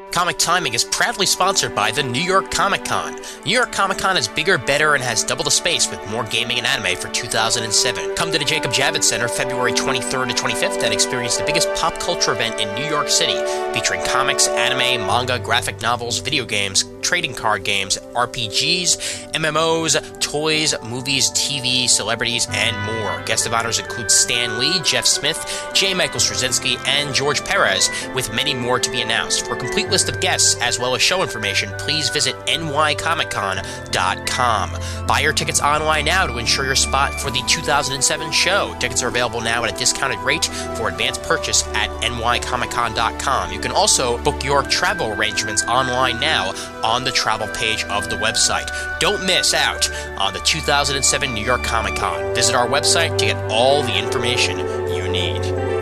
Comic Timing is proudly sponsored by the New York Comic Con. New York Comic Con is bigger, better, and has double the space with more gaming and anime for 2007. Come to the Jacob Javits Center February 23rd to 25th and experience the biggest pop culture event in New York City, featuring comics, anime, manga, graphic novels, video games, trading card games, RPGs, MMOs, toys, movies, TV, celebrities, and more. Guest of honors include Stan Lee, Jeff Smith, J. Michael Straczynski, and George Perez, with many more to be announced. For a complete list of guests as well as show information, please visit nycomiccon.com. Buy your tickets online now to ensure your spot for the 2007 show. Tickets are available now at a discounted rate for advanced purchase at nycomiccon.com. You can also book your travel arrangements online now on the travel page of the website. Don't miss out on the 2007 New York Comic Con. Visit our website to get all the information you need.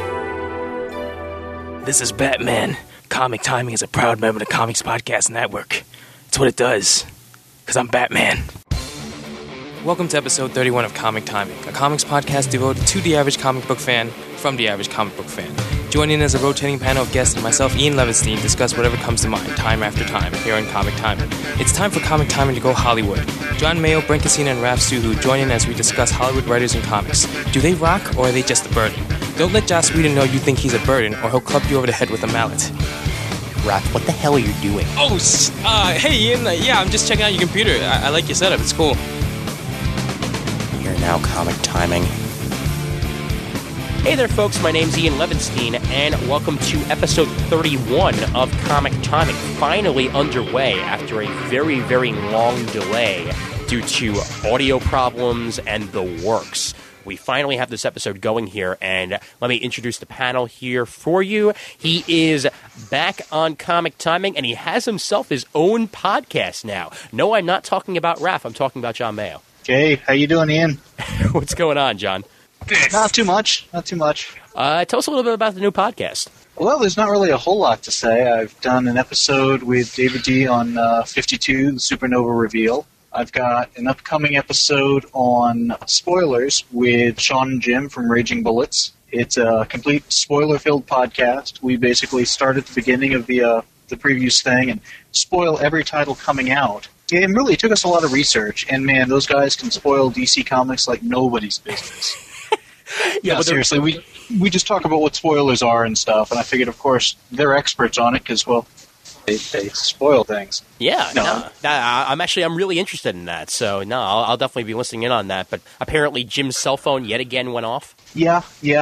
This is Batman. Comic Timing is a proud member of the Comics Podcast Network. It's what it does, because I'm Batman. Welcome to episode 31 of Comic Timing, a comics podcast devoted to the average comic book fan from the average comic book fan. Joining as a rotating panel of guests and myself, Ian Levinstein, discuss whatever comes to mind time after time here on Comic Timing. It's time for Comic Timing to go Hollywood. John Mayo, Brent Cassina, and Raph Suhu join in as we discuss Hollywood writers and comics. Do they rock, or are they just a burden? Don't let Joss Whedon know you think he's a burden, or he'll club you over the head with a mallet. Raph, what the hell are you doing? Oh, hey Ian, yeah, I'm just checking out your computer. I like your setup, it's cool. You're now Comic Timing. Hey there, folks, my name's Ian Levinstein, and welcome to episode 31 of Comic Timing. Finally underway after a very, very long delay due to audio problems and the works. We finally have this episode going here, and let me introduce the panel here for you. He is back on Comic Timing, and he has himself his own podcast now. No, I'm not talking about Raph. I'm talking about John Mayo. Hey, how you doing, Ian? What's going on, John? Not too much. Tell us a little bit about the new podcast. Well, there's not really a whole lot to say. I've done an episode with David D. on 52, the Supernova Reveal. I've got an upcoming episode on spoilers with Sean and Jim from Raging Bullets. It's a complete spoiler-filled podcast. We basically start at the beginning of the previous thing and spoil every title coming out. It really took us a lot of research, and man, those guys can spoil DC Comics like nobody's business. Yeah, but seriously, we just talk about what spoilers are and stuff, and I figured, of course, they're experts on it because, well, they spoil things. Yeah, I'm really interested in that. So I'll definitely be listening in on that. But apparently, Jim's cell phone yet again went off. Yeah.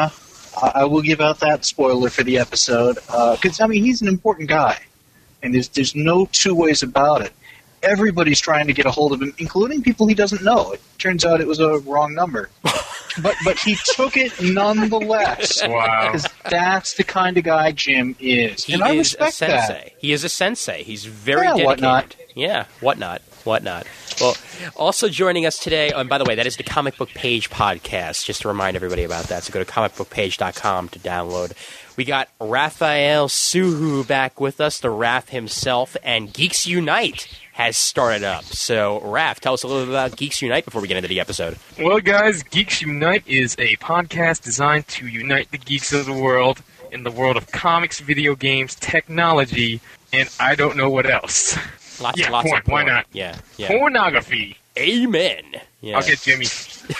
I will give out that spoiler for the episode because he's an important guy, and there's no two ways about it. Everybody's trying to get a hold of him, including people he doesn't know. It turns out it was a wrong number. But he took it nonetheless. Wow. Because that's the kind of guy Jim is. And I respect that. He is a sensei. He's very dedicated. Whatnot. Yeah, whatnot. Well, also joining us today, and by the way, that is the Comic Book Page podcast, just to remind everybody about that. So go to comicbookpage.com to download. We got Raphael Suhu back with us, the Raph himself, and Geeks Unite has started up. So, Raph, tell us a little bit about Geeks Unite before we get into the episode. Well, guys, Geeks Unite is a podcast designed to unite the geeks of the world in the world of comics, video games, technology, and I don't know what else. Lots of porn. Why not? Yeah. Pornography. Amen. Yeah. I'll get Jimmy.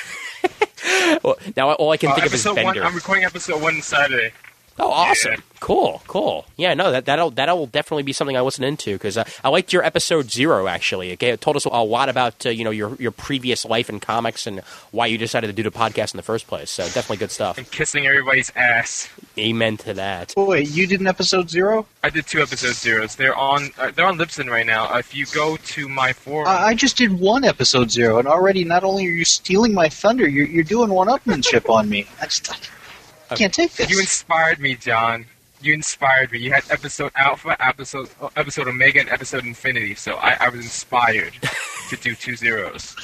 Well, now all I can think of is Bender. I'm recording episode 1 Saturday. Oh, awesome. Yeah. Cool. Yeah, no, that'll definitely be something I listen into, because I liked your episode 0, actually. It told us a lot about your previous life in comics and why you decided to do the podcast in the first place. So definitely good stuff. And kissing everybody's ass. Amen to that. Oh, wait, you did an episode 0? I did 2 episode 0s. They're on Libsyn right now. If you go to my forum... I just did 1 episode 0, and already not only are you stealing my thunder, you're doing one-upmanship on me. I can't take this. You inspired me, John. You inspired me. You had episode Alpha, episode Omega, and episode Infinity, so I was inspired to do 2 zeros.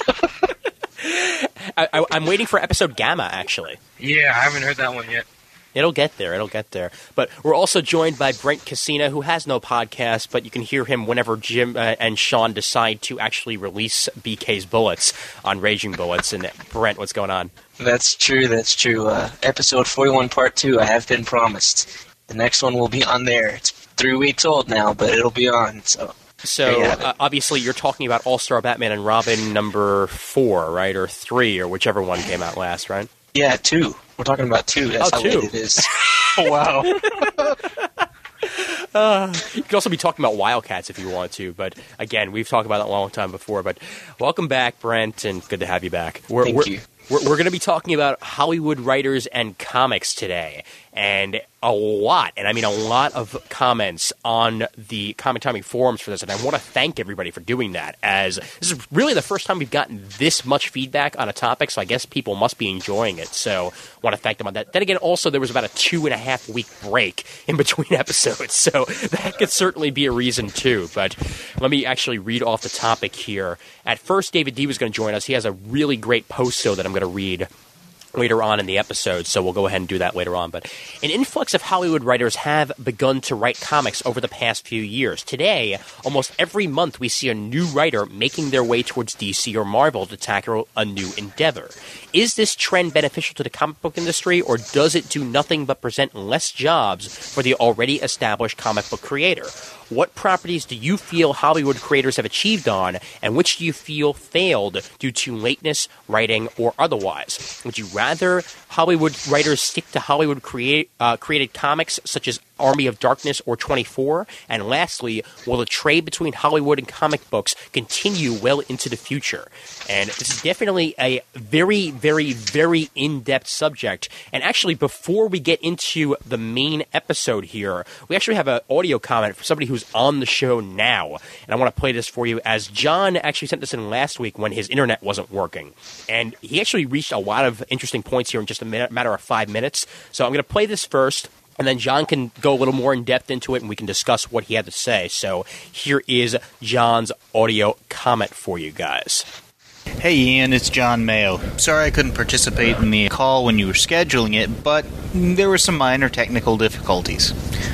I'm waiting for episode Gamma, actually. Yeah, I haven't heard that one yet. It'll get there. But we're also joined by Brent Cassina, who has no podcast, but you can hear him whenever Jim and Sean decide to actually release BK's Bullets on Raging Bullets. And Brent, what's going on? That's true. Episode 41 Part 2, I have been promised. The next one will be on there. It's 3 weeks old now, but it'll be on, so... So, obviously, you're talking about All-Star Batman and Robin number 4, right? Or 3, or whichever one came out last, right? Yeah, 2. We're talking about 2. That's how 2. late it is. Wow. You could also be talking about Wildcats if you want to, but again, we've talked about that a long time before. But welcome back, Brent, and good to have you back. Thank you. We're going to be talking about Hollywood writers and comics today, and a lot of comments on the Comic Timing forums for this, and I want to thank everybody for doing that, as this is really the first time we've gotten this much feedback on a topic, so I guess people must be enjoying it, so I want to thank them on that. Then again, also, there was about a 2.5-week break in between episodes, so that could certainly be a reason, too, but let me actually read off the topic here. At first, David D. was going to join us. He has a really great post, though, that I'm going to read later on in the episode, so we'll go ahead and do that later on. But an influx of Hollywood writers have begun to write comics over the past few years. Today, almost every month we see a new writer making their way towards DC or Marvel to tackle a new endeavor. Is this trend beneficial to the comic book industry, or does it do nothing but present less jobs for the already established comic book creator? What properties do you feel Hollywood creators have achieved on, and which do you feel failed due to lateness, writing, or otherwise? Would you rather Hollywood writers stick to Hollywood created comics such as Army of Darkness or 24? And lastly, will the trade between Hollywood and comic books continue well into the future? And this is definitely a very, very, very in-depth subject. And actually, before we get into the main episode here, we actually have an audio comment from somebody who's on the show now. And I want to play this for you, as John actually sent this in last week when his internet wasn't working. And he actually reached a lot of interesting points here in just a matter of 5 minutes. So I'm going to play this first, and then John can go a little more in depth into it, and we can discuss what he had to say. So here is John's audio comment for you guys. Hey Ian, it's John Mayo. Sorry I couldn't participate in the call when you were scheduling it, but there were some minor technical difficulties.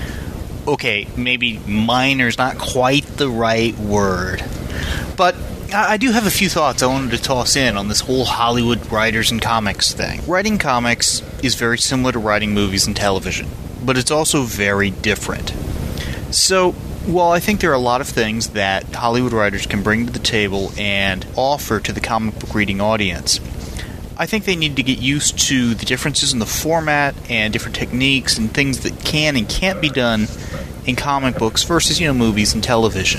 Okay, maybe minor's not quite the right word, but I do have a few thoughts I wanted to toss in on this whole Hollywood writers and comics thing. Writing comics is very similar to writing movies and television, but it's also very different. So, while I think there are a lot of things that Hollywood writers can bring to the table and offer to the comic book reading audience, I think they need to get used to the differences in the format and different techniques and things that can and can't be done in comic books versus, movies and television.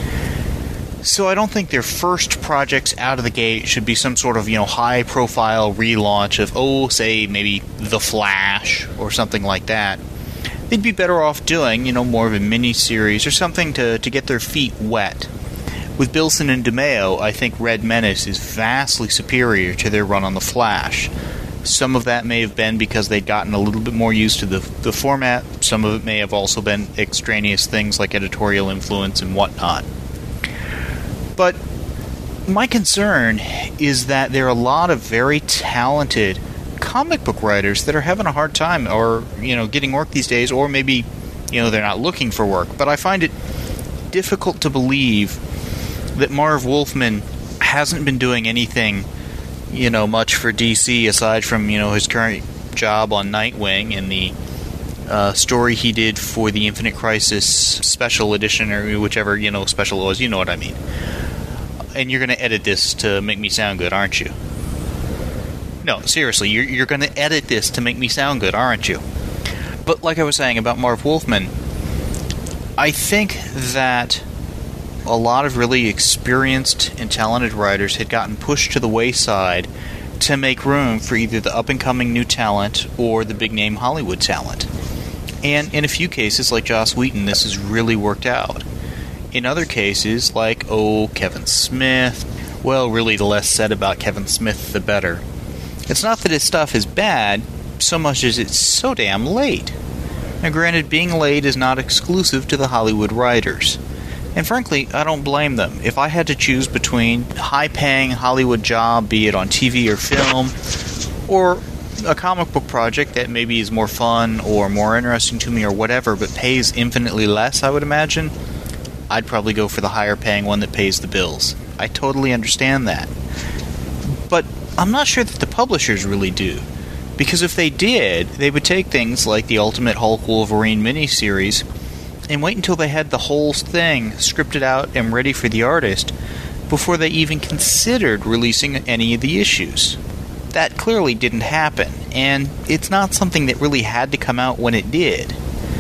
So I don't think their first projects out of the gate should be some sort of, high-profile relaunch of, say, maybe The Flash or something like that. They'd be better off doing, more of a mini-series or something to get their feet wet. With Bilson and DeMeo, I think Red Menace is vastly superior to their run on The Flash. Some of that may have been because they'd gotten a little bit more used to the format. Some of it may have also been extraneous things like editorial influence and whatnot. But my concern is that there are a lot of very talented comic book writers that are having a hard time or, getting work these days, or maybe, they're not looking for work. But I find it difficult to believe that Marv Wolfman hasn't been doing anything, much for DC aside from, his current job on Nightwing and the story he did for the Infinite Crisis special edition, or whichever, special it was, you know what I mean. And you're going to edit this to make me sound good, aren't you? No, seriously, you're going to edit this to make me sound good, aren't you? But like I was saying about Marv Wolfman, I think that a lot of really experienced and talented writers had gotten pushed to the wayside to make room for either the up-and-coming new talent or the big-name Hollywood talent. And in a few cases, like Joss Whedon, this has really worked out. In other cases, like, Kevin Smith, well, really the less said about Kevin Smith, the better. It's not that his stuff is bad, so much as it's so damn late. Now granted, being late is not exclusive to the Hollywood writers. And frankly, I don't blame them. If I had to choose between a high-paying Hollywood job, be it on TV or film, or a comic book project that maybe is more fun or more interesting to me or whatever, but pays infinitely less, I would imagine, I'd probably go for the higher-paying one that pays the bills. I totally understand that. But I'm not sure that the publishers really do. Because if they did, they would take things like the Ultimate Hulk Wolverine miniseries and wait until they had the whole thing scripted out and ready for the artist before they even considered releasing any of the issues. That clearly didn't happen, and it's not something that really had to come out when it did.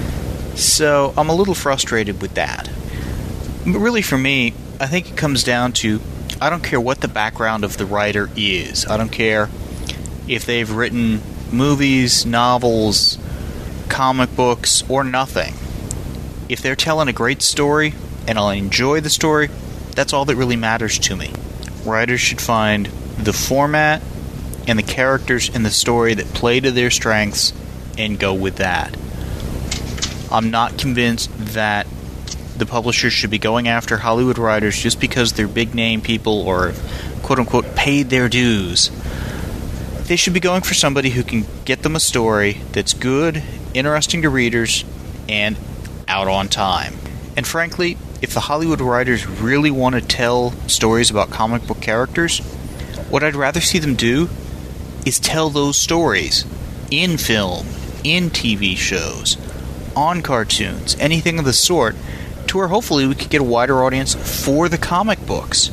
So I'm a little frustrated with that. But really for me, I think it comes down to, I don't care what the background of the writer is. I don't care if they've written movies, novels, comic books, or nothing. If they're telling a great story, and I'll enjoy the story, that's all that really matters to me. Writers should find the format and the characters in the story that play to their strengths and go with that. I'm not convinced that the publishers should be going after Hollywood writers just because they're big-name people or, quote-unquote, paid their dues. They should be going for somebody who can get them a story that's good, interesting to readers, and out on time. And frankly, if the Hollywood writers really want to tell stories about comic book characters, what I'd rather see them do is tell those stories in film, in TV shows, on cartoons, anything of the sort, to where hopefully we could get a wider audience for the comic books.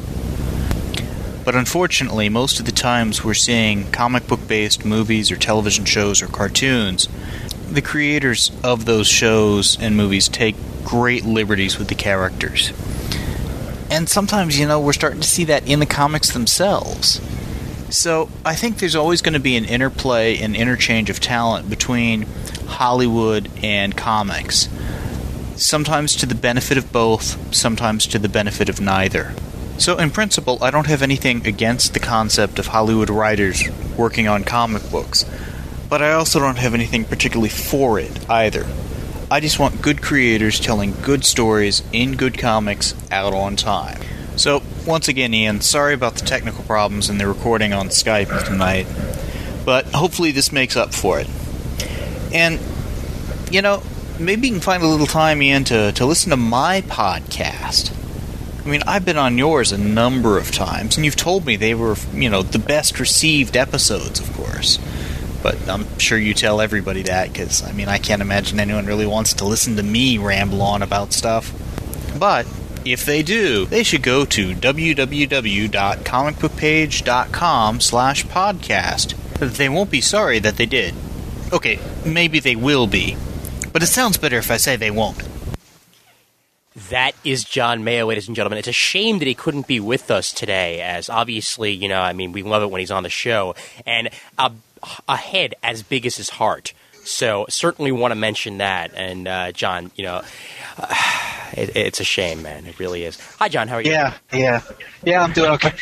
But unfortunately, most of the times we're seeing comic book-based movies or television shows or cartoons, the creators of those shows and movies take great liberties with the characters. And sometimes, we're starting to see that in the comics themselves. So I think there's always going to be an interplay and interchange of talent between Hollywood and comics. Sometimes to the benefit of both, sometimes to the benefit of neither. So in principle, I don't have anything against the concept of Hollywood writers working on comic books, but I also don't have anything particularly for it either. I just want good creators telling good stories in good comics out on time. So, once again, Ian, sorry about the technical problems in the recording on Skype tonight, but hopefully this makes up for it. And, maybe you can find a little time, Ian, to listen to my podcast. I mean, I've been on yours a number of times, and you've told me they were, the best received episodes, of course. But I'm sure you tell everybody that, because, I can't imagine anyone really wants to listen to me ramble on about stuff. But if they do, they should go to www.comicbookpage.com/podcast. They won't be sorry that they did. Okay, maybe they will be. But it sounds better if I say they won't. That is John Mayo, ladies and gentlemen. It's a shame that he couldn't be with us today, as obviously, we love it when he's on the show. And a head as big as his heart. So certainly want to mention that. And John, it's a shame, man. It really is. Hi, John. How are you? Yeah, I'm doing okay.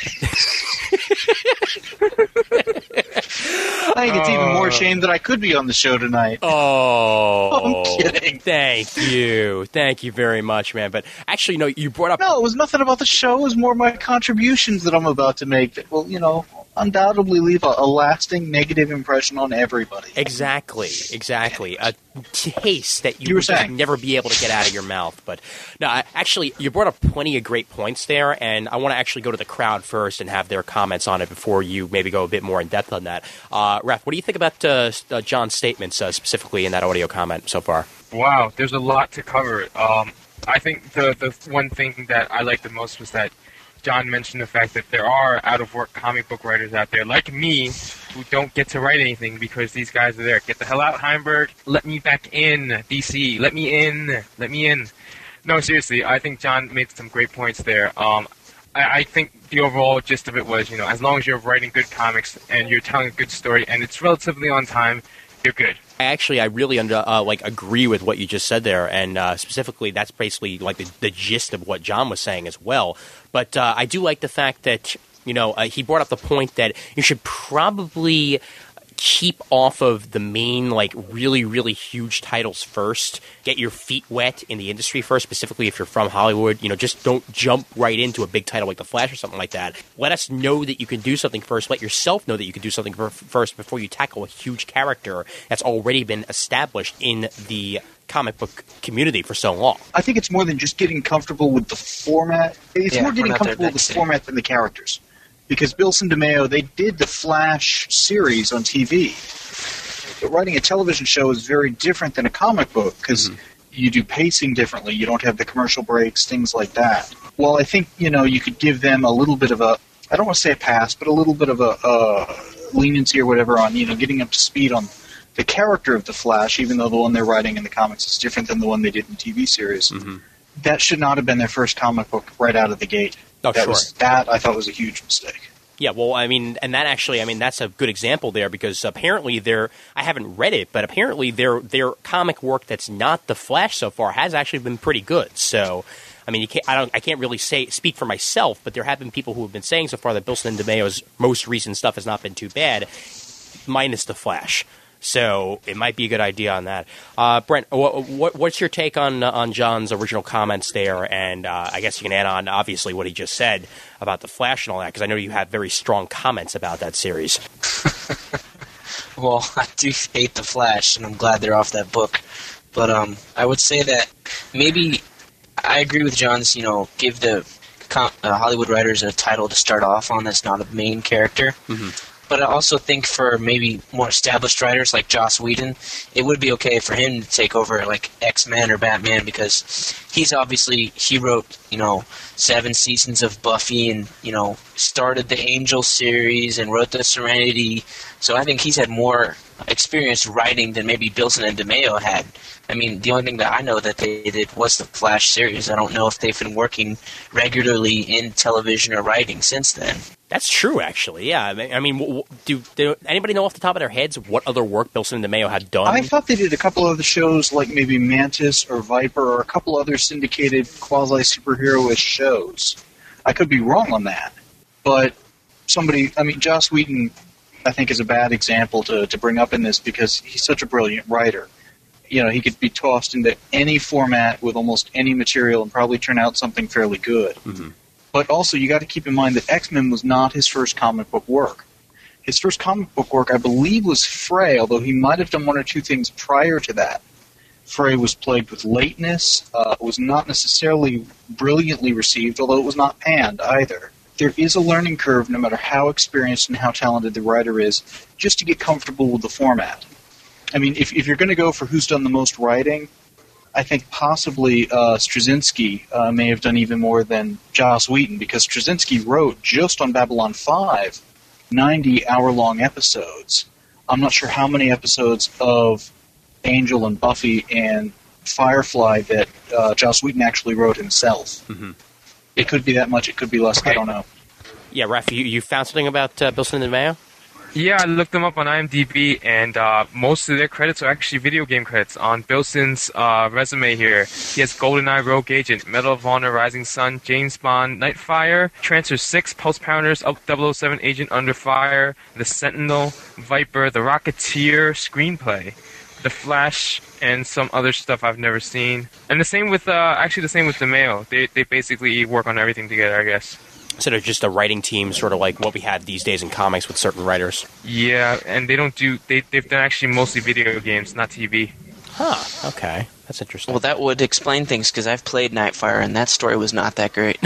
I think it's even more shame that I could be on the show tonight. Oh, I'm kidding. Thank you very much, man. But actually, you brought up. No, it was nothing about the show. It was more my contributions that I'm about to make that will, undoubtedly leave a lasting negative impression on everybody. Exactly. A taste that you were would saying. never be able to get out of your mouth. But no, actually, you brought up plenty of great points there, and I want to actually go to the crowd first and have their comments on it before you maybe go a bit more in depth on that. Raph, what do you think about John's statements specifically in that audio comment so far? Wow, there's a lot to cover. I think the one thing that I liked the most was that John mentioned the fact that there are out-of-work comic book writers out there like me who don't get to write anything because these guys are there. Get the hell out, Heinberg. Let me back in, DC. Let me in. No, seriously, I think John made some great points there. I think the overall gist of it was, as long as you're writing good comics and you're telling a good story and it's relatively on time, you're good. I really agree with what you just said there, and specifically that's basically like the gist of what John was saying as well. But I do like the fact that he brought up the point that you should probably keep off of the main really, really huge titles first. Get your feet wet in the industry first, specifically if you're from Hollywood. Just don't jump right into a big title like The Flash or something like that. Let us know that you can do something first. Let yourself know that you can do something first before you tackle a huge character that's already been established in the comic book community for so long. I think it's more than just getting comfortable with the format. It's more getting comfortable with the format than the characters. Because Bilson DeMeo, they did the Flash series on TV. But writing a television show is very different than a comic book, because You do pacing differently. You don't have the commercial breaks, things like that. Well, I think, you could give them a little bit of a, I don't want to say a pass, but a little bit of a leniency or whatever on, getting up to speed on the character of the Flash, even though the one they're writing in the comics is different than the one they did in the TV series. Mm-hmm. That should not have been their first comic book right out of the gate. Oh, sure. That I thought was a huge mistake. Yeah, well, I mean, and that actually, I mean, that's a good example there because apparently I haven't read it, but apparently their comic work that's not the Flash so far has actually been pretty good. So, I mean, I can't really speak for myself, but there have been people who have been saying so far that Bill and DeMayo's most recent stuff has not been too bad, minus the Flash. So it might be a good idea on that. Brent, what's your take on John's original comments there? And I guess you can add on, obviously, what he just said about the Flash and all that, because I know you have very strong comments about that series. Well, I do hate the Flash, and I'm glad they're off that book. But I would say that maybe I agree with John's, give the Hollywood writers a title to start off on that's not a main character. Mm-hmm. But I also think for maybe more established writers like Joss Whedon, it would be okay for him to take over like X-Men or Batman because he wrote, 7 seasons of Buffy and, started the Angel series and wrote the Serenity. So I think he's had more experience writing than maybe Bilson and DeMayo had. I mean, the only thing that I know that they did was the Flash series. I don't know if they've been working regularly in television or writing since then. That's true, actually. Yeah, I mean, do anybody know off the top of their heads what other work Bilson and DeMayo had done? I thought they did a couple of the shows, like maybe Mantis or Viper, or a couple other syndicated quasi-superhero-ish shows. I could be wrong on that, but Joss Whedon, I think, is a bad example to bring up in this because he's such a brilliant writer. He could be tossed into any format with almost any material and probably turn out something fairly good. Mm-hmm. But also, you got to keep in mind that X-Men was not his first comic book work. His first comic book work, I believe, was Frey, although he might have done one or two things prior to that. Frey was plagued with lateness, was not necessarily brilliantly received, although it was not panned either. There is a learning curve, no matter how experienced and how talented the writer is, just to get comfortable with the format. I mean, if you're going to go for who's done the most writing, I think possibly Straczynski may have done even more than Joss Whedon, because Straczynski wrote, just on Babylon 5, 90 hour-long episodes. I'm not sure how many episodes of Angel and Buffy and Firefly that Joss Whedon actually wrote himself. Mm-hmm. It could be that much, it could be less, I don't know. Yeah, Raph, you found something about Bilson and DeMayo? Yeah, I looked them up on IMDb, and most of their credits are actually video game credits. On Bilson's resume here, he has GoldenEye, Rogue Agent, Medal of Honor, Rising Sun, James Bond, Nightfire, Transfer 6, Pulse Pounders, 007 Agent Under Fire, The Sentinel, Viper, The Rocketeer, Screenplay, The Flash, and some other stuff I've never seen. And the same with DeMayo. They basically work on everything together, I guess. So they're just a writing team, sort of like what we have these days in comics with certain writers. Yeah, and they've done actually mostly video games, not TV. Huh, okay. That's interesting. Well, that would explain things, because I've played Nightfire, and that story was not that great.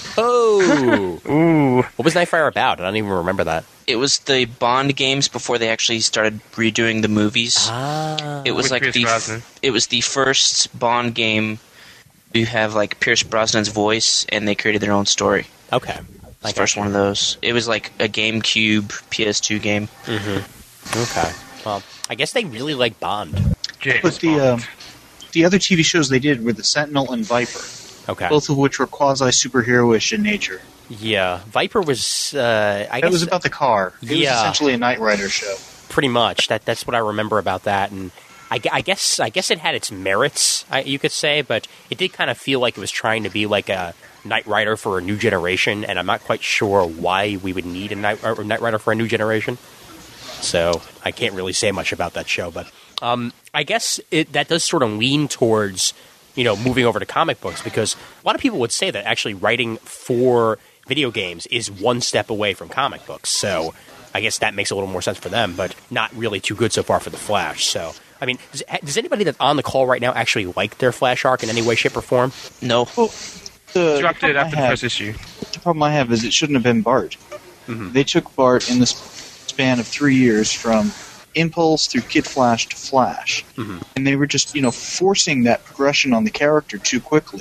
Oh! Ooh. What was Nightfire about? I don't even remember that. It was the Bond games before they actually started redoing the movies. Ah. It was like it was the first Bond game to have like Pierce Brosnan's voice, and they created their own story. Okay. The first one of those. It was like a GameCube PS2 game. Mm-hmm. Okay. Well, I guess they really like Bond. But the other TV shows they did were The Sentinel and Viper. Okay. Both of which were quasi-superhero-ish in nature. Yeah. Viper was, It was about the car. It was essentially a Knight Rider show. Pretty much. That's what I remember about that, and I guess it had its merits, you could say, but it did kind of feel like it was trying to be like a Knight Rider for a new generation, and I'm not quite sure why we would need a Knight Rider for a new generation. So I can't really say much about that show, but I guess that does sort of lean towards, moving over to comic books, because a lot of people would say that actually writing for video games is one step away from comic books. So I guess that makes a little more sense for them, but not really too good so far for the Flash. So, I mean, does anybody that's on the call right now actually like their Flash arc in any way, shape, or form? No. Well, dropped it after the first issue. The problem I have is it shouldn't have been Bart. Mm-hmm. They took Bart in the span of 3 years from Impulse through Kid Flash to Flash. Mm-hmm. And they were just, forcing that progression on the character too quickly.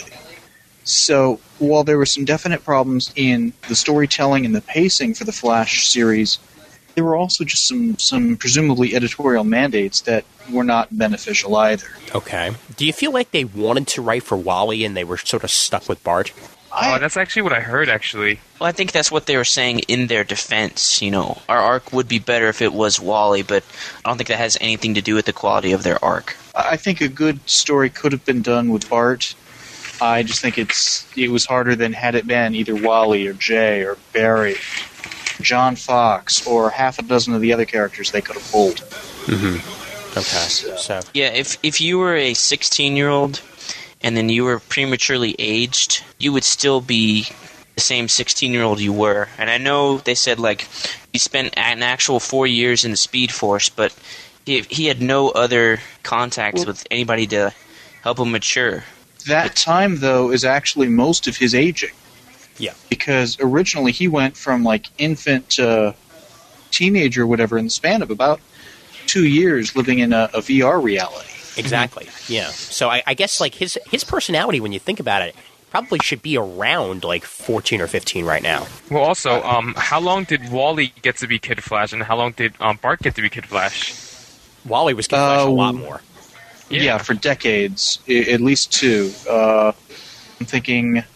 So, while there were some definite problems in the storytelling and the pacing for the Flash series, there were also just some presumably editorial mandates that were not beneficial either. Okay. Do you feel like they wanted to write for Wally and they were sort of stuck with Bart? Oh, that's actually what I heard, actually. Well, I think that's what they were saying in their defense. Our arc would be better if it was Wally, but I don't think that has anything to do with the quality of their arc. I think a good story could have been done with Bart. I just think it was harder than had it been either Wally or Jay or Barry, John Fox, or half a dozen of the other characters they could have pulled. Mm-hmm. Okay. So yeah, if you were a 16-year-old and then you were prematurely aged, you would still be the same 16-year-old you were. And I know they said, he spent an actual 4 years in the Speed Force, but he had no other contacts with anybody to help him mature. That time, though, is actually most of his aging. yeah. Because originally he went from, infant to teenager or whatever in the span of about 2 years living in a VR reality. Exactly. Yeah. So I guess his personality, when you think about it, probably should be around 14 or 15 right now. Well, also, how long did Wally get to be Kid Flash, and how long did Bart get to be Kid Flash? Wally was Kid Flash a lot more. Yeah, for decades, at least 2. I'm thinking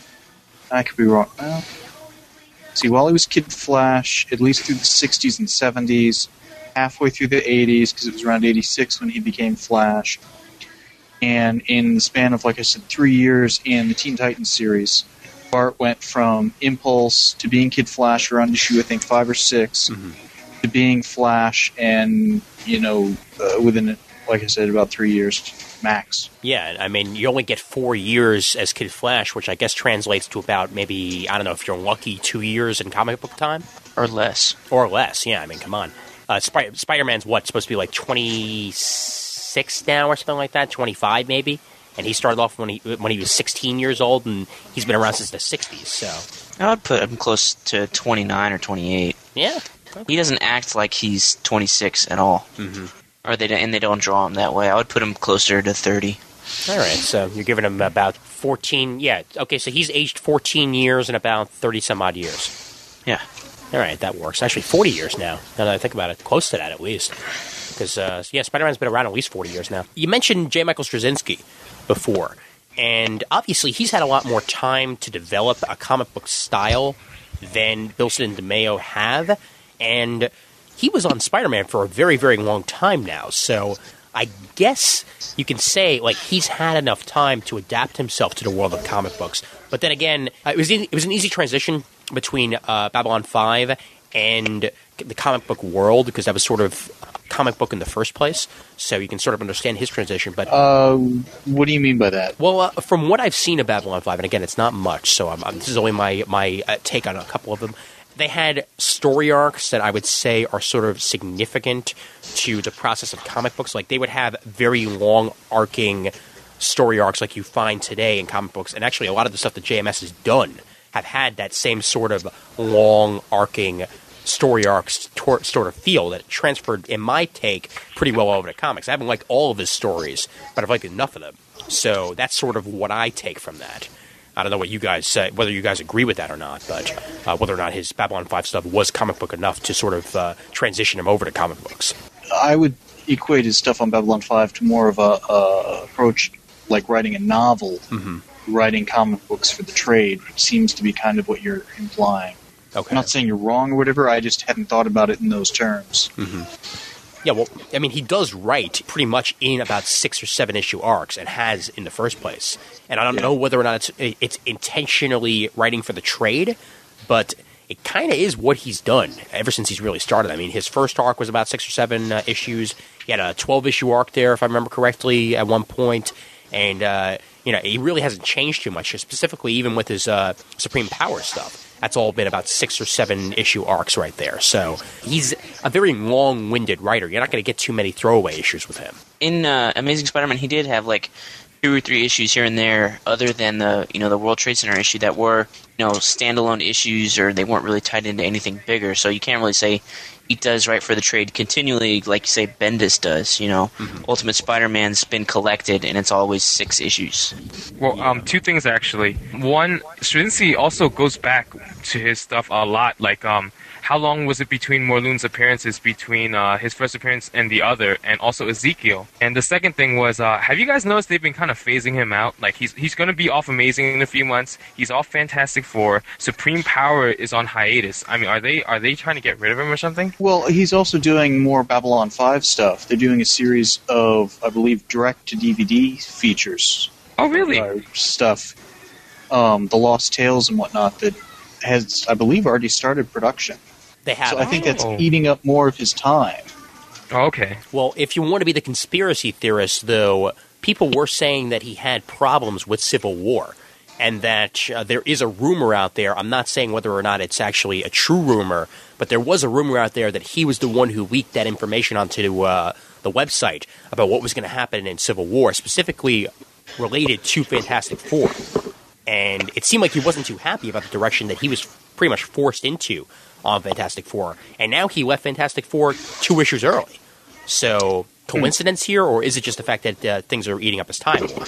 I could be wrong. Well, see, Wally was Kid Flash at least through the 60s and 70s. Halfway through the 80s, because it was around 86 when he became Flash. And in the span of, 3 years in the Teen Titans series, Bart went from Impulse to being Kid Flash around issue, I think, 5 or 6, to being Flash, and, within, like I said, about 3 years max. Yeah, I mean, you only get 4 years as Kid Flash, which I guess translates to about maybe, I don't know if you're lucky, 2 years in comic book time? Or less. Or less, yeah, I mean, come on. Spider-Man's supposed to be 26 now or something like that, 25 maybe, and he started off when he was 16 years old, and he's been around since the 60s. So I would put him close to 29 or 28. Yeah, he doesn't act like he's 26 at all, or they don't draw him that way. I would put him closer to 30. All right, so you're giving him about 14. Yeah, okay, so he's aged 14 years and about 30 some odd years. Yeah. All right, that works. Actually, 40 years now that I think about it. Close to that, at least. Because, Spider-Man's been around at least 40 years now. You mentioned J. Michael Straczynski before, and obviously he's had a lot more time to develop a comic book style than Bilson and DeMeo have, and he was on Spider-Man for a very, very long time now, so I guess you can say, he's had enough time to adapt himself to the world of comic books. But then again, it was an easy transition between Babylon 5 and the comic book world, because that was sort of comic book in the first place, so you can sort of understand his transition. But what do you mean by that? Well, from what I've seen of Babylon 5, and again, it's not much, so this is only my take on a couple of them, they had story arcs that I would say are sort of significant to the process of comic books. They would have very long arcing story arcs like you find today in comic books, and actually a lot of the stuff that JMS has done have had that same sort of long arcing story arcs sort of feel that transferred, in my take, pretty well over to comics. I haven't liked all of his stories, but I've liked enough of them. So that's sort of what I take from that. I don't know what you guys say, whether you guys agree with that or not, but whether or not his Babylon 5 stuff was comic book enough to sort of transition him over to comic books. I would equate his stuff on Babylon 5 to more of a approach like writing a novel, writing comic books for the trade, which seems to be kind of what you're implying. Okay. I'm not saying you're wrong or whatever, I just hadn't thought about it in those terms. Yeah, well, I mean, he does write pretty much in about 6 or 7 issue arcs, and has in the first place. And I don't know whether or not it's intentionally writing for the trade, but it kind of is what he's done ever since he's really started. I mean, his first arc was about 6 or 7 issues. He had a 12-issue arc there, if I remember correctly, at one point. And, he really hasn't changed too much, specifically even with his Supreme Power stuff. That's all been about 6 or 7 issue arcs right there. So he's a very long-winded writer. You're not going to get too many throwaway issues with him. In Amazing Spider-Man, he did have 2 or 3 issues here and there, other than the World Trade Center issue, that were standalone issues, or they weren't really tied into anything bigger. So you can't really say he does right for the trade continually, like you say, Bendis does. Ultimate Spider-Man's been collected, and it's always 6 issues. Well, 2 things actually. One, Straczynski also goes back to his stuff a lot. Like, how long was it between Morloon's appearances, between his first appearance and the other, and also Ezekiel? And the second thing was, have you guys noticed they've been kind of phasing him out? Like, he's going to be off Amazing in a few months. He's off Fantastic Four. Supreme Power is on hiatus. I mean, are they trying to get rid of him or something? Well, he's also doing more Babylon 5 stuff. They're doing a series of, I believe, direct-to-DVD features. Oh, really? Stuff. The Lost Tales and whatnot that has, I believe, already started production. They have. So I think that's eating up more of his time. Oh, okay. Well, if you want to be the conspiracy theorist, though, people were saying that he had problems with Civil War, and that there is a rumor out there. I'm not saying whether or not it's actually a true rumor, but there was a rumor out there that he was the one who leaked that information onto the website about what was going to happen in Civil War, specifically related to Fantastic Four. And it seemed like he wasn't too happy about the direction that he was pretty much forced into on Fantastic Four. And now he left Fantastic Four 2 issues early. So, coincidence here, or is it just the fact that things are eating up his time more?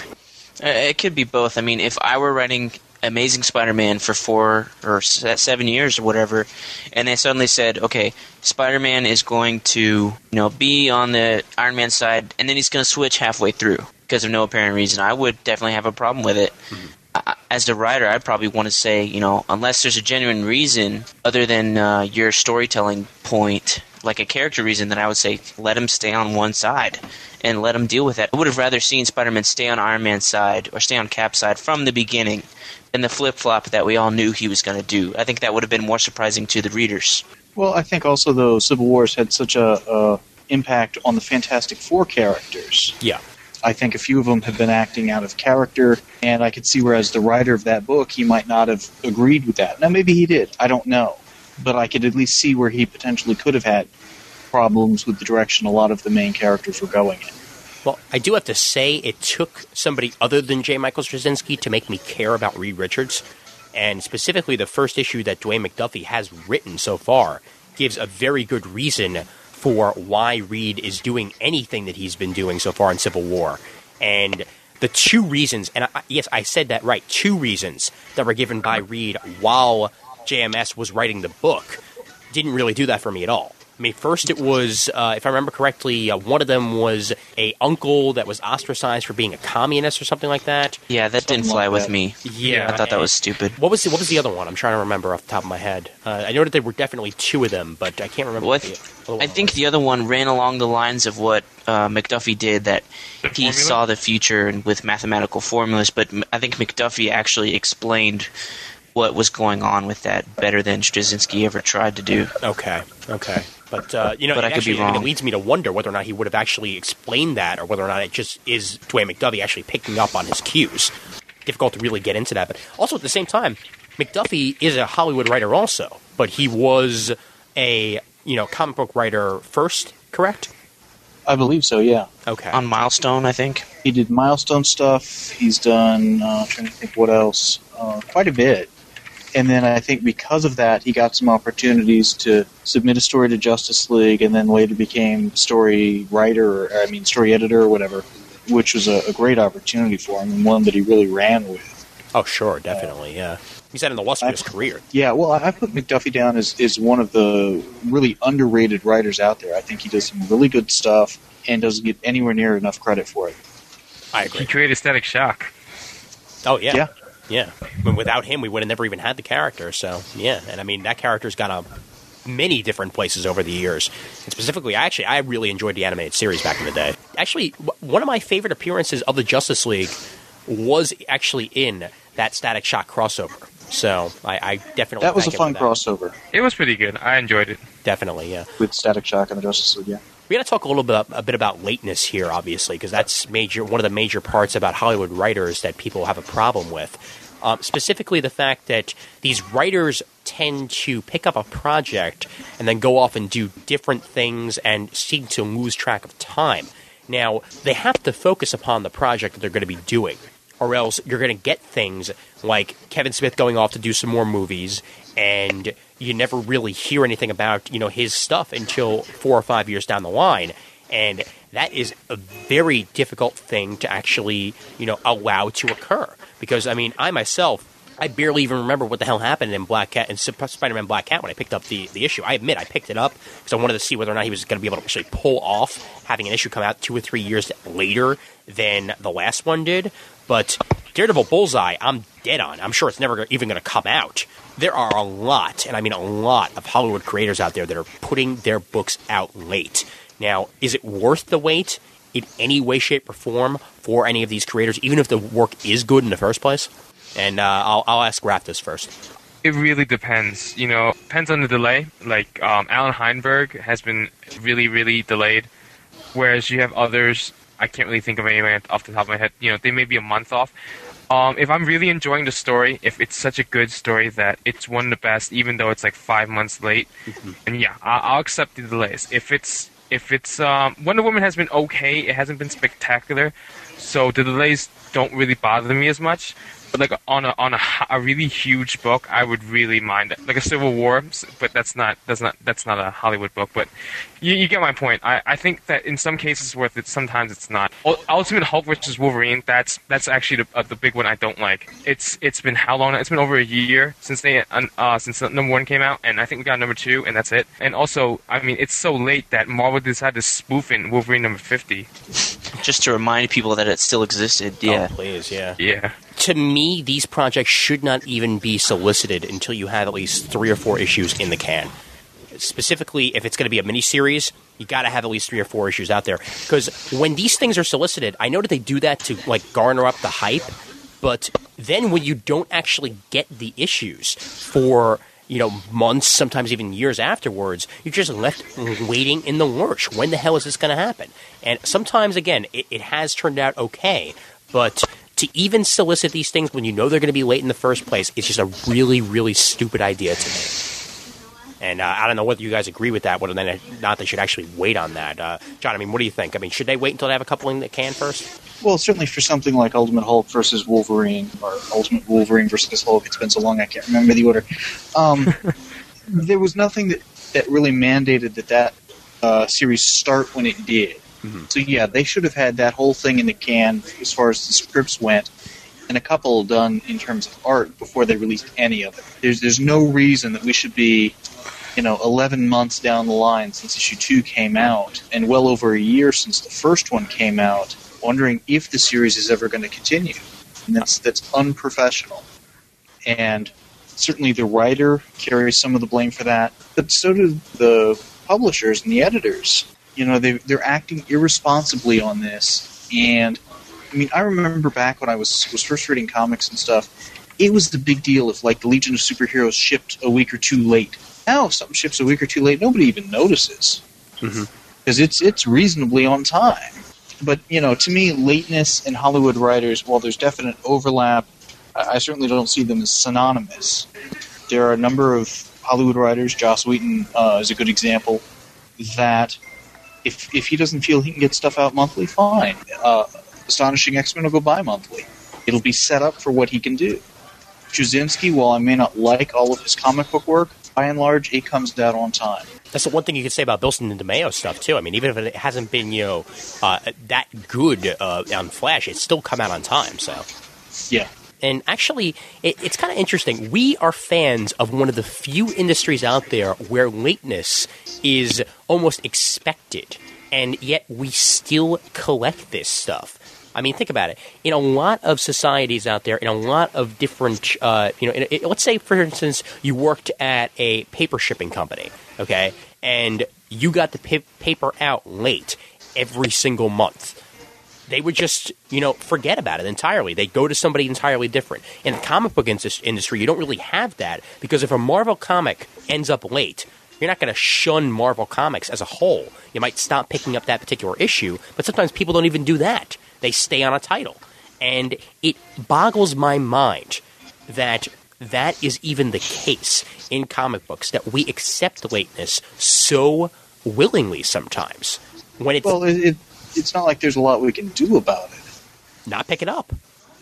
It could be both. I mean, if I were writing Amazing Spider-Man for 4 or 7 years or whatever, and they suddenly said, okay, Spider-Man is going to be on the Iron Man side, and then he's going to switch halfway through because of no apparent reason, I would definitely have a problem with it. Mm-hmm. As the writer, I'd probably want to say, unless there's a genuine reason other than your storytelling point, like a character reason, then I would say let him stay on one side and let him deal with that. I would have rather seen Spider-Man stay on Iron Man's side or stay on Cap's side from the beginning than the flip-flop that we all knew he was going to do. I think that would have been more surprising to the readers. Well, I think also, though, Civil War's had such a impact on the Fantastic Four characters. Yeah. I think a few of them have been acting out of character, and I could see where, as the writer of that book, he might not have agreed with that. Now, maybe he did. I don't know. But I could at least see where he potentially could have had problems with the direction a lot of the main characters were going in. Well, I do have to say it took somebody other than J. Michael Straczynski to make me care about Reed Richards, and specifically the first issue that Dwayne McDuffie has written so far gives a very good reason for why Reed is doing anything that he's been doing so far in Civil War. And the 2 reasons, and yes, I said that right, 2 reasons that were given by Reed while JMS was writing the book didn't really do that for me at all. I mean, first it was, if I remember correctly, one of them was a uncle that was ostracized for being a communist or something like that. Yeah, that didn't fly with me. Yeah. I thought that was stupid. What was the other one? I'm trying to remember off the top of my head. I know that there were definitely 2 of them, but I can't remember. I think the other one ran along the lines of what McDuffie did, that he saw the future and with mathematical formulas, but I think McDuffie actually explained what was going on with that better than Straczynski ever tried to do. Okay. But, but I could be wrong. It leads me to wonder whether or not he would have actually explained that, or whether or not it just is Dwayne McDuffie actually picking up on his cues. Difficult to really get into that. But also at the same time, McDuffie is a Hollywood writer also, but he was a, comic book writer first, correct? I believe so, yeah. Okay. On Milestone, I think. He did Milestone stuff. He's done, trying to think what else, quite a bit. And then I think because of that, he got some opportunities to submit a story to Justice League, and then later became story editor or whatever, which was a great opportunity for him, and one that he really ran with. Oh, sure, definitely, yeah. He's had an illustrious career. Yeah, well, I put McDuffie down as one of the really underrated writers out there. I think he does some really good stuff and doesn't get anywhere near enough credit for it. I agree. He created Static Shock. Oh, yeah. Yeah. I mean, without him, we would have never even had the character. So, yeah. And, I mean, that character's gone many different places over the years. And specifically, I really enjoyed the animated series back in the day. Actually, one of my favorite appearances of the Justice League was actually in that Static Shock crossover. So, I definitely... That was a fun crossover. It was pretty good. I enjoyed it. Definitely, yeah. With Static Shock and the Justice League, yeah. We got to talk a bit about lateness here, obviously, because that's one of the major parts about Hollywood writers that people have a problem with. Specifically, the fact that these writers tend to pick up a project and then go off and do different things and seem to lose track of time. Now, they have to focus upon the project that they're going to be doing, or else you're going to get things like Kevin Smith going off to do some more movies, and you never really hear anything about, his stuff until 4 or 5 years down the line. And that is a very difficult thing to actually, allow to occur. Because, I myself, I barely even remember what the hell happened in Black Cat and Spider-Man Black Cat when I picked up the issue. I admit I picked it up because I wanted to see whether or not he was going to be able to actually pull off having an issue come out 2 or 3 years later than the last one did. But Daredevil Bullseye, I'm dead on. I'm sure it's never even going to come out. There are a lot, and I mean a lot, of Hollywood creators out there that are putting their books out late. Now, is it worth the wait in any way, shape, or form for any of these creators, even if the work is good in the first place? And I'll ask Raptus first. It really depends. Depends on the delay. Like, Alan Heinberg has been really, really delayed, whereas you have others, I can't really think of anyone off the top of my head, they may be a month off. If I'm really enjoying the story, if it's such a good story that it's one of the best, even though it's like 5 months late, and yeah, I'll accept the delays. If it's Wonder Woman has been okay, it hasn't been spectacular, so the delays don't really bother me as much. But like on a really huge book, I would really mind it. Like a Civil War, but that's not a Hollywood book. But you get my point. I think that in some cases it's worth it. Sometimes it's not. Ultimate Hulk versus Wolverine. That's actually the big one I don't like. It's been how long? It's been over a year since number 1 came out, and I think we got number 2, and that's it. And also, it's so late that Marvel decided to spoof in Wolverine number 50. Just to remind people that it still existed. Yeah. Oh, please, yeah. Yeah. To me, these projects should not even be solicited until you have at least 3 or 4 issues in the can. Specifically, if it's going to be a miniseries, you got to have at least 3 or 4 issues out there. Because when these things are solicited, I know that they do that to garner up the hype, but then when you don't actually get the issues for months, sometimes even years afterwards, you're just left waiting in the lurch. When the hell is this going to happen? And sometimes, again, it has turned out okay, but to even solicit these things when you know they're going to be late in the first place, it's just a really, really stupid idea to me. And I don't know whether you guys agree with that, whether or not they should actually wait on that. John, what do you think? Should they wait until they have a couple in the can first? Well, certainly for something like Ultimate Hulk versus Wolverine, or Ultimate Wolverine versus Hulk, it's been so long I can't remember the order. There was nothing that really mandated that series start when it did. Mm-hmm. So yeah, they should have had that whole thing in the can as far as the scripts went, and a couple done in terms of art before they released any of it. There's no reason that we should be 11 months down the line since issue 2 came out, and well over a year since the first one came out, wondering if the series is ever going to continue. And that's unprofessional. And certainly the writer carries some of the blame for that, but so do the publishers and the editors. They're acting irresponsibly on this. And, I remember back when I was first reading comics and stuff, it was the big deal if, the Legion of Superheroes shipped a week or 2 late. Now, if something ships a week or 2 late, nobody even notices. Because it's reasonably on time. But, to me, lateness and Hollywood writers, while there's definite overlap, I certainly don't see them as synonymous. There are a number of Hollywood writers, Joss Whedon is a good example, that if he doesn't feel he can get stuff out monthly, fine. Astonishing X-Men will go bi-monthly. It'll be set up for what he can do. Straczynski, while I may not like all of his comic book work, by and large, it comes out on time. That's the one thing you could say about Bilson and DeMeo stuff, too. Even if it hasn't been, that good on Flash, it's still come out on time, so. Yeah. And actually, it's kind of interesting. We are fans of one of the few industries out there where lateness is almost expected, and yet we still collect this stuff. Think about it. In a lot of societies out there, in a lot of different, let's say, for instance, you worked at a paper shipping company, okay, and you got the paper out late every single month. They would just, forget about it entirely. They go to somebody entirely different. In the comic book industry, you don't really have that, because if a Marvel comic ends up late, you're not going to shun Marvel Comics as a whole. You might stop picking up that particular issue, but sometimes people don't even do that. They stay on a title. And it boggles my mind that is even the case in comic books, that we accept lateness so willingly sometimes. When it's it's not like there's a lot we can do about it. Not pick it up.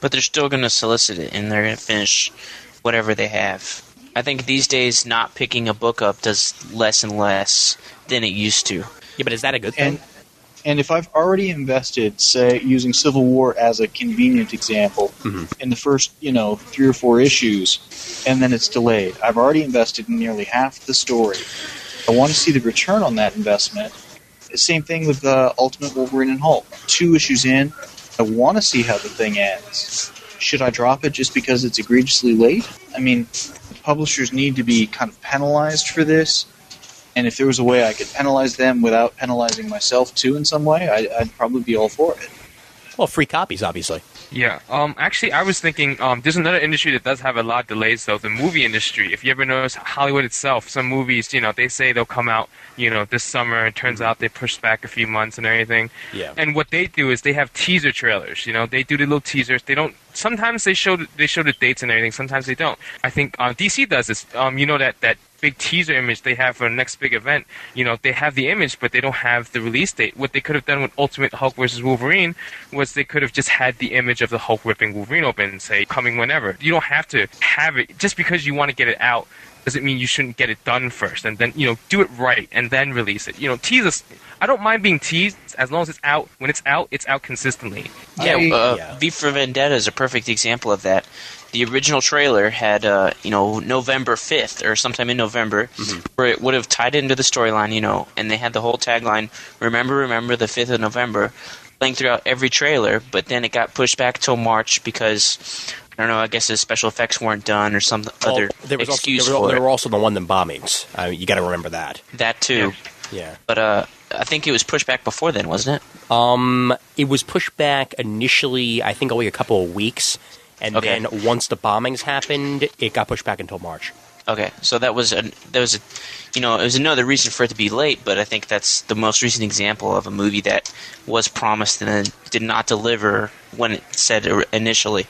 But they're still going to solicit it, and they're going to finish whatever they have. I think these days not picking a book up does less and less than it used to. Yeah, but is that a good thing? And if I've already invested, say, using Civil War as a convenient example, in the first, 3 or 4 issues, and then it's delayed, I've already invested in nearly half the story. I want to see the return on that investment. Same thing with Ultimate Wolverine and Hulk. 2 issues in, I want to see how the thing ends. Should I drop it just because it's egregiously late? I mean, the publishers need to be kind of penalized for this. And if there was a way I could penalize them without penalizing myself, too, in some way, I'd probably be all for it. Well, free copies, obviously. Yeah. Actually, I was thinking there's another industry that does have a lot of delays, though. The movie industry. If you ever notice, Hollywood itself, some movies, they say they'll come out, this summer. It turns out they pushed back a few months and everything. Yeah. And what they do is they have teaser trailers. They do the little teasers. They don't. Sometimes they show the dates and everything. Sometimes they don't. I think DC does this. That big teaser image they have for the next big event, they have the image, but they don't have the release date. What they could have done with Ultimate Hulk vs. Wolverine was they could have just had the image of the Hulk ripping Wolverine open and say, coming whenever. You don't have to have it. Just because you want to get it out doesn't mean you shouldn't get it done first. And then, do it right and then release it. Tease us. I don't mind being teased as long as it's out. When it's out consistently. V for Vendetta is a perfect example of that. The original trailer had, November 5th or sometime in November, where it would have tied into the storyline, and they had the whole tagline, remember the 5th of November, playing throughout every trailer, but then it got pushed back till March because, I don't know, I guess the special effects weren't done or some other excuse for it. There were also the London bombings. You got to remember that. That, too. Yeah. But I think it was pushed back before then, wasn't it? It was pushed back initially, I think, only a couple of weeks. And then once the bombings happened, it got pushed back until March. Okay, so it was another reason for it to be late, but I think that's the most recent example of a movie that was promised and then did not deliver when it said initially.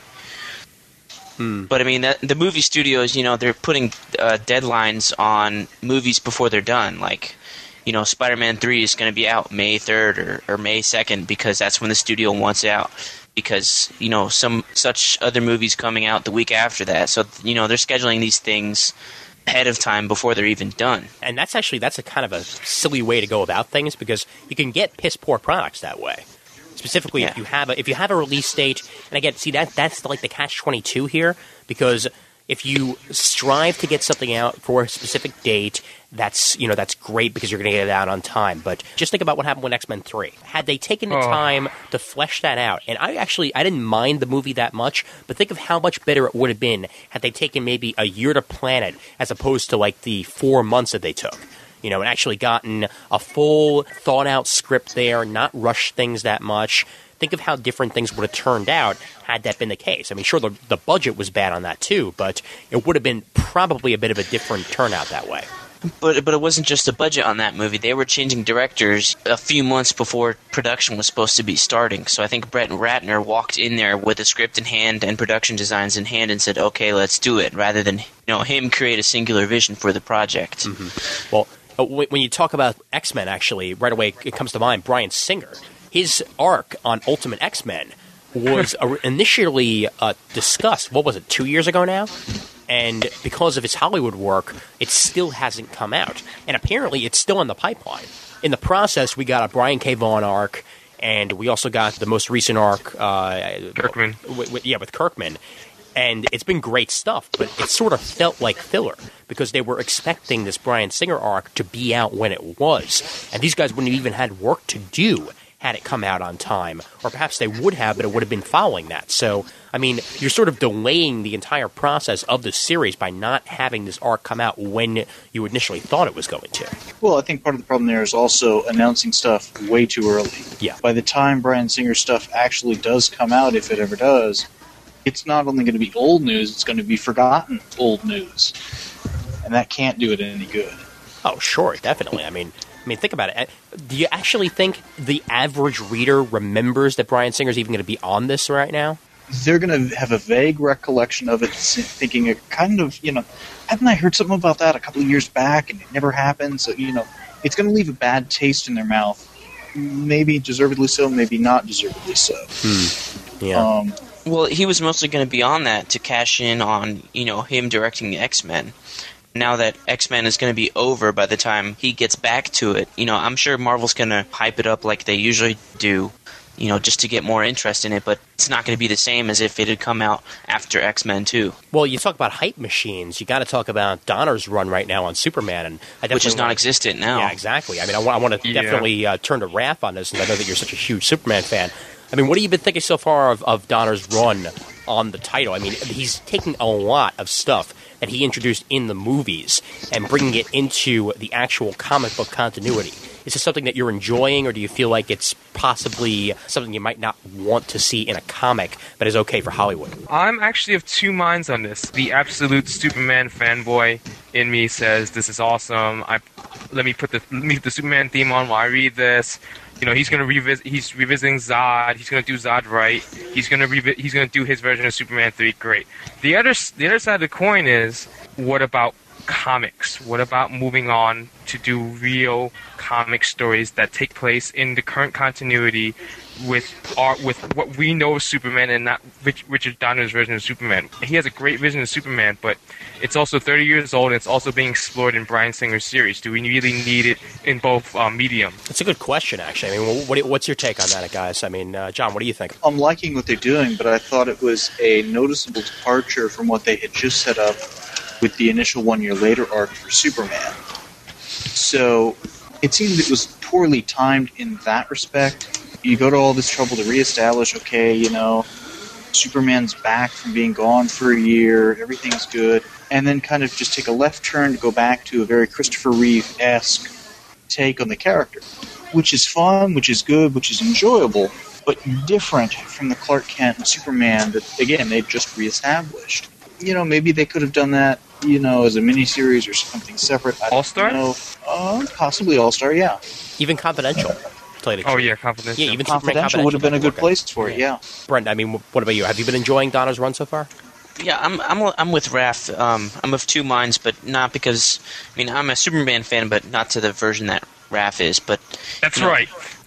But I mean, the movie studios, they're putting deadlines on movies before they're done. Like, Spider-Man 3 is going to be out May 3rd or May 2nd because that's when the studio wants it out. Because, some such other movies coming out the week after that. So, they're scheduling these things ahead of time before they're even done. And that's a kind of a silly way to go about things because you can get piss poor products that way. Specifically, if you have a release date, and again, see that's like the catch-22 here, because if you strive to get something out for a specific date, that's great because you're going to get it out on time. But just think about what happened with X-Men 3. Had they taken the time to flesh that out, and I didn't mind the movie that much, but think of how much better it would have been had they taken maybe a year to plan it as opposed to like the 4 months that they took. And actually gotten a full thought-out script there, not rushed things that much. Think of how different things would have turned out had that been the case. I mean, sure, the budget was bad on that too, but it would have been probably a bit of a different turnout that way. But it wasn't just the budget on that movie. They were changing directors a few months before production was supposed to be starting. So I think Brett Ratner walked in there with a script in hand and production designs in hand and said, okay, let's do it, rather than him create a singular vision for the project. Well, when you talk about X-Men, actually, right away it comes to mind Bryan Singer. His arc on Ultimate X-Men was initially discussed, 2 years ago now? And because of his Hollywood work, it still hasn't come out. And apparently it's still in the pipeline. In the process, we got a Brian K. Vaughan arc, and we also got the most recent arc Kirkman. With Kirkman. And it's been great stuff, but it sort of felt like filler because they were expecting this Bryan Singer arc to be out when it was. And these guys wouldn't have even had work to do had it come out on time. Or perhaps they would have, but it would have been following that. So, I mean, you're sort of delaying the entire process of the series by not having this arc come out when you initially thought it was going to. Well, I think part of the problem there is also announcing stuff way too early. Yeah. By the time Bryan Singer stuff actually does come out, if it ever does, it's not only going to be old news, it's going to be forgotten old news. And that can't do it any good. Oh, sure, definitely. I mean, think about it. Do you actually think the average reader remembers that Bryan Singer's even going to be on this right now? They're going to have a vague recollection of it, thinking it kind of, hadn't I heard something about that a couple of years back and it never happened? So, it's going to leave a bad taste in their mouth. Maybe deservedly so, maybe not deservedly so. Yeah. Well, he was mostly going to be on that to cash in on, him directing X-Men. Now that X-Men is going to be over by the time he gets back to it, I'm sure Marvel's going to hype it up like they usually do, just to get more interest in it, but it's not going to be the same as if it had come out after X-Men 2. Well, you talk about hype machines. You got to talk about Donner's run right now on Superman, and which is non-existent now. Yeah, exactly. I mean, I want to definitely turn to Raph on this, and I know that you're such a huge Superman fan. I mean, what have you been thinking so far of Donner's run on the title? I mean, he's taking a lot of stuff that he introduced in the movies and bringing it into the actual comic book continuity. Is this something that you're enjoying, or do you feel like it's possibly something you might not want to see in a comic but is okay for Hollywood? I'm actually of two minds on this. The absolute Superman fanboy in me says this is awesome. Let me put the Superman theme on while I read this. He's going to revisit. He's revisiting Zod. He's going to do Zod right. He's going to do his version of Superman 3. Great. The other side of the coin is, what about comics? What about moving on to do real comic stories that take place in the current continuity with what we know of Superman and not Richard Donner's version of Superman? He has a great vision of Superman, but it's also 30 years old and it's also being explored in Bryan Singer's series. Do we really need it in both medium? That's a good question, actually. I mean, what's your take on that, guys? I mean, John, what do you think? I'm liking what they're doing, but I thought it was a noticeable departure from what they had just set up with the initial 1 year later arc for Superman. So it seemed it was poorly timed in that respect. You go to all this trouble to reestablish, Superman's back from being gone for a year, everything's good, and then kind of just take a left turn to go back to a very Christopher Reeve-esque take on the character, which is fun, which is good, which is enjoyable, but different from the Clark Kent and Superman that, again, they just reestablished. Maybe they could have done that, as a miniseries or something separate. All-Star? Possibly All-Star, yeah. Even Confidential. Oh, yeah, Confidential. Yeah, even Confidential would have been a good place for it, yeah. Brent, I mean, what about you? Have you been enjoying Donner's run so far? Yeah, I'm with Raph. I'm of two minds, but not because... I'm a Superman fan, but not to the version that Raph is, but... That's right.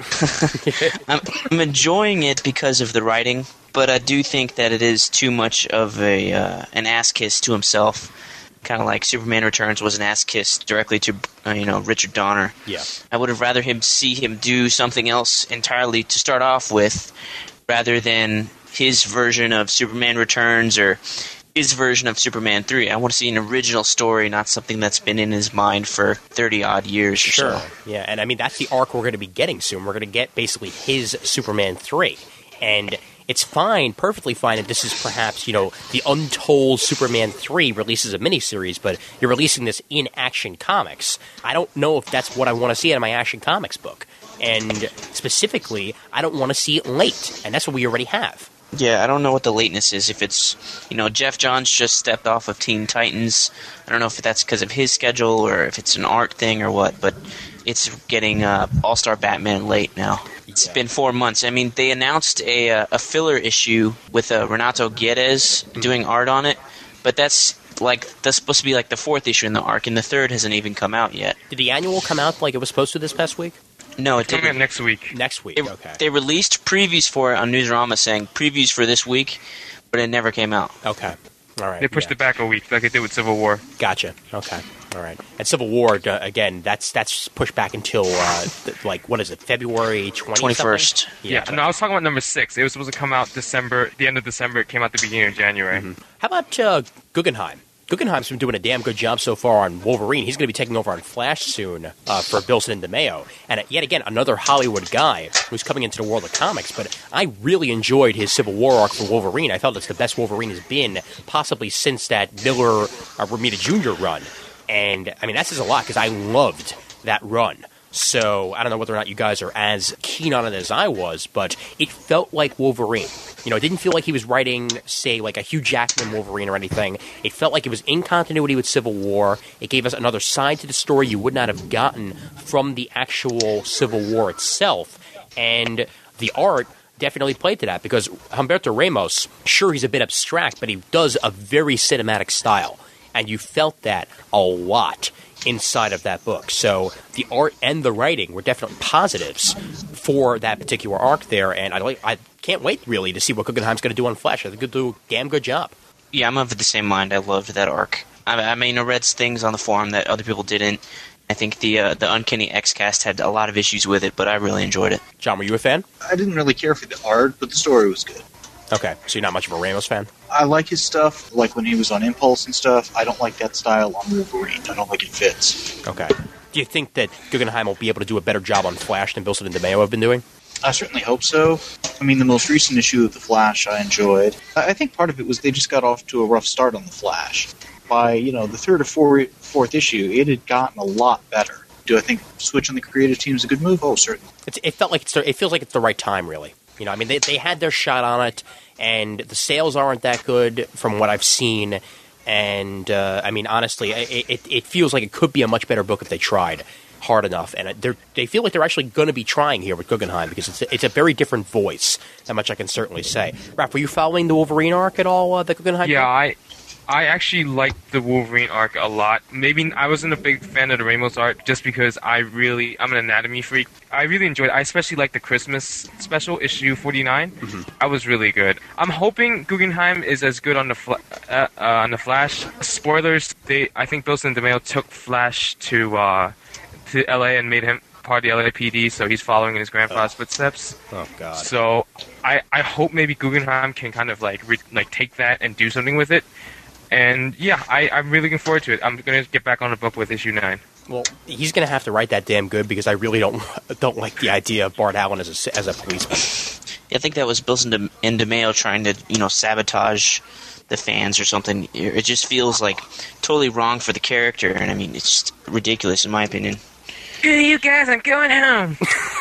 I'm enjoying it because of the writing, but I do think that it is too much of an ass kiss to himself. Kind of like Superman Returns was an ass kiss directly to Richard Donner. Yeah, I would have rather see him do something else entirely to start off with, rather than his version of Superman Returns or his version of Superman 3. I want to see an original story, not something that's been in his mind for 30-odd years or so. Yeah, and I mean, that's the arc we're going to be getting soon. We're going to get basically his Superman 3. And it's fine, perfectly fine, if this is perhaps, the untold Superman 3 releases a miniseries, but you're releasing this in Action Comics. I don't know if that's what I want to see out of my Action Comics book. And specifically, I don't want to see it late, and that's what we already have. Yeah, I don't know what the lateness is. If it's, Jeff Johns just stepped off of Teen Titans. I don't know if that's because of his schedule or if it's an art thing or what, but it's getting All-Star Batman late now. It's been 4 months. I mean, they announced a filler issue with Renato Guedes doing art on it, but that's supposed to be like the fourth issue in the arc, and the third hasn't even come out yet. Did the annual come out like it was supposed to this past week? No, it didn't. Next week. Next week, okay. They released previews for it on Newsarama saying previews for this week, but it never came out. Okay. All right. They pushed it back a week like they did with Civil War. Gotcha. Okay. All right. And Civil War, again, that's pushed back until, what is it, February 21st? Yeah. No, I was talking about number 6. It was supposed to come out the end of December. It came out the beginning of January. Mm-hmm. How about Guggenheim? Guggenheim's been doing a damn good job so far on Wolverine. He's going to be taking over on Flash soon for Bilson and DeMeo. And yet again, another Hollywood guy who's coming into the world of comics. But I really enjoyed his Civil War arc for Wolverine. I felt it's the best Wolverine has been possibly since that Miller Romita Jr. run. And, I mean, that says a lot because I loved that run. So I don't know whether or not you guys are as keen on it as I was, but it felt like Wolverine. It didn't feel like he was writing, say, like a Hugh Jackman Wolverine or anything. It felt like it was in continuity with Civil War. It gave us another side to the story you would not have gotten from the actual Civil War itself. And the art definitely played to that because Humberto Ramos, sure, he's a bit abstract, but he does a very cinematic style. and you felt that a lot inside of that book. So the art and the writing were definitely positives for that particular arc there, and I can't wait really to see what Guggenheim's going to do on Flash. I think they'll do a damn good job. Yeah, I'm of the same mind. I loved that arc. I mean, I read things on the forum that other people didn't. I think the Uncanny X-Cast had a lot of issues with it, but I really enjoyed it. John, were you a fan? I didn't really care for the art, but the story was good. Okay, so you're not much of a Ramos fan? I like his stuff, like when he was on Impulse and stuff. I don't like that style on Wolverine. I don't think it fits. Okay. Do you think that Guggenheim will be able to do a better job on Flash than Wilson and DeMeo have been doing? I certainly hope so. I mean, the most recent issue of The Flash I enjoyed. I think part of it was they just got off to a rough start on The Flash. By, the third or fourth issue, it had gotten a lot better. Do I think switching the creative team is a good move? Oh, certainly. It feels like it's the right time, really. I mean, they had their shot on it, and the sales aren't that good from what I've seen. And, I mean, honestly, it feels like it could be a much better book if they tried hard enough. And they feel like they're actually going to be trying here with Guggenheim because it's a very different voice. That much I can certainly say. Raph, were you following the Wolverine arc at all, the Guggenheim? Yeah, I actually liked the Wolverine arc a lot. Maybe I wasn't a big fan of the Ramos arc just because I'm an anatomy freak. I really enjoyed it. I especially liked the Christmas special, issue 49. Mm-hmm. That was really good. I'm hoping Guggenheim is as good on the Flash. Spoilers, I think Wilson and DeMeo took Flash to LA and made him part of the LAPD, so he's following in his grandfather's footsteps. Oh, God. So I hope maybe Guggenheim can kind of like take that and do something with it. And yeah, I'm really looking forward to it. I'm going to get back on the book with issue 9. Well, he's going to have to write that damn good because I really don't like the idea of Bart Allen as a policeman. I think that was Wilson and DeMeo trying to sabotage the fans or something. It just feels like totally wrong for the character, and I mean it's just ridiculous in my opinion. Screw you guys, I'm going home.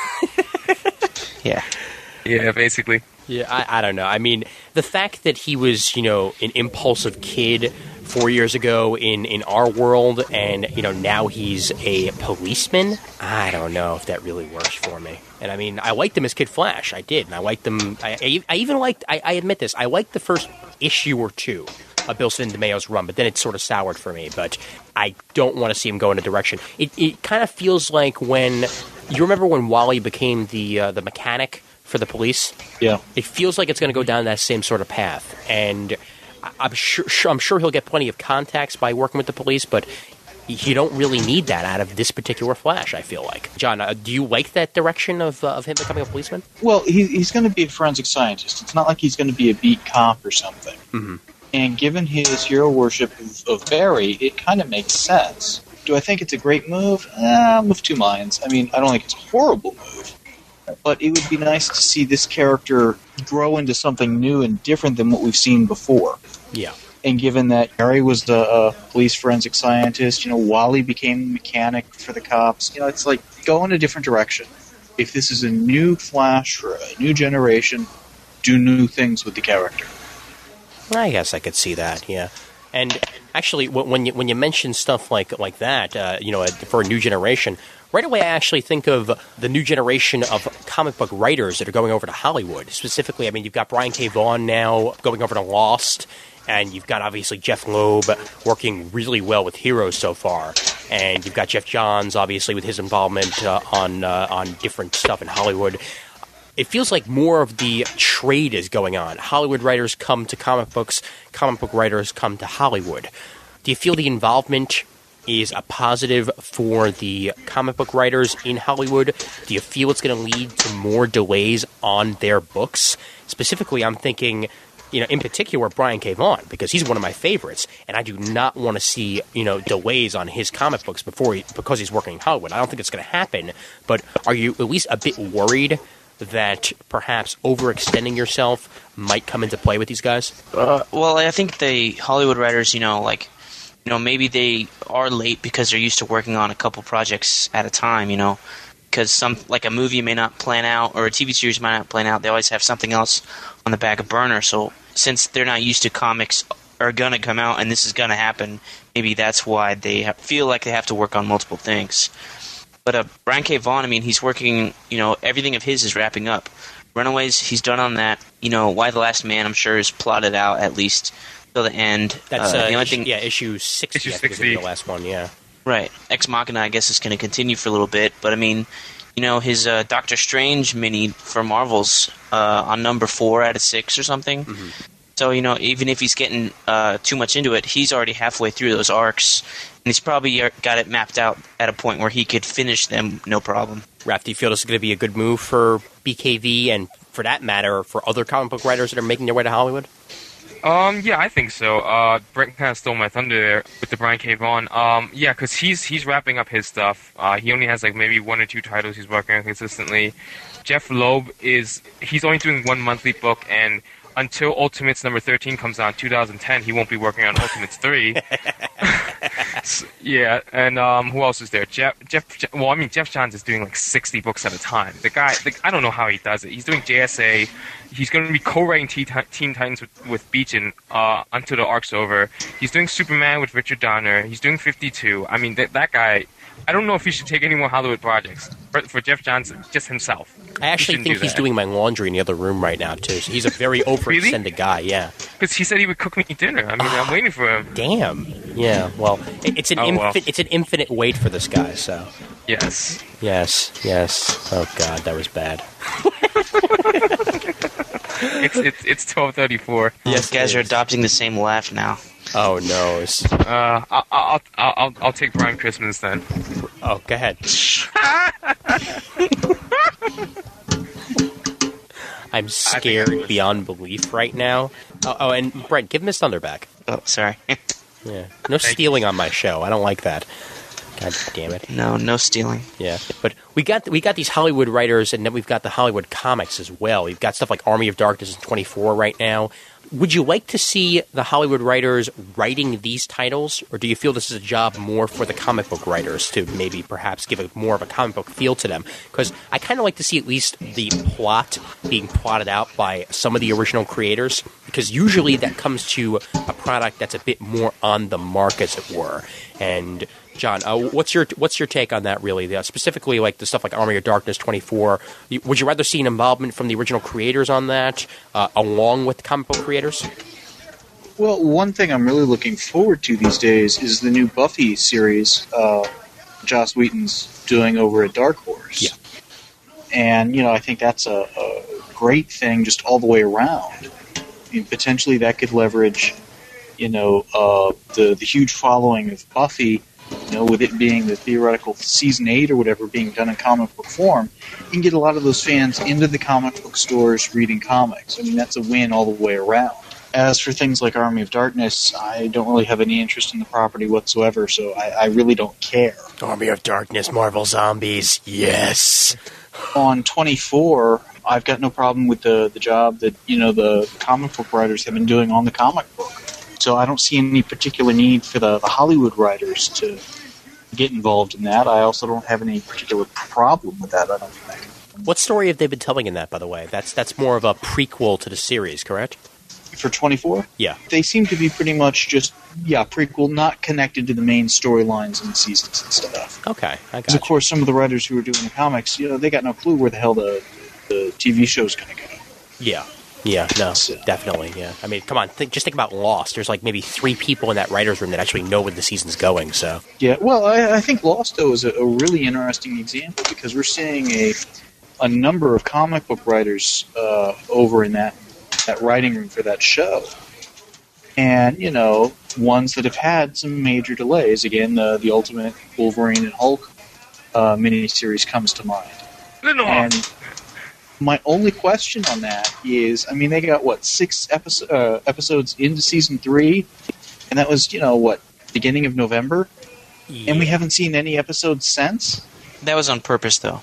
Yeah, basically. Yeah, I don't know. I mean, the fact that he was, an impulsive kid 4 years ago in our world, and, now he's a policeman, I don't know if that really works for me. And, I mean, I liked him as Kid Flash. I did. And I liked him. I even liked, I admit this, I liked the first issue or two of Wilson and DeMeo's run, but then it sort of soured for me. But I don't want to see him go in a direction. It kind of feels like when, you remember when Wally became the mechanic for the police? Yeah. It feels like it's going to go down that same sort of path. And I'm sure he'll get plenty of contacts by working with the police, but you don't really need that out of this particular Flash, I feel like. John, do you like that direction of him becoming a policeman? Well, he's going to be a forensic scientist. It's not like he's going to be a beat cop or something. Mm-hmm. And given his hero worship of Barry, it kind of makes sense. Do I think it's a great move? I'm of two minds. I mean, I don't think it's a horrible move. But it would be nice to see this character grow into something new and different than what we've seen before. Yeah. And given that Harry was the police forensic scientist, Wally became a mechanic for the cops, it's like, go in a different direction. If this is a new Flash for a new generation, do new things with the character. I guess I could see that, yeah. And actually, when you mention stuff like that, for a new generation, right away I actually think of the new generation of comic book writers that are going over to Hollywood. Specifically, I mean, you've got Brian K. Vaughan now going over to Lost, and you've got obviously Jeff Loeb working really well with Heroes so far, and you've got Jeff Johns obviously with his involvement on different stuff in Hollywood. It feels like more of the trade is going on. Hollywood writers come to comic books, comic book writers come to Hollywood. Do you feel the involvement is a positive for the comic book writers in Hollywood? Do you feel it's going to lead to more delays on their books? Specifically, I'm thinking, in particular, Brian K. Vaughan, because he's one of my favorites, and I do not want to see, delays on his comic books because he's working in Hollywood. I don't think it's going to happen, but are you at least a bit worried that perhaps overextending yourself might come into play with these guys? Well, I think the Hollywood writers, maybe they are late because they're used to working on a couple projects at a time, because like a movie may not plan out or a TV series might not plan out. They always have something else on the back burner. So since they're not used to comics are going to come out and this is going to happen, maybe that's why they feel like they have to work on multiple things. But Brian K. Vaughan, I mean, he's working, everything of his is wrapping up. Runaways, he's done on that. Y the Last Man, I'm sure, is plotted out at least. till the end. That's the only thing, issue 60. Issue I think, is 60. the last one. Yeah. right? Ex Machina, I guess, is going to continue for a little bit, but I mean, his Doctor Strange mini for Marvel's on number 4 out of 6 or something. Mm-hmm. So even if he's getting too much into it, he's already halfway through those arcs, and he's probably got it mapped out at a point where he could finish them no problem. Raph, do you feel this is going to be a good move for BKV and, for that matter, for other comic book writers that are making their way to Hollywood? Yeah, I think so. Brent kind of stole my thunder there with the Brian K. Vaughan. Yeah, because he's wrapping up his stuff. He only has like maybe 1 or 2 titles he's working on consistently. Jeff Loeb he's only doing 1 monthly book, and until Ultimates number 13 comes out in 2010, he won't be working on Ultimates 3. Yeah, and who else is there? Jeff Johns is doing like 60 books at a time. The guy, I don't know how he does it. He's doing JSA. He's going to be co-writing Teen Titans with Beechin until the arc's over. He's doing Superman with Richard Donner. He's doing 52. I mean, that guy, I don't know if he should take any more Hollywood projects for Jeff Johns, just himself. I actually think he's doing my laundry in the other room right now, too. So he's a very overextended guy, yeah. Because he said he would cook me dinner. I mean, I'm waiting for him. Damn. Yeah, well, it's an infinite wait for this guy, so. Yes. Yes. Oh, God, that was bad. It's 12:34. Yes, guys are adopting the same laugh now. Oh, no. I'll take Prime Christmas then. Oh, go ahead. I'm scared beyond belief right now. Oh, and Brent, give him his thunder back. Oh, sorry. Yeah, no stealing on my show. I don't like that. God damn it. No stealing. Yeah, but we got these Hollywood writers, and then we've got the Hollywood comics as well. We've got stuff like Army of Darkness and 24 right now. Would you like to see the Hollywood writers writing these titles, or do you feel this is a job more for the comic book writers to maybe perhaps give more of a comic book feel to them? Because I kind of like to see at least the plot being plotted out by some of the original creators, because usually that comes to a product that's a bit more on the mark, as it were. And John, what's your take on that, really? Specifically, like the stuff like Army of Darkness 24. Would you rather see an involvement from the original creators on that, along with comic book creators? Well, one thing I'm really looking forward to these days is the new Buffy series Joss Whedon's doing over at Dark Horse. Yeah. And, I think that's a great thing just all the way around. I mean, potentially that could leverage, the huge following of Buffy, with it being the theoretical season 8 or whatever being done in comic book form, you can get a lot of those fans into the comic book stores reading comics. I mean, that's a win all the way around. As for things like Army of Darkness, I don't really have any interest in the property whatsoever, so I really don't care. Army of Darkness, Marvel Zombies, yes. On 24, I've got no problem with the job that, the comic book writers have been doing on the comic book. So I don't see any particular need for the Hollywood writers to get involved in that. I also don't have any particular problem with that, I don't think. What story have they been telling in that, by the way? That's more of a prequel to the series, correct? For 24? Yeah. They seem to be pretty much just, prequel, not connected to the main storylines and seasons and stuff. Okay, I got Because, of course, some of the writers who are doing the comics, they got no clue where the hell the TV show's going to go. Yeah. Yeah, no, definitely, yeah. I mean, come on, just think about Lost. There's like maybe 3 people in that writer's room that actually know where the season's going, so. Yeah, well, I think Lost, though, is a really interesting example because we're seeing a number of comic book writers over in that writing room for that show. And, ones that have had some major delays. Again, the Ultimate Wolverine and Hulk miniseries comes to mind. And my only question on that is, I mean, they got, 6 episodes into Season 3? And that was, beginning of November? Yeah. And we haven't seen any episodes since? That was on purpose, though.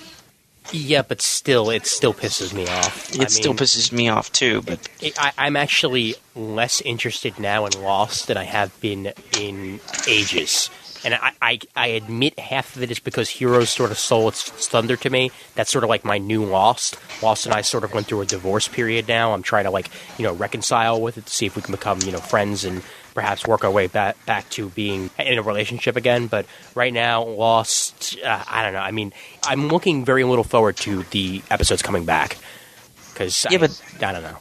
Yeah, but still, it still pisses me off. Still pisses me off, too. But I'm actually less interested now in Lost than I have been in ages. And I admit half of it is because Heroes sort of stole its thunder to me. That's sort of like my new Lost. Lost and I sort of went through a divorce period now. I'm trying to, reconcile with it to see if we can become, friends and perhaps work our way back to being in a relationship again. But right now, Lost, I don't know. I mean, I'm looking very little forward to the episodes coming back. Because, I don't know.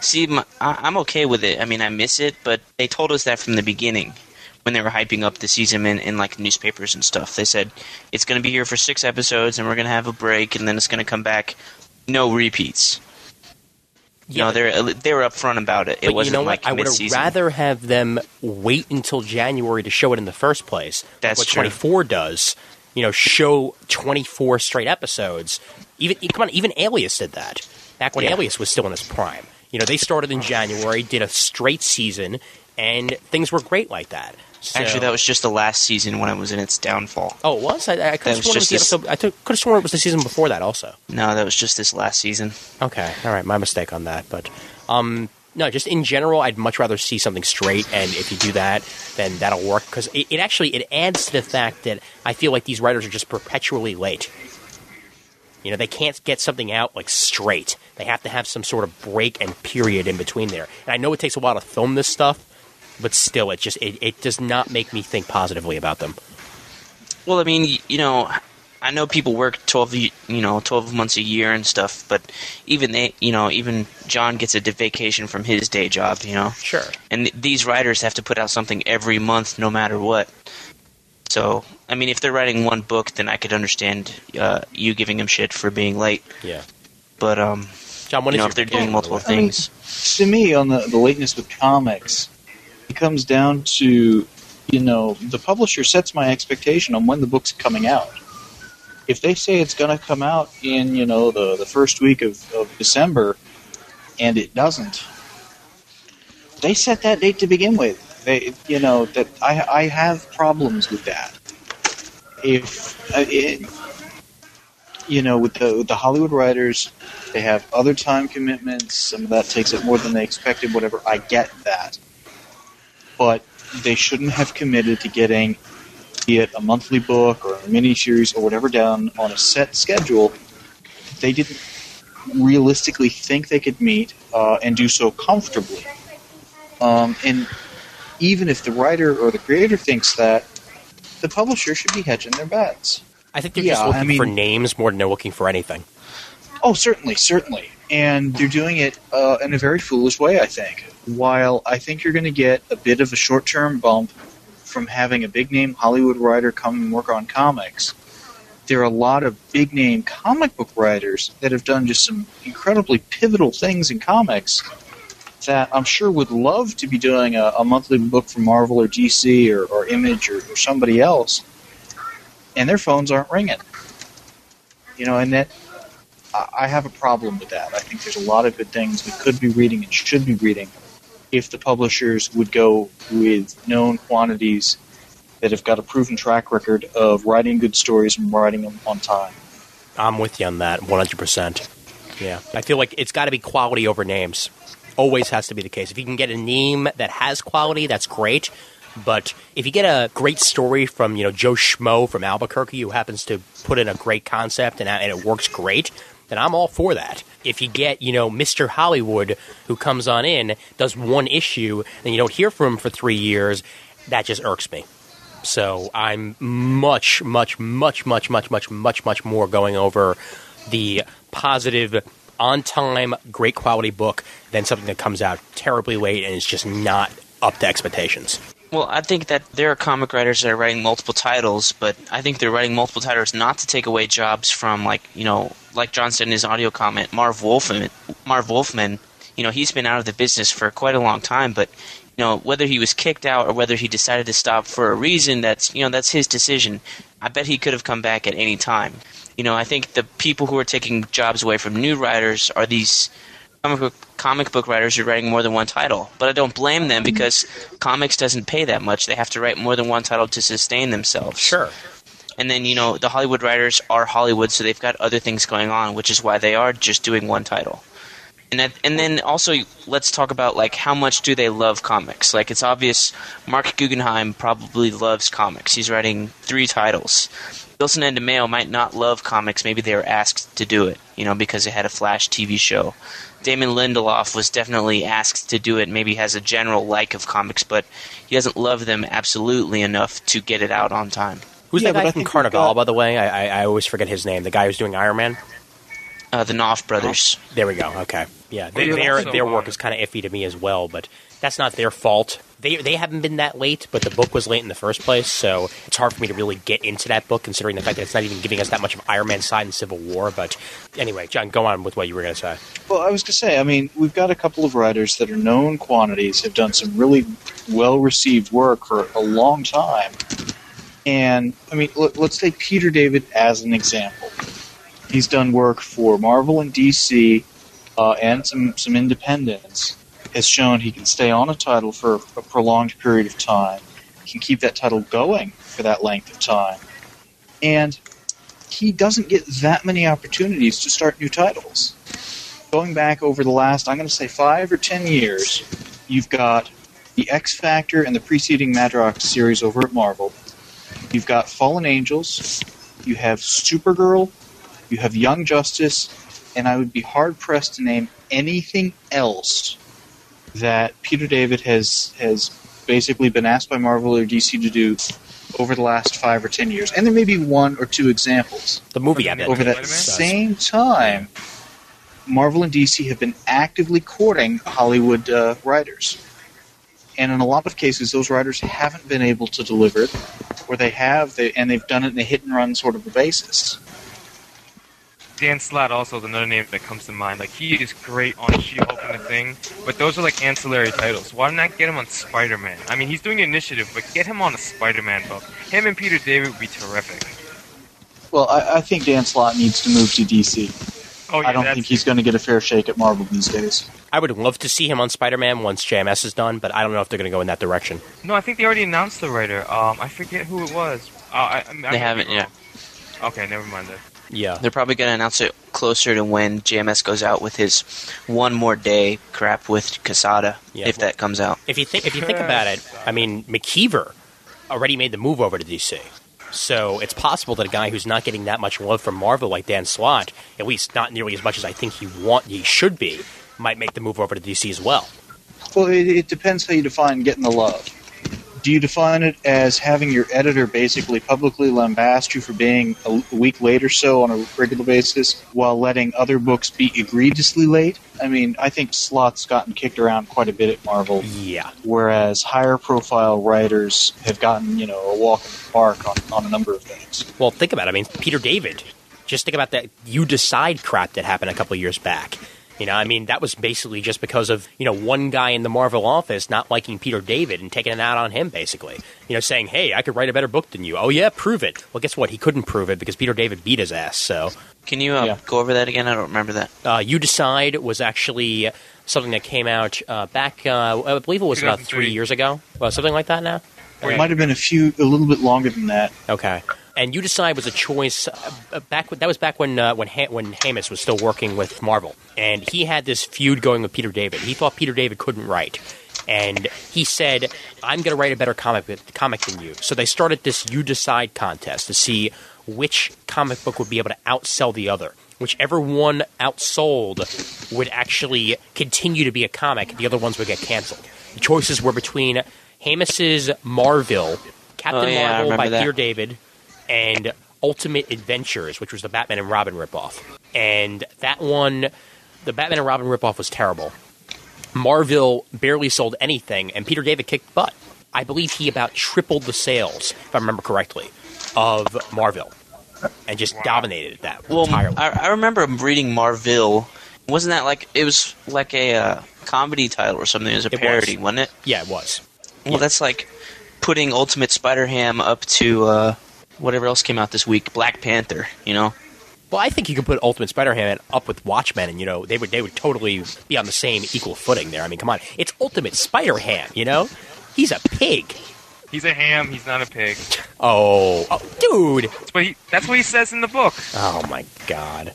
See, I'm okay with it. I mean, I miss it, but they told us that from the beginning when they were hyping up the season in like newspapers and stuff. They said it's going to be here for 6 episodes, and we're going to have a break, and then it's going to come back. No repeats. Yeah, they were upfront about it. It but wasn't you know like what? I would have mid-season. rather have them wait until January to show it in the first place. That's what true. 24 does. Show 24 straight episodes. Even Alias did that back when Alias was still in its prime. They started in January, did a straight season, and things were great like that. So, Actually, that was just the last season when it was in its downfall. Oh, it was? I could have sworn it was the episode. I could have sworn it was the season before that also. No, that was just this last season. Okay, all right, my mistake on that. But no, just in general, I'd much rather see something straight, and if you do that, then that'll work because it actually adds to the fact that I feel like these writers are just perpetually late. They can't get something out like straight. They have to have some sort of break and period in between there. And I know it takes a while to film this stuff, but still, it does not make me think positively about them. Well, I mean, I know people work 12 months a year and stuff, but even John gets a vacation from his day job, Sure. And these writers have to put out something every month, no matter what. So, I mean, if they're writing one book, then I could understand you giving them shit for being late. Yeah. But John, what is if they're doing multiple things, To me, on the lateness with comics, it comes down to, the publisher sets my expectation on when the book's coming out. If they say it's going to come out in, the first week of December, and it doesn't, they set that date to begin with. That I have problems with that. With the Hollywood writers, they have other time commitments. Some of that takes up more than they expected, whatever. I get that. But they shouldn't have committed to getting, be it a monthly book or a miniseries or whatever, down on a set schedule they didn't realistically think they could meet and do so comfortably. And even if the writer or the creator thinks that, the publisher should be hedging their bets. I think they're just looking for names more than they're looking for anything. Oh, certainly. And they're doing it in a very foolish way, I think. While I think you're going to get a bit of a short-term bump from having a big-name Hollywood writer come and work on comics, there are a lot of big-name comic book writers that have done just some incredibly pivotal things in comics that I'm sure would love to be doing a monthly book from Marvel or DC or Image or somebody else, and their phones aren't ringing. And that I have a problem with that. I think there's a lot of good things we could be reading and should be reading if the publishers would go with known quantities that have got a proven track record of writing good stories and writing them on time. I'm with you on that, 100%. Yeah. I feel like it's got to be quality over names. Always has to be the case. If you can get a name that has quality, that's great. But if you get a great story from, Joe Schmo from Albuquerque who happens to put in a great concept and it works great, then I'm all for that. If you get, Mr. Hollywood who comes on in, does one issue, and you don't hear from him for 3 years, that just irks me. So I'm much, much, much, much, much, much, much, much more going over the positive, on-time, great quality book than something that comes out terribly late and is just not up to expectations. Well, I think that there are comic writers that are writing multiple titles, but I think they're writing multiple titles not to take away jobs from, like John said in his audio comment, Marv Wolfman, he's been out of the business for quite a long time, but, whether he was kicked out or whether he decided to stop for a reason, that's his decision. I bet he could have come back at any time. I think the people who are taking jobs away from new writers are these comic book writers who are writing more than one title. But I don't blame them because comics doesn't pay that much. They have to write more than one title to sustain themselves. Sure. And then, the Hollywood writers are Hollywood, so they've got other things going on, which is why they are just doing one title. And then also, let's talk about, how much do they love comics? It's obvious Mark Guggenheim probably loves comics. He's writing 3 titles. Wilson and DeMeo might not love comics. Maybe they were asked to do it, because they had a Flash TV show. Damon Lindelof was definitely asked to do it, maybe has a general like of comics, but he doesn't love them absolutely enough to get it out on time. Who's that guy from Carnival, by the way? I always forget his name. The guy who's doing Iron Man? The Knopf brothers. There we go. Okay. Yeah, Also, their work is kind of iffy to me as well, but that's not their fault. They haven't been that late, but the book was late in the first place, so it's hard for me to really get into that book, considering the fact that it's not even giving us that much of Iron Man's side in Civil War. But anyway, John, go on with what you were going to say. Well, I was going to say, I mean, we've got a couple of writers that are known quantities, have done some really well-received work for a long time. And, I mean, let's take Peter David as an example. He's done work for Marvel and DC and some independents. Has shown he can stay on a title for a prolonged period of time. He can keep that title going for that length of time. And he doesn't get that many opportunities to start new titles. Going back over the last, I'm going to say 5 or 10 years, you've got the X Factor and the preceding Madrox series over at Marvel. You've got Fallen Angels. You have Supergirl. You have Young Justice. And I would be hard-pressed to name anything else that Peter David has basically been asked by Marvel or DC to do over the last 5 or 10 years. And there may be 1 or 2 examples. The movie I mean. Over that same time, Marvel and DC have been actively courting Hollywood writers. And in a lot of cases, those writers haven't been able to deliver it, or and they've done it in a hit-and-run sort of a basis. Dan Slott also is another name that comes to mind. Like, he is great on She-Hulk and The Thing, but those are like ancillary titles. Why not get him on Spider-Man? I mean, he's doing Initiative, but get him on a Spider-Man book. Him and Peter David would be terrific. Well, I think Dan Slott needs to move to DC. Oh, yeah, I don't think he's going to get a fair shake at Marvel these days. I would love to see him on Spider-Man once JMS is done, but I don't know if they're going to go in that direction. No, I think they already announced the writer. I forget who it was. They haven't yet. Okay, never mind that. Yeah. They're probably going to announce it closer to when JMS goes out with his One More Day crap with Quesada, if that comes out. If you think about it, I mean, McKeever already made the move over to DC. So it's possible that a guy who's not getting that much love from Marvel like Dan Slott, at least not nearly as much as I think he should be, might make the move over to DC as well. Well, it depends how you define getting the love. Do you define it as having your editor basically publicly lambast you for being a week late or so on a regular basis while letting other books be egregiously late? I mean, I think Slott's gotten kicked around quite a bit at Marvel. Yeah. Whereas higher profile writers have gotten, a walk in the park on a number of things. Well, think about it. I mean, Peter David. Just think about that You Decide crap that happened a couple of years back. I mean, that was basically just because of, one guy in the Marvel office not liking Peter David and taking it out on him, basically. Saying, hey, I could write a better book than you. Oh, yeah, prove it. Well, guess what? He couldn't prove it because Peter David beat his ass, so. Can you go over that again? I don't remember that. You Decide was actually something that came out back, I believe it was about 3 years ago. Something like that now? It might have been a little bit longer than that. Okay. And You Decide was a choice back when Hamas was still working with Marvel, and he had this feud going with Peter David. He thought Peter David couldn't write, and he said, "I'm going to write a better comic than you." So they started this You Decide contest to see which comic book would be able to outsell the other. Whichever one outsold would actually continue to be a comic. The other ones would get canceled. The choices were between Hamas's Marvel, Captain Marvel by Peter David, and Ultimate Adventures, which was the Batman and Robin ripoff. And that one, the Batman and Robin ripoff was terrible. Marvel barely sold anything, and Peter David kicked butt. I believe he about tripled the sales, if I remember correctly, of Marvel, and just dominated that entirely. I remember reading Marvel. Wasn't that like, it was like a comedy title or something? It was a parody, wasn't it? Yeah, it was. Well, that's like putting Ultimate Spider-Ham up to whatever else came out this week, Black Panther, Well, I think you could put Ultimate Spider-Man up with Watchmen, and they would totally be on the same equal footing there. I mean, come on, it's Ultimate Spider-Ham, He's a pig. He's a ham. He's not a pig. Oh, dude. That's what he says in the book. Oh my God.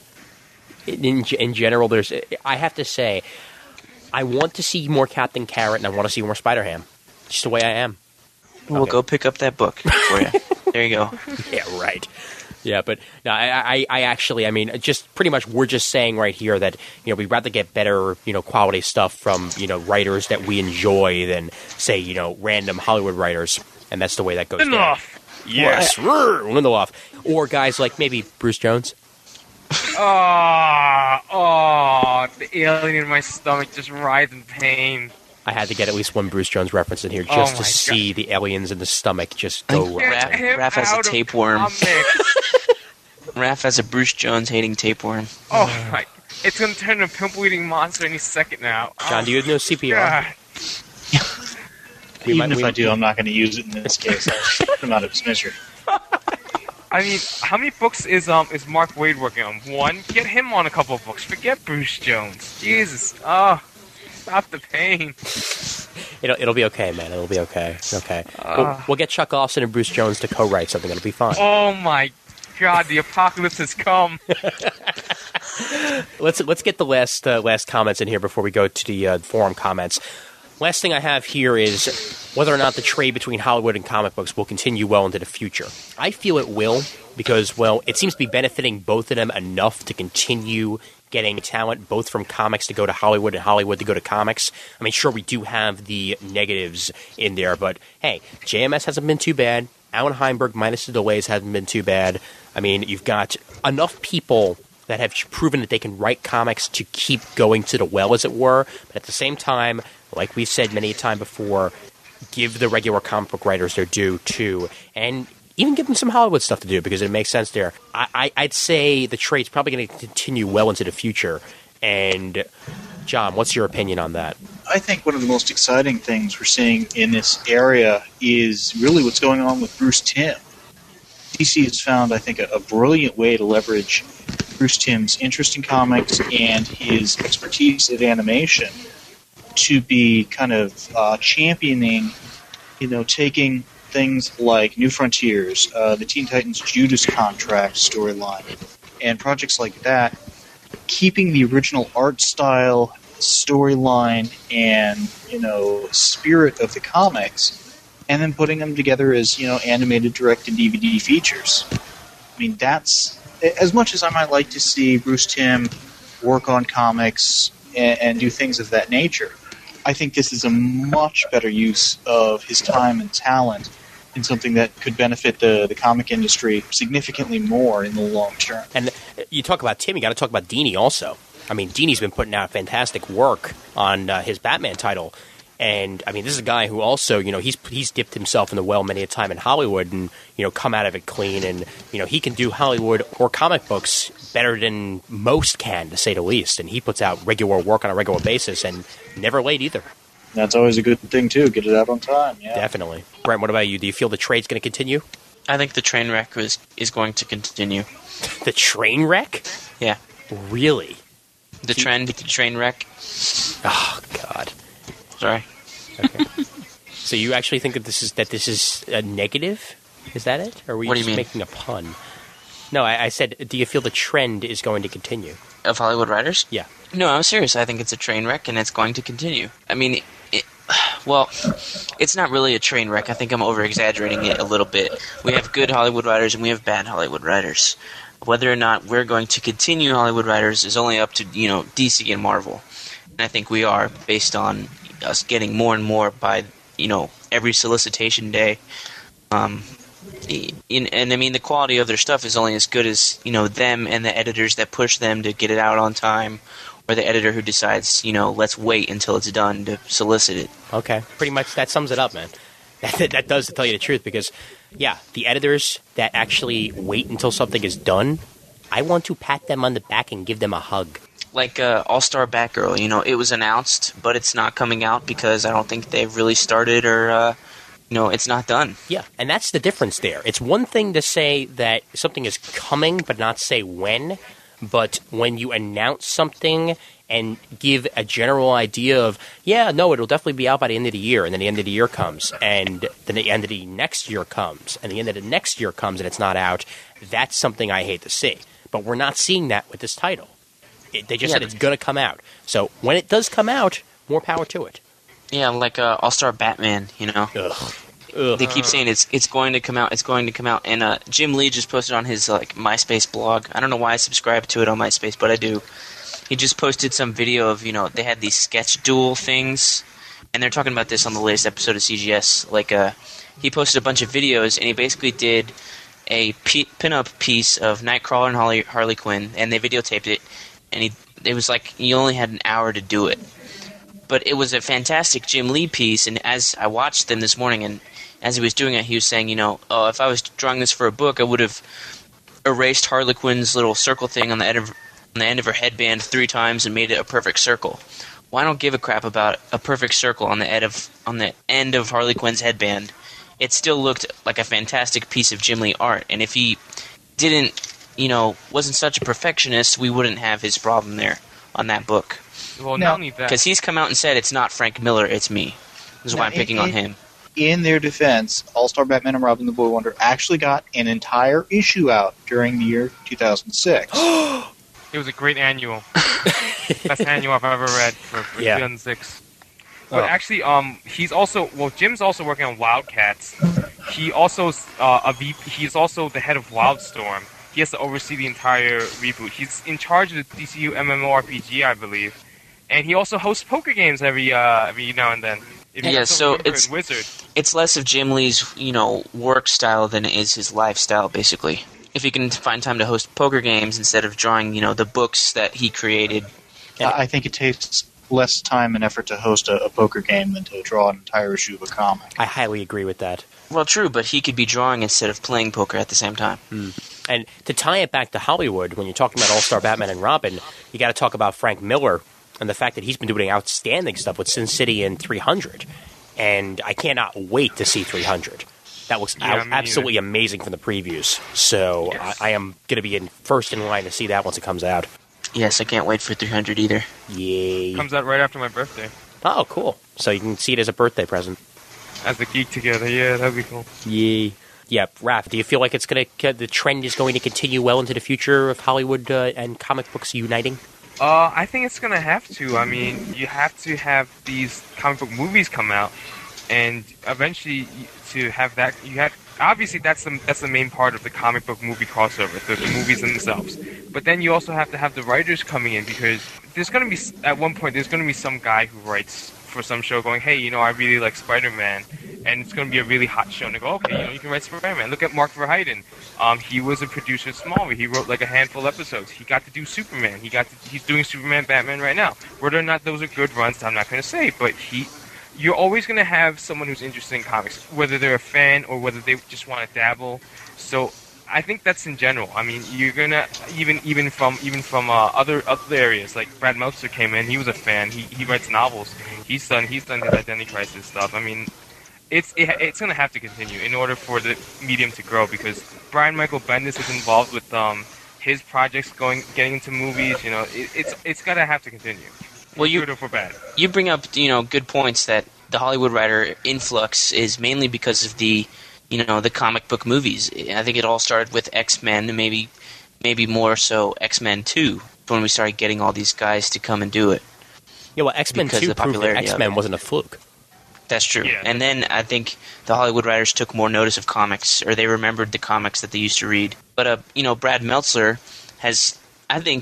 In general, I have to say, I want to see more Captain Carrot, and I want to see more Spider-Ham. Just the way I am. We'll go pick up that book for you. There you go. Yeah, right. Yeah, but no, I actually, I mean, just pretty much we're just saying right here that, we'd rather get better, quality stuff from, writers that we enjoy than, say, random Hollywood writers. And that's the way that goes down. Yes, Lindelof. Or guys like maybe Bruce Jones. The alien in my stomach just writhes in pain. I had to get at least one Bruce Jones reference in here just to see the aliens in the stomach just go right. Raph has a tapeworm. Raph has a Bruce Jones hating tapeworm. Oh my! It's gonna turn into a pimple-eating monster any second now. John, do you know CPR? God. Even if I do, I'm not going to use it in this case. I'll put him out of his misery. I mean, how many books is Mark Waid working on? One? Get him on a couple of books. Forget Bruce Jones. Jesus. Oh, stop the pain. It'll be okay, man. It'll be okay. Okay. We'll get Chuck Austin and Bruce Jones to co-write something. It'll be fine. Oh my God, the apocalypse has come. Let's get the last comments in here before we go to the forum comments. Last thing I have here is whether or not the trade between Hollywood and comic books will continue well into the future. I feel it will because, well, it seems to be benefiting both of them enough to continue getting talent both from comics to go to Hollywood and Hollywood to go to comics. I mean, sure, we do have the negatives in there, but hey, JMS hasn't been too bad. Alan Heinberg, minus the delays, hasn't been too bad. I mean, you've got enough people that have proven that they can write comics to keep going to the well, as it were, but at the same time, like we've said many a time before, give the regular comic book writers their due, too. And even give them some Hollywood stuff to do, because it makes sense there. I'd say the trade's probably going to continue well into the future. And, John, what's your opinion on that? I think one of the most exciting things we're seeing in this area is really what's going on with Bruce Timm. DC has found, I think, a brilliant way to leverage Bruce Timm's interest in comics and his expertise at animation to be kind of championing, taking things like New Frontiers, the Teen Titans Judas Contract storyline, and projects like that, keeping the original art style, storyline, and, spirit of the comics, and then putting them together as, animated direct-to-DVD features. I mean, that's... As much as I might like to see Bruce Timm work on comics and do things of that nature, I think this is a much better use of his time and talent in something that could benefit the comic industry significantly more in the long term. And you talk about Timm, you got to talk about Dini also. I mean, Dini's been putting out fantastic work on his Batman title. And, I mean, this is a guy who also, he's dipped himself in the well many a time in Hollywood and, come out of it clean. And, he can do Hollywood or comic books better than most can, to say the least. And he puts out regular work on a regular basis and never late either. That's always a good thing, too. Get it out on time, yeah. Definitely. Brent, what about you? Do you feel the trade's going to continue? I think the train wreck is going to continue. The train wreck? Yeah. Really? The train wreck. Oh, God. Sorry. Okay. So you actually think that this is a negative? Is that it? Or were you just making a pun? No, I said, do you feel the trend is going to continue? Of Hollywood writers? Yeah. No, I'm serious. I think it's a train wreck, and it's going to continue. I mean, it's not really a train wreck. I think I'm over-exaggerating it a little bit. We have good Hollywood writers, and we have bad Hollywood writers. Whether or not we're going to continue Hollywood writers is only up to, DC and Marvel. And I think we are, based on us getting more and more by, every solicitation day. And I mean, the quality of their stuff is only as good as, them and the editors that push them to get it out on time, or the editor who decides, let's wait until it's done to solicit it. Okay. Pretty much that sums it up, man. That does, to tell you the truth, because, yeah, the editors that actually wait until something is done, I want to pat them on the back and give them a hug. Like All-Star Batgirl, it was announced, but it's not coming out because I don't think they've really started or, it's not done. Yeah, and that's the difference there. It's one thing to say that something is coming, but not say when. But when you announce something and give a general idea of, it'll definitely be out by the end of the year, and then the end of the year comes, and then the end of the next year comes, and the end of the next year comes, and it's not out, that's something I hate to see. But we're not seeing that with this title. They just said it's going to come out. So when it does come out, more power to it. Yeah, like All-Star Batman, Ugh. They keep saying it's going to come out, it's going to come out. And Jim Lee just posted on his MySpace blog. I don't know why I subscribe to it on MySpace, but I do. He just posted some video of, they had these sketch duel things. And they're talking about this on the latest episode of CGS. He posted a bunch of videos, and he basically did a pin-up piece of Nightcrawler and Harley Quinn, and they videotaped it, and it was like you only had an hour to do it. But it was a fantastic Jim Lee piece, and as I watched them this morning, and as he was doing it, he was saying, if I was drawing this for a book, I would have erased Harley Quinn's little circle thing on the end of her headband 3 times and made it a perfect circle. Well, I don't give a crap about a perfect circle on the end of Harley Quinn's headband. It still looked like a fantastic piece of Jim Lee art, and if he wasn't such a perfectionist, we wouldn't have his problem there on that book. Well, not only that, because he's come out and said it's not Frank Miller, it's me. This is why I'm picking on him. In their defense, All-Star Batman and Robin the Boy Wonder actually got an entire issue out during the year 2006. It was a great annual. Best annual I've ever read for 2006. But actually, Jim's also working on Wildcats. He's also the head of Wildstorm. He has to oversee the entire reboot. He's in charge of the DCU MMORPG, I believe. And he also hosts poker games every now and then. So it's less of Jim Lee's, work style than it is his lifestyle, basically. If he can find time to host poker games instead of drawing, the books that he created. I think it takes less time and effort to host a poker game than to draw an entire issue of a comic. I highly agree with that. Well, true, but he could be drawing instead of playing poker at the same time. And to tie it back to Hollywood, when you're talking about All-Star Batman and Robin, you got to talk about Frank Miller and the fact that he's been doing outstanding stuff with Sin City and 300. And I cannot wait to see 300. That looks absolutely amazing from the previews. So yes. I am going to be first in line to see that once it comes out. Yes, I can't wait for 300 either. Yay. It comes out right after my birthday. Oh, cool. So you can see it as a birthday present. As a geek together, yeah, that'd be cool. Yay. Yeah, Raph, do you feel like the trend is going to continue well into the future of Hollywood and comic books uniting? I think it's going to have to. I mean, you have to have these comic book movies come out, and eventually to have that, obviously that's the main part of the comic book movie crossover, the movies themselves. But then you also have to have the writers coming in, because there's going to be, at one point, there's going to be some guy who writes for some show going, hey, I really like Spider-Man, and it's going to be a really hot show, and they go, okay, you can write Spider-Man. Look at Mark Verheiden. He was a producer at Smallville. He wrote like a handful of episodes. He got to do Superman. He's doing Superman, Batman right now. Whether or not those are good runs, I'm not going to say, but you're always going to have someone who's interested in comics, whether they're a fan or whether they just want to dabble. So I think that's in general. I mean, you're gonna even from other areas, like Brad Meltzer came in. He was a fan. He writes novels. He's done his Identity Crisis stuff. I mean, it's gonna have to continue in order for the medium to grow, because Brian Michael Bendis is involved with his projects getting into movies. It's gotta have to continue. Well, good or for bad. You bring up good points that the Hollywood writer influx is mainly because of the comic book movies. I think it all started with X-Men, and maybe more so X-Men 2, when we started getting all these guys to come and do it. Yeah, well, X-Men 2 proved that X-Men wasn't a fluke. That's true. Yeah. And then I think the Hollywood writers took more notice of comics, or they remembered the comics that they used to read. But, Brad Meltzer I think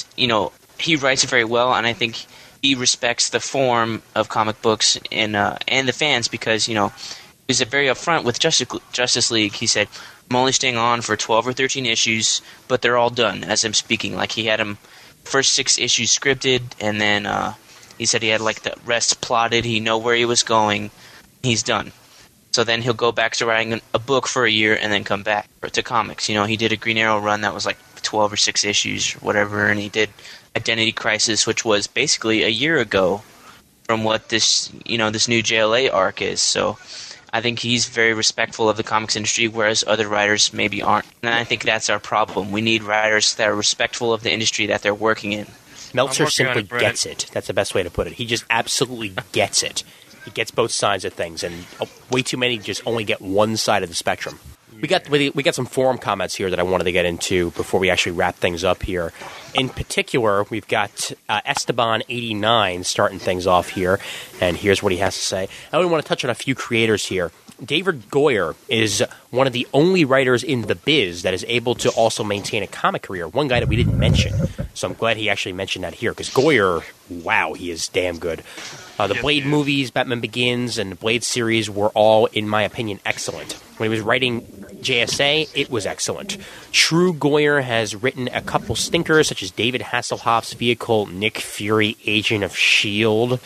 he writes very well, and I think he respects the form of comic books and the fans, because, he was very upfront with Justice League. He said, I'm only staying on for 12 or 13 issues, but they're all done as I'm speaking. Like, he had him first 6 issues scripted, and then he said he had like the rest plotted. He know where he was going. He's done. So then he'll go back to writing a book for a year and then come back to comics. He did a Green Arrow run that was like 12 or 6 issues or whatever, and he did Identity Crisis, which was basically a year ago from what this new JLA arc is. So I think he's very respectful of the comics industry, whereas other writers maybe aren't. And I think that's our problem. We need writers that are respectful of the industry that they're working in. Meltzer simply gets it. That's the best way to put it. He just absolutely gets it. He gets both sides of things, and way too many just only get one side of the spectrum. We got some forum comments here that I wanted to get into before we actually wrap things up here. In particular, we've got Esteban89 starting things off here, and here's what he has to say. I only want to touch on a few creators here. David Goyer is one of the only writers in the biz that is able to also maintain a comic career. One guy that we didn't mention, so I'm glad he actually mentioned that here, because Goyer, wow, he is damn good. The Blade movies, Batman Begins, and the Blade series were all, in my opinion, excellent. When he was writing JSA, it was excellent. True Goyer has written a couple stinkers, such as David Hasselhoff's vehicle, Nick Fury, Agent of S.H.I.E.L.D.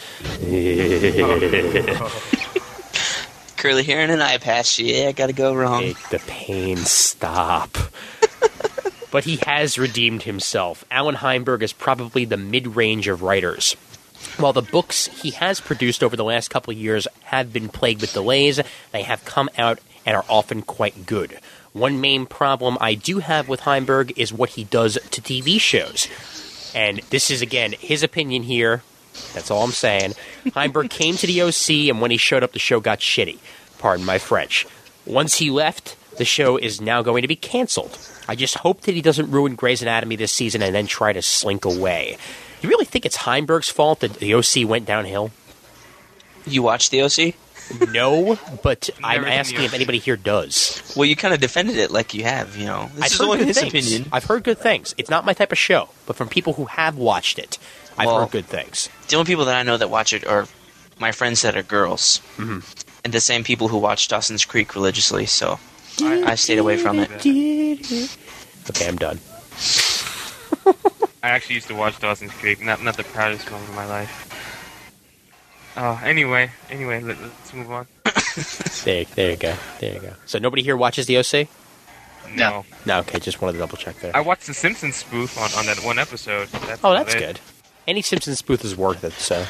Curly hair and an eye patch. Yeah, I gotta go wrong. Make the pain stop. But he has redeemed himself. Alan Heinberg is probably the mid-range of writers. While the books he has produced over the last couple of years have been plagued with delays, they have come out and are often quite good. One main problem I do have with Heinberg is what he does to TV shows. And this is, again, his opinion here. That's all I'm saying. Heinberg came to the OC, and when he showed up, the show got shitty. Pardon my French. Once he left, the show is now going to be canceled. I just hope that he doesn't ruin Grey's Anatomy this season and then try to slink away. You really think it's Heinberg's fault that the OC went downhill? You watched the OC? No, but I'm Never asking if anybody here does. Well, you kind of defended it like you have, you know. This is only his opinion. I've heard good things. It's not my type of show, but from people who have watched it, I've heard good things. The only people that I know that watch it are my friends that are girls. Mm-hmm. And the same people who watch Dawson's Creek religiously, so I stayed away from it. Okay, I'm done. I actually used to watch Dawson's Creek. Not the proudest moment of my life. Anyway, let's move on. There you go. So nobody here watches the OC? No. No, okay, just wanted to double check there. I watched the Simpsons spoof on that one episode. That's good. Any Simpsons spoof is worth it, so.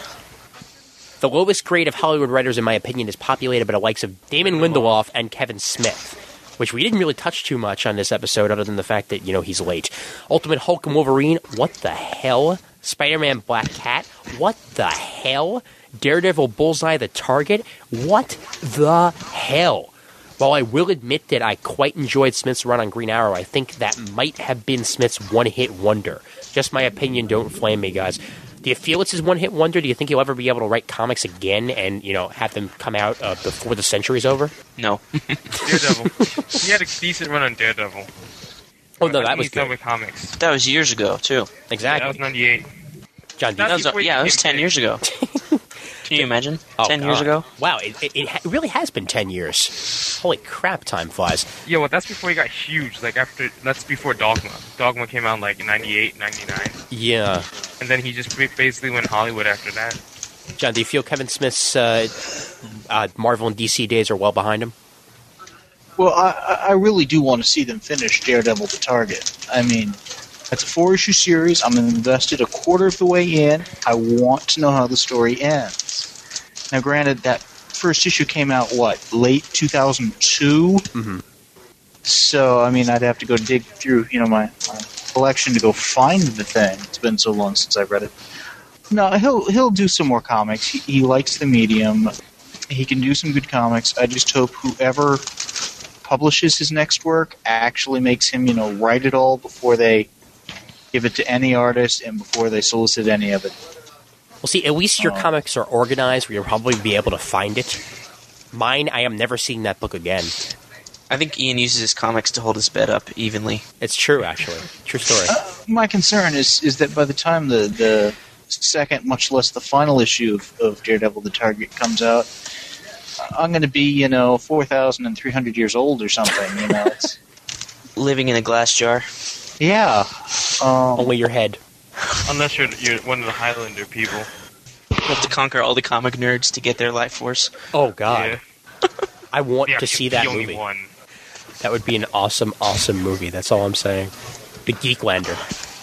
The lowest grade of Hollywood writers, in my opinion, is populated by the likes of Damon Lindelof and Kevin Smith, which we didn't really touch too much on this episode other than the fact that, he's late. Ultimate Hulk and Wolverine, what the hell? Spider-Man Black Cat, what the hell? Daredevil Bullseye the Target, what the hell? While I will admit that I quite enjoyed Smith's run on Green Arrow, I think that might have been Smith's one-hit wonder. Just my opinion, don't flame me, guys. Do you feel it's his one-hit wonder? Do you think he'll ever be able to write comics again and, have them come out before the century's over? No. Daredevil. He had a decent run on Daredevil. Oh, no, that was good. With comics. That was years ago, too. Exactly. Yeah, that was 98. John, it was 10 years ago. Can you imagine? 10 years ago? Wow, it really has been 10 years. Holy crap, time flies. Yeah, well, that's before he got huge. That's before Dogma. Dogma came out in 98, 99. Yeah. And then he just basically went Hollywood after that. John, do you feel Kevin Smith's Marvel and DC days are well behind him? Well, I really do want to see them finish Daredevil the Target. I mean, it's a 4-issue series. I'm invested a quarter of the way in. I want to know how the story ends. Now, granted, that first issue came out, late 2002? Mm-hmm. So, I mean, I'd have to go dig through, my collection to go find the thing. It's been so long since I've read it. No, he'll do some more comics. He likes the medium. He can do some good comics. I just hope whoever publishes his next work actually makes him, write it all before they give it to any artist and before they solicit any of it. Well, see, at least your comics are organized where you'll probably be able to find it. Mine, I am never seeing that book again. I think Ian uses his comics to hold his bed up evenly. It's true, actually. True story. My concern is that by the time the second, much less the final issue of Daredevil the Target comes out, I'm going to be, 4,300 years old or something. It's living in a glass jar. Yeah. Only your head. Unless you're one of the Highlander people. You have to conquer all the comic nerds to get their life force. Oh, God. Yeah. I want to see that movie. One. That would be an awesome, awesome movie. That's all I'm saying. The Geeklander.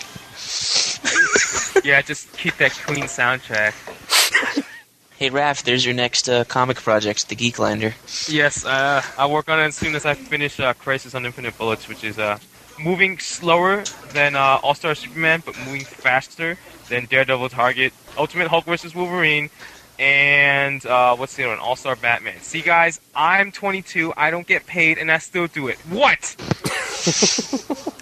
Yeah, just keep that clean soundtrack. Hey, Raph, there's your next comic project, The Geeklander. Yes, I'll work on it as soon as I finish Crisis on Infinite Bullets, which is moving slower than All-Star Superman, but moving faster than Daredevil Target, Ultimate Hulk vs. Wolverine, and what's the other one? All-Star Batman. See, guys, I'm 22, I don't get paid, and I still do it. What?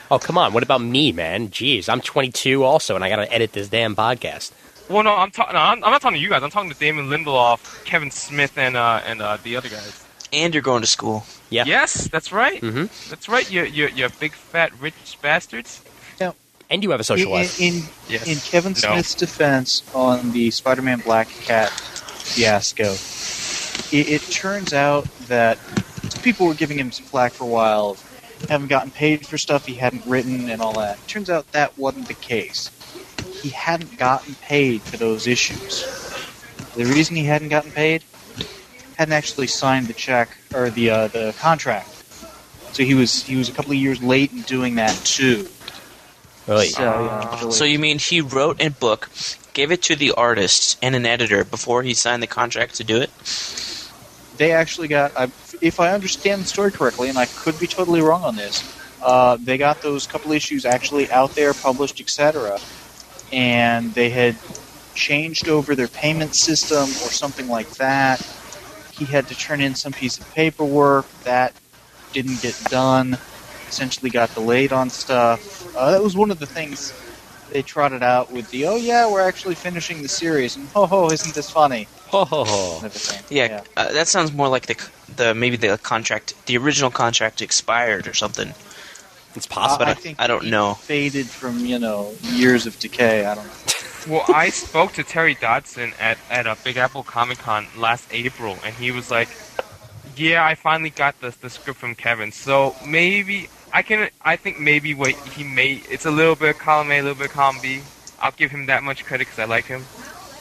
Oh, come on. What about me, man? Jeez, I'm 22 also, and I got to edit this damn podcast. Well, no, I'm not talking to you guys. I'm talking to Damon Lindelof, Kevin Smith, and the other guys. And you're going to school. Yeah. Yes, that's right. Mm-hmm. That's right. You're big, fat, rich bastards. And you have a social life. In Yes. Kevin No. Smith's defense on the Spider-Man Black Cat fiasco, it turns out that people were giving him some flack for a while, haven't gotten paid for stuff he hadn't written and all that. Turns out that wasn't the case. He hadn't gotten paid for those issues. The reason he hadn't gotten paid, hadn't actually signed the check or the contract. So he was a couple of years late in doing that too. Really? So you mean he wrote a book, gave it to the artist and an editor before he signed the contract to do it? They actually got, if I understand the story correctly, and I could be totally wrong on this, they got those couple issues actually out there, published, etc., and they had changed over their payment system or something like that. He had to turn in some piece of paperwork. That didn't get done. Essentially got delayed on stuff. That was one of the things they trotted out with the, oh yeah, we're actually finishing the series, and ho ho, isn't this funny? Ho, ho, ho. Kind of a thing. Yeah, that sounds more like the maybe the contract, the original contract expired or something. It's possible. But I think I don't he know. Faded from, years of decay. I don't know. Well, I spoke to Terry Dodson at a Big Apple Comic Con last April, and he was like, "Yeah, I finally got the script from Kevin. So maybe I think maybe what he made, it's a little bit column A, a little bit column B. I'll give him that much credit because I like him.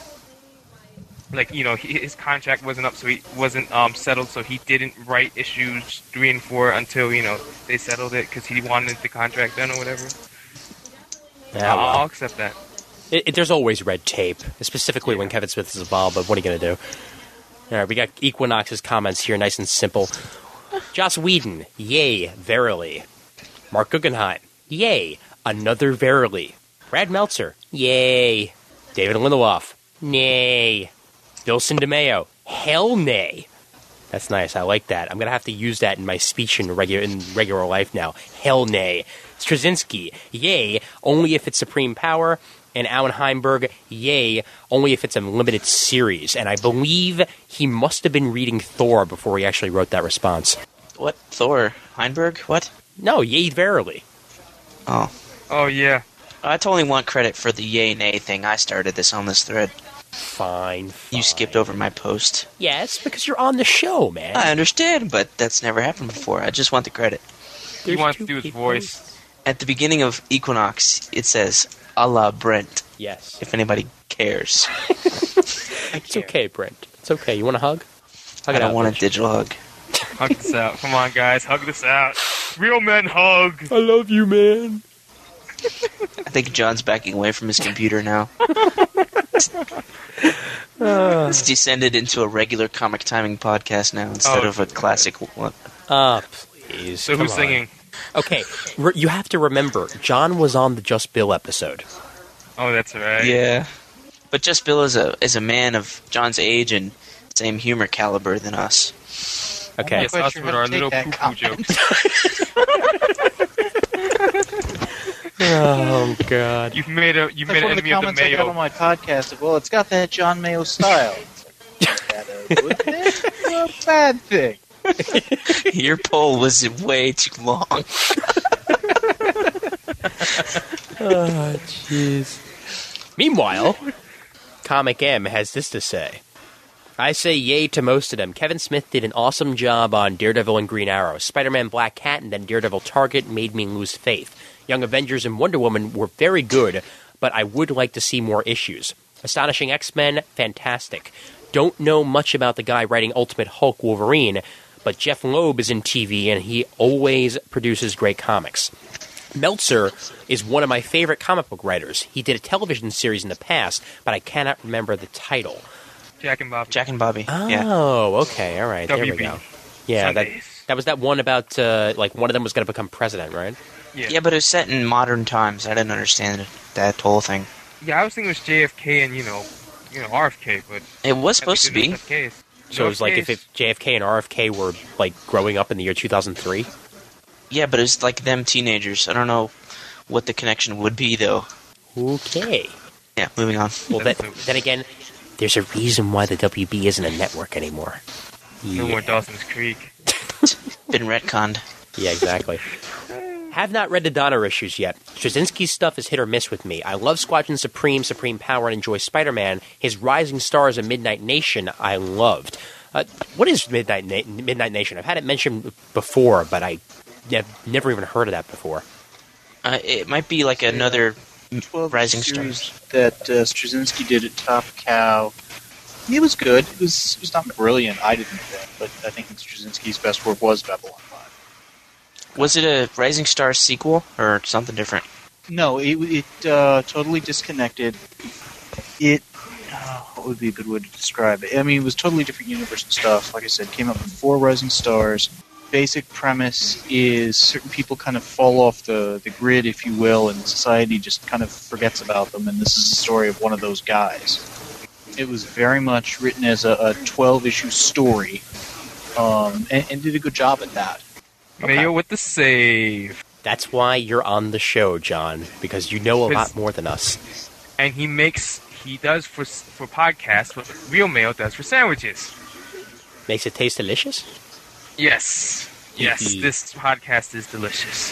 Like, his contract wasn't up, so he wasn't settled, so he didn't write issues 3 and 4 until they settled it because he wanted the contract done or whatever. Yeah, well. I'll accept that. There's always red tape, specifically when Kevin Smith is involved, but what are you going to do? All right, we got Equinox's comments here, nice and simple. Joss Whedon, yay, verily. Mark Guggenheim, yay, another verily. Brad Meltzer, yay. David Lindelof, nay. Bill DeMeo, hell nay. That's nice, I like that. I'm going to have to use that in my speech in regular life now. Hell nay. Straczynski, yay, only if it's Supreme Power. And Alan Heinberg, yay, only if it's a limited series. And I believe he must have been reading Thor before he actually wrote that response. What? Thor? Heinberg? What? No, yay, verily. Oh. Oh, yeah. I totally want credit for the yay nay thing. I started this on this thread. Fine. You skipped over my post. Yes, because you're on the show, man. I understand, but that's never happened before. I just want the credit. He wants to do his voice. At the beginning of Equinox, it says, a la Brent, Yes. if anybody cares. It's okay, Brent. It's okay. You want a hug? Hug I it don't out, want a bitch. digital hug. Hug this out. Come on, guys. Hug this out. Real men hug. I love you, man. I think John's backing away from his computer now. It's descended into a regular comic timing podcast now instead of a classic one. Please. So come who's on. singing? Okay, you have to remember, John was on the Just Bill episode. Oh, that's right. Yeah. But Just Bill is a man of John's age and same humor caliber than us. Okay. Yes, quite us sure with how to our take little that poo-poo jokes. Oh, God. You've made an Like one of the enemy of the comments I got on mayo. my podcast of, well, it's got that John Mayo style. Is that a good thing or a bad thing? Your poll was way too long. Oh, jeez. Meanwhile, Comic M has this to say. I say yay to most of them. Kevin Smith did an awesome job on Daredevil and Green Arrow. Spider-Man Black Cat and then Daredevil Target made me lose faith. Young Avengers and Wonder Woman were very good, but I would like to see more issues. Astonishing X-Men, fantastic. Don't know much about the guy writing Ultimate Hulk Wolverine, but Jeff Loeb is in TV and he always produces great comics. Meltzer is one of my favorite comic book writers. He did a television series in the past, but I cannot remember the title. Jack and Bob. Jack and Bobby. Oh, Yeah. okay, all right, there we WB. go. Yeah, Sundays. that was that one about, like, one of them was going to become president, right? Yeah, but it was set in modern times. I didn't understand that whole thing. Yeah, I was thinking it was JFK and RFK, but It was supposed to be. That's the case. So it was like if JFK and RFK were, like, growing up in the year 2003? Yeah, but it's like them teenagers. I don't know what the connection would be, though. Okay. Yeah, moving on. Well, then again, there's a reason why the WB isn't a network anymore. No more Dawson's Creek. Been retconned. Yeah, exactly. Have not read the Donner issues yet. Straczynski's stuff is hit or miss with me. I love Squadron Supreme, Supreme Power, and enjoy Spider-Man. His Rising Stars and Midnight Nation I loved. What is Midnight Nation? I've had it mentioned before, but I've never even heard of that before. It might be like another 12 Rising series Stars. that Straczynski did at Top Cow. It was good. It was not brilliant, I didn't think, but I think Straczynski's best work was Babylon 5. Was it a Rising Stars sequel or something different? No, it totally disconnected. What would be a good way to describe it? I mean, it was totally different universe and stuff. Like I said, came up before Rising Stars. Basic premise is certain people kind of fall off the grid, if you will, and society just kind of forgets about them, and this is the story of one of those guys. It was very much written as a 12-issue story, and did a good job at that. Mayo with the save. That's why you're on the show, John, because you know a lot more than us. And he does for podcasts what Real Mayo does for sandwiches. Makes it taste delicious? Yes. Yes, this podcast is delicious.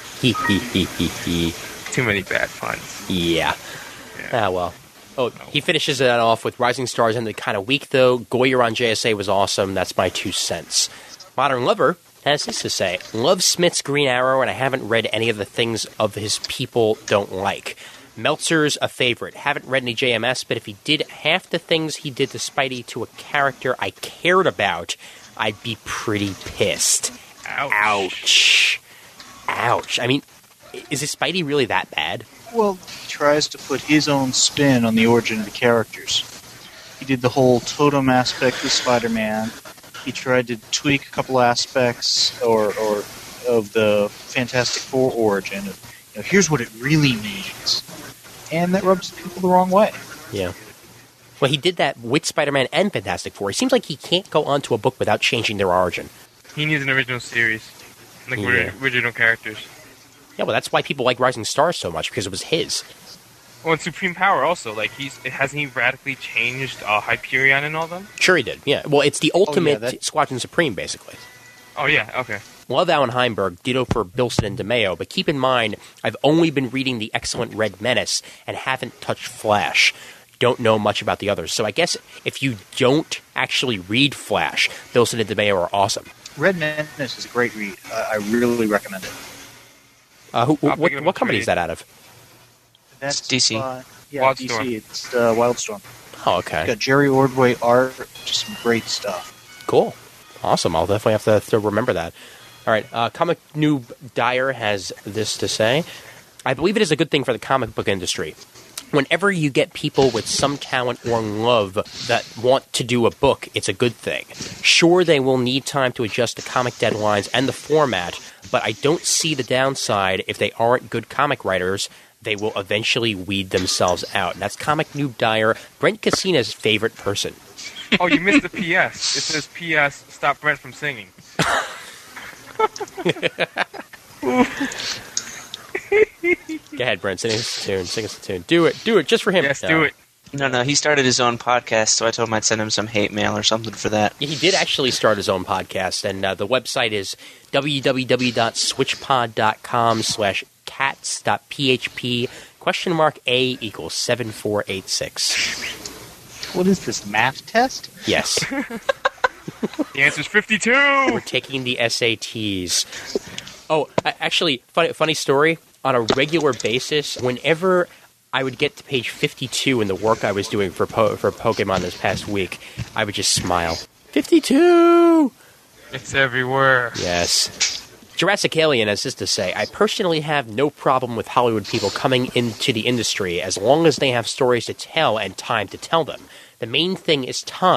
Too many bad puns. Yeah. Well. Oh, he finishes that off with Rising Stars ended kind of weak, though. Goyer on JSA was awesome. That's my 2 cents. Modern Lover has this to say. Love Smith's Green Arrow, and I haven't read any of the things of his people don't like. Meltzer's a favorite. Haven't read any JMS, but if he did half the things he did to Spidey to a character I cared about, I'd be pretty pissed. Ouch. Ouch. I mean, is his Spidey really that bad? Well, he tries to put his own spin on the origin of the characters. He did the whole totem aspect with Spider-Man. He tried to tweak a couple aspects or of the Fantastic Four origin. Here's what it really means. And that rubs people the wrong way. Yeah. Well, he did that with Spider-Man and Fantastic Four. It seems like he can't go onto a book without changing their origin. He needs an original series. Like original characters. Yeah, well, that's why people like Rising Stars so much, because it was his. Well, and Supreme Power also. Like, hasn't he radically changed Hyperion and all them? Sure he did, yeah. Well, it's the ultimate Squadron Supreme, basically. Oh, yeah, okay. Love Alan Heinberg, ditto for Bilson and DeMeo, but keep in mind, I've only been reading the excellent Red Menace and haven't touched Flash. Don't know much about the others. So I guess if you don't actually read Flash, Bilson and DeMeo are awesome. Red Menace is a great read. I really recommend it. What company is that out of? That's DC. Wildstorm. DC. It's Wildstorm. Oh, okay. It's got Jerry Ordway art, just some great stuff. Cool. Awesome. I'll definitely have to remember that. All right. Comic Noob Dyer has this to say. I believe it is a good thing for the comic book industry. Whenever you get people with some talent or love that want to do a book, it's a good thing. Sure, they will need time to adjust the comic deadlines and the format, but I don't see the downside. If they aren't good comic writers, they will eventually weed themselves out. And that's Comic Noob Dyer, Brent Casina's favorite person. Oh, you missed the P.S. It says, P.S. Stop Brent from singing. Go ahead, Brent. Sing us a tune. Do it just for him. Yes, do it. No, he started his own podcast, so I told him I'd send him some hate mail or something for that. Yeah, he did actually start his own podcast, and the website is www.switchpod.com/cats.php !A = 7486. What is this, math test? Yes. The answer's 52! We're taking the SATs. Oh, actually, funny story. On a regular basis, whenever I would get to page 52 in the work I was doing for Pokemon this past week, I would just smile. 52! It's everywhere. Yes. Jurassic Alien has this to say, I personally have no problem with Hollywood people coming into the industry as long as they have stories to tell and time to tell them. The main thing is time.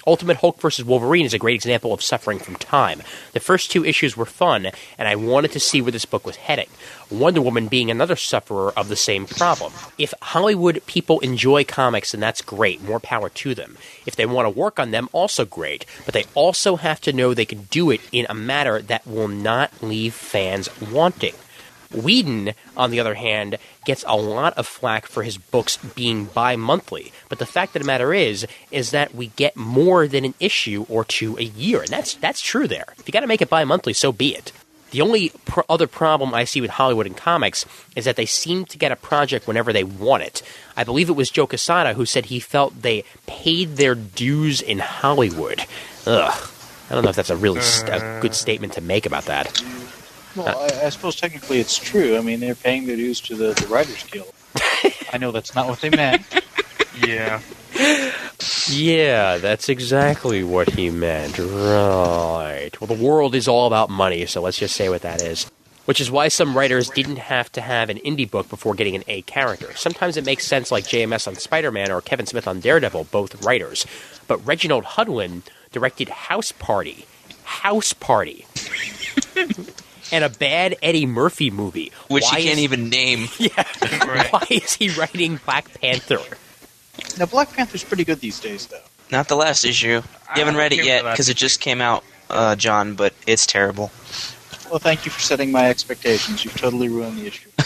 Ultimate Hulk vs. Wolverine is a great example of suffering from time. The first 2 issues were fun, and I wanted to see where this book was heading. Wonder Woman being another sufferer of the same problem. If Hollywood people enjoy comics, then that's great. More power to them. If they want to work on them, also great. But they also have to know they can do it in a manner that will not leave fans wanting. Whedon, on the other hand, gets a lot of flack for his books being bi-monthly. But the fact of the matter is that we get more than an issue or 2 a year. And that's true there. If you got to make it bi-monthly, so be it. The only other problem I see with Hollywood and comics is that they seem to get a project whenever they want it. I believe it was Joe Quesada who said he felt they paid their dues in Hollywood. Ugh. I don't know if that's a really a good statement to make about that. Well, I suppose technically it's true. I mean, they're paying their dues to the Writers Guild. I know that's not what they meant. Yeah. Yeah, that's exactly what he meant. Right. Well, the world is all about money, so let's just say what that is. Which is why some writers didn't have to have an indie book before getting an A character. Sometimes it makes sense, like JMS on Spider-Man or Kevin Smith on Daredevil, both writers. But Reginald Hudlin directed House Party. House Party. And a bad Eddie Murphy movie. Which he can't even name. Yeah. Right. Why is he writing Black Panther? Now, Black Panther's pretty good these days, though. Not the last issue. You haven't read it yet because it just came out, John, but it's terrible. Well, thank you for setting my expectations. You've totally ruined the issue.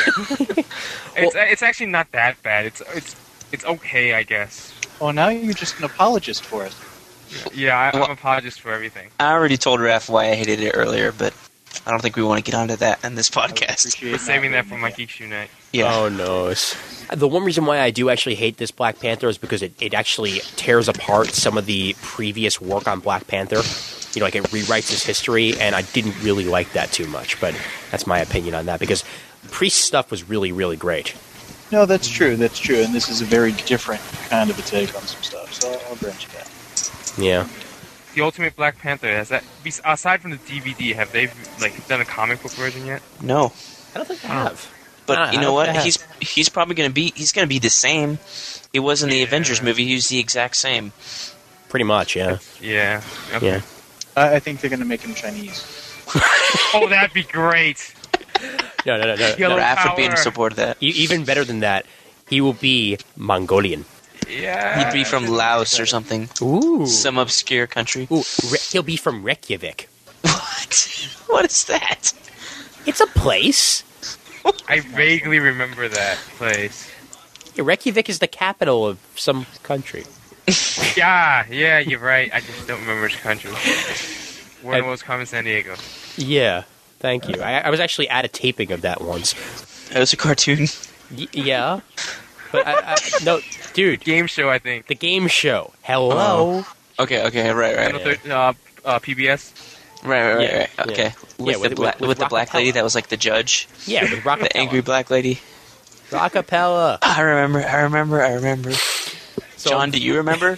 It's actually not that bad. It's okay, I guess. Oh, now you're just an apologist for it. Yeah, I'm an apologist for everything. I already told Raph why I hated it earlier, but I don't think we want to get onto that in this podcast. We're saving that for my Geek Shoe night. Yeah. Oh, no. The one reason why I do actually hate this Black Panther is because it actually tears apart some of the previous work on Black Panther. You know, like it rewrites his history, and I didn't really like that too much, but that's my opinion on that, because Priest's stuff was really, really great. No, that's true, and this is a very different kind of a take on some stuff, so I'll grant you that. Yeah. The Ultimate Black Panther, aside from the DVD, have they done a comic book version yet? No. I don't think they have. But you know what? He's probably going to be the same. It was in the Avengers movie. He was the exact same. Pretty much, yeah. Yeah. Okay. Yeah. I think they're going to make him Chinese. Oh, that'd be great. No. Raph would be in support of that. Even better than that, he will be Mongolian. Yeah. He'd be from Laos or something. Ooh. Some obscure country. Ooh, he'll be from Reykjavik. What? What is that? It's a place. I vaguely remember that place. Yeah, Reykjavik is the capital of some country. Yeah, you're right. I just don't remember which country. Where was Carmen San Diego? Yeah, thank you. I was actually at a taping of that once. It was a cartoon. Yeah. But no, dude. Game show, I think. The game show. Hello. Okay, right. PBS? Right. Okay. Yeah. With the black lady that was like the judge. Yeah, with Rockapella. The angry black lady. Rockapella. I remember. So, John, do you remember?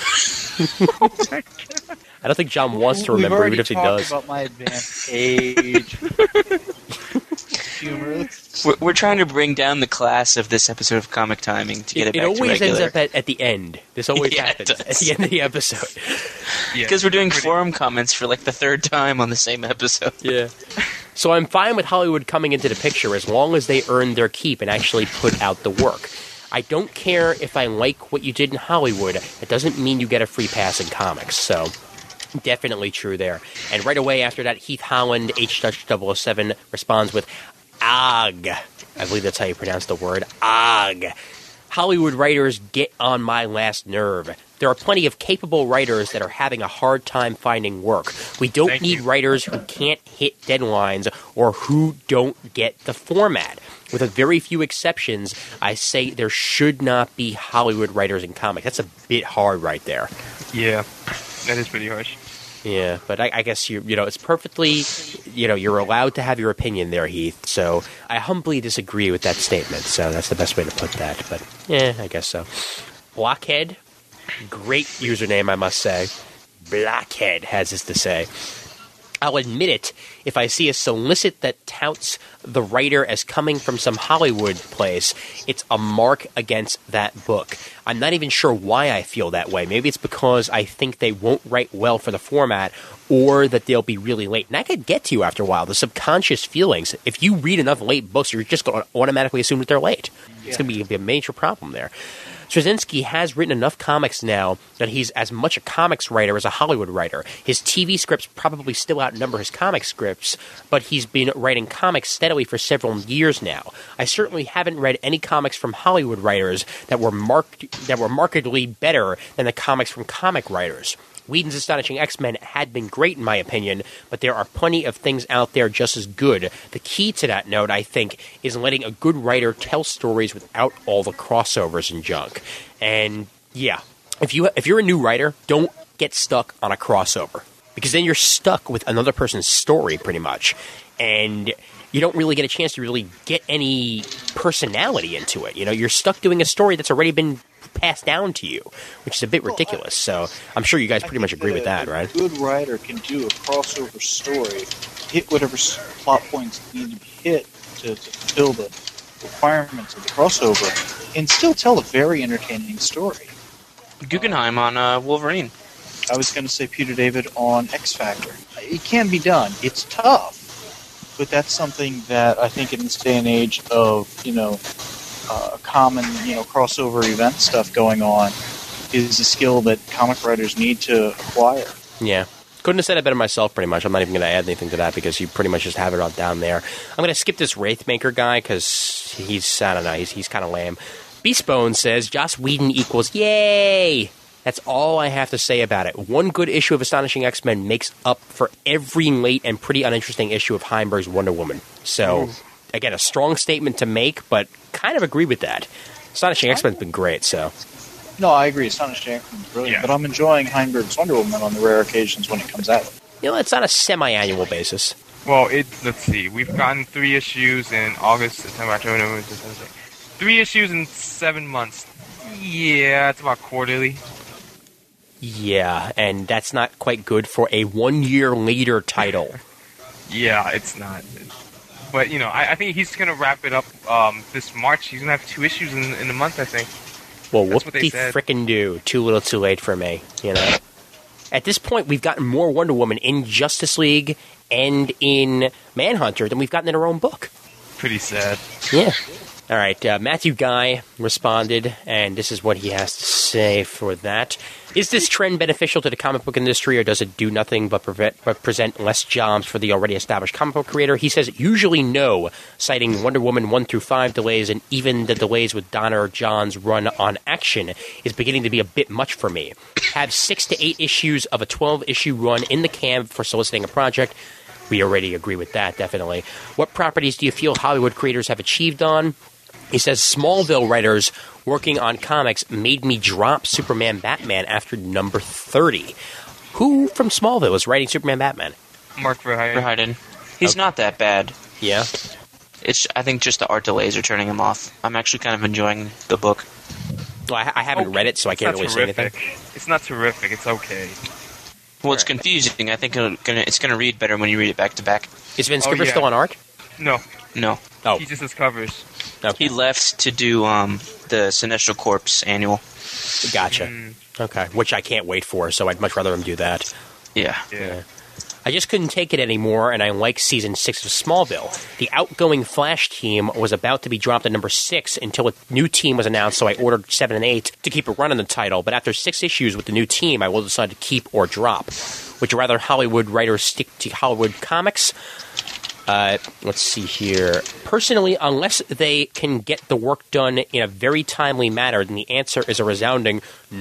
I don't think John wants to remember, even if he does. We've already talked about my advanced age. Humor. We're trying to bring down the class of this episode of Comic Timing to get it back to regular. It always ends up at the end. This always happens at the end of the episode. Because we're doing forum comments for like the third time on the same episode. Yeah. So I'm fine with Hollywood coming into the picture as long as they earn their keep and actually put out the work. I don't care if I like what you did in Hollywood. It doesn't mean you get a free pass in comics. So definitely true there. And right away after that, Heath Holland, H-007, responds with AG. I believe that's how you pronounce the word. AG. Hollywood writers get on my last nerve. There are plenty of capable writers that are having a hard time finding work. We don't need writers who can't hit deadlines or who don't get the format. With a very few exceptions, I say there should not be Hollywood writers in comics. That's a bit hard right there. Yeah, that is pretty harsh. Yeah, but I guess you know it's perfectly, you're allowed to have your opinion there, Heath. So I humbly disagree with that statement. So that's the best way to put that. But yeah, I guess so. Blockhead, great username, I must say. Blockhead has this to say. I'll admit it if I see a solicit that touts the writer as coming from some Hollywood place. It's a mark against that book. I'm not even sure why I feel that way. Maybe it's because I think they won't write well for the format, or that they'll be really late. And that could get to you after a while, the subconscious feelings. If you read enough late books, you're just going to automatically assume that they're late. It's going to be a major problem there. Straczynski has written enough comics now that he's as much a comics writer as a Hollywood writer. His TV scripts probably still outnumber his comic scripts, but he's been writing comics steadily for several years now. I certainly haven't read any comics from Hollywood writers that were markedly better than the comics from comic writers. Whedon's Astonishing X-Men had been great in my opinion, but there are plenty of things out there just as good. The key to that note, I think, is letting a good writer tell stories without all the crossovers and junk. And yeah, if you're a new writer, don't get stuck on a crossover, because then you're stuck with another person's story pretty much, and you don't really get a chance to really get any personality into it. You're stuck doing a story that's already been passed down to you, which is a bit ridiculous. So I'm sure you guys pretty much agree with that, right? A good writer can do a crossover story, hit whatever plot points need to be hit to fulfill the requirements of the crossover, and still tell a very entertaining story. Guggenheim on Wolverine. I was going to say Peter David on X Factor. It can be done. It's tough, but that's something that I think in this day and age of, common, crossover event stuff going on is a skill that comic writers need to acquire. Yeah. Couldn't have said it better myself, pretty much. I'm not even going to add anything to that because you pretty much just have it all down there. I'm going to skip this Wraithmaker guy because he's kind of lame. Beastbone says, Joss Whedon equals yay! That's all I have to say about it. One good issue of Astonishing X-Men makes up for every late and pretty uninteresting issue of Heinberg's Wonder Woman. So, again, a strong statement to make, but kind of agree with that. Astonishing X-Men's been great, so... No, I agree. Astonishing X-Men's brilliant, but I'm enjoying Heinberg's Wonder Woman on the rare occasions when it comes out. It's on a semi-annual basis. Well, let's see. We've gotten 3 issues in August, September, October, November, December. 3 issues in 7 months. Yeah, it's about quarterly. Yeah, and that's not quite good for a 1 year later title. Yeah, it's not. But, I think he's going to wrap it up this March. He's going to have 2 issues in a month, I think. Well, whoop-de frickin' do. Too little too late for me, At this point, we've gotten more Wonder Woman in Justice League and in Manhunter than we've gotten in our own book. Pretty sad. Yeah. All right, Matthew Guy responded, and this is what he has to say for that. Is this trend beneficial to the comic book industry, or does it do nothing but present less jobs for the already established comic book creator? He says usually no, citing Wonder Woman 1 through 5 delays, and even the delays with Donna or John's run on Action is beginning to be a bit much for me. Have 6 to 8 issues of a 12-issue run in the can for soliciting a project. We already agree with that, definitely. What properties do you feel Hollywood creators have achieved on? He says, Smallville writers working on comics made me drop Superman Batman after number 30. Who from Smallville is writing Superman Batman? Mark Verheiden. He's not that bad. Yeah? I think just the art delays are turning him off. I'm actually kind of enjoying the book. Well, I haven't read it, so I can't really say anything. It's not terrific. It's okay. Well, it's confusing. I think it's going to read better when you read it back to back. Is Vince Skipper still on art? No. Oh. He just does covers. Okay. He left to do the Sinestro Corps annual. Gotcha. Okay. Which I can't wait for, so I'd much rather him do that. Yeah. I just couldn't take it anymore, and I like Season 6 of Smallville. The outgoing Flash team was about to be dropped at number 6 until a new team was announced, so I ordered 7 and 8 to keep a run on the title. But after 6 issues with the new team, I will decide to keep or drop. Would you rather Hollywood writers stick to Hollywood comics? Let's see here. Personally, unless they can get the work done in a very timely manner, then the answer is a resounding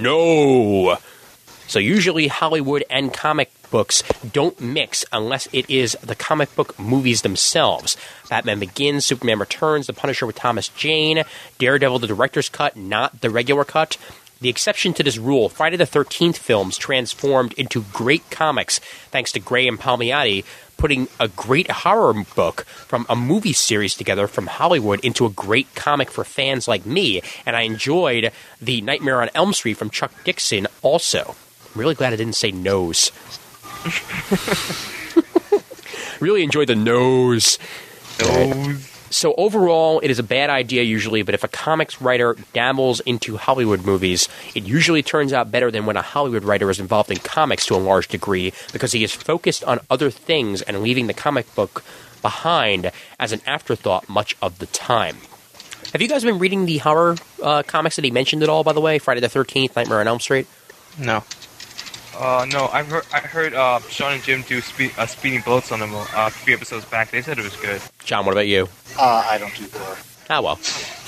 no. So usually Hollywood and comic books don't mix unless it is the comic book movies themselves. Batman Begins, Superman Returns, The Punisher with Thomas Jane, Daredevil the director's cut, not the regular cut. The exception to this rule, Friday the 13th films transformed into great comics thanks to Graham Palmiotti putting a great horror book from a movie series together from Hollywood into a great comic for fans like me, and I enjoyed the Nightmare on Elm Street from Chuck Dixon also. I'm really glad I didn't say nose. Really enjoy the nose. Those. So overall, it is a bad idea usually, but if a comics writer dabbles into Hollywood movies, it usually turns out better than when a Hollywood writer is involved in comics to a large degree, because he is focused on other things and leaving the comic book behind as an afterthought much of the time. Have you guys been reading the horror comics that he mentioned at all, by the way? Friday the 13th, Nightmare on Elm Street? No. No, I heard Sean and Jim do Speeding Bullets on them a few episodes back. They said it was good. John, what about you? I don't do horror. Ah, well.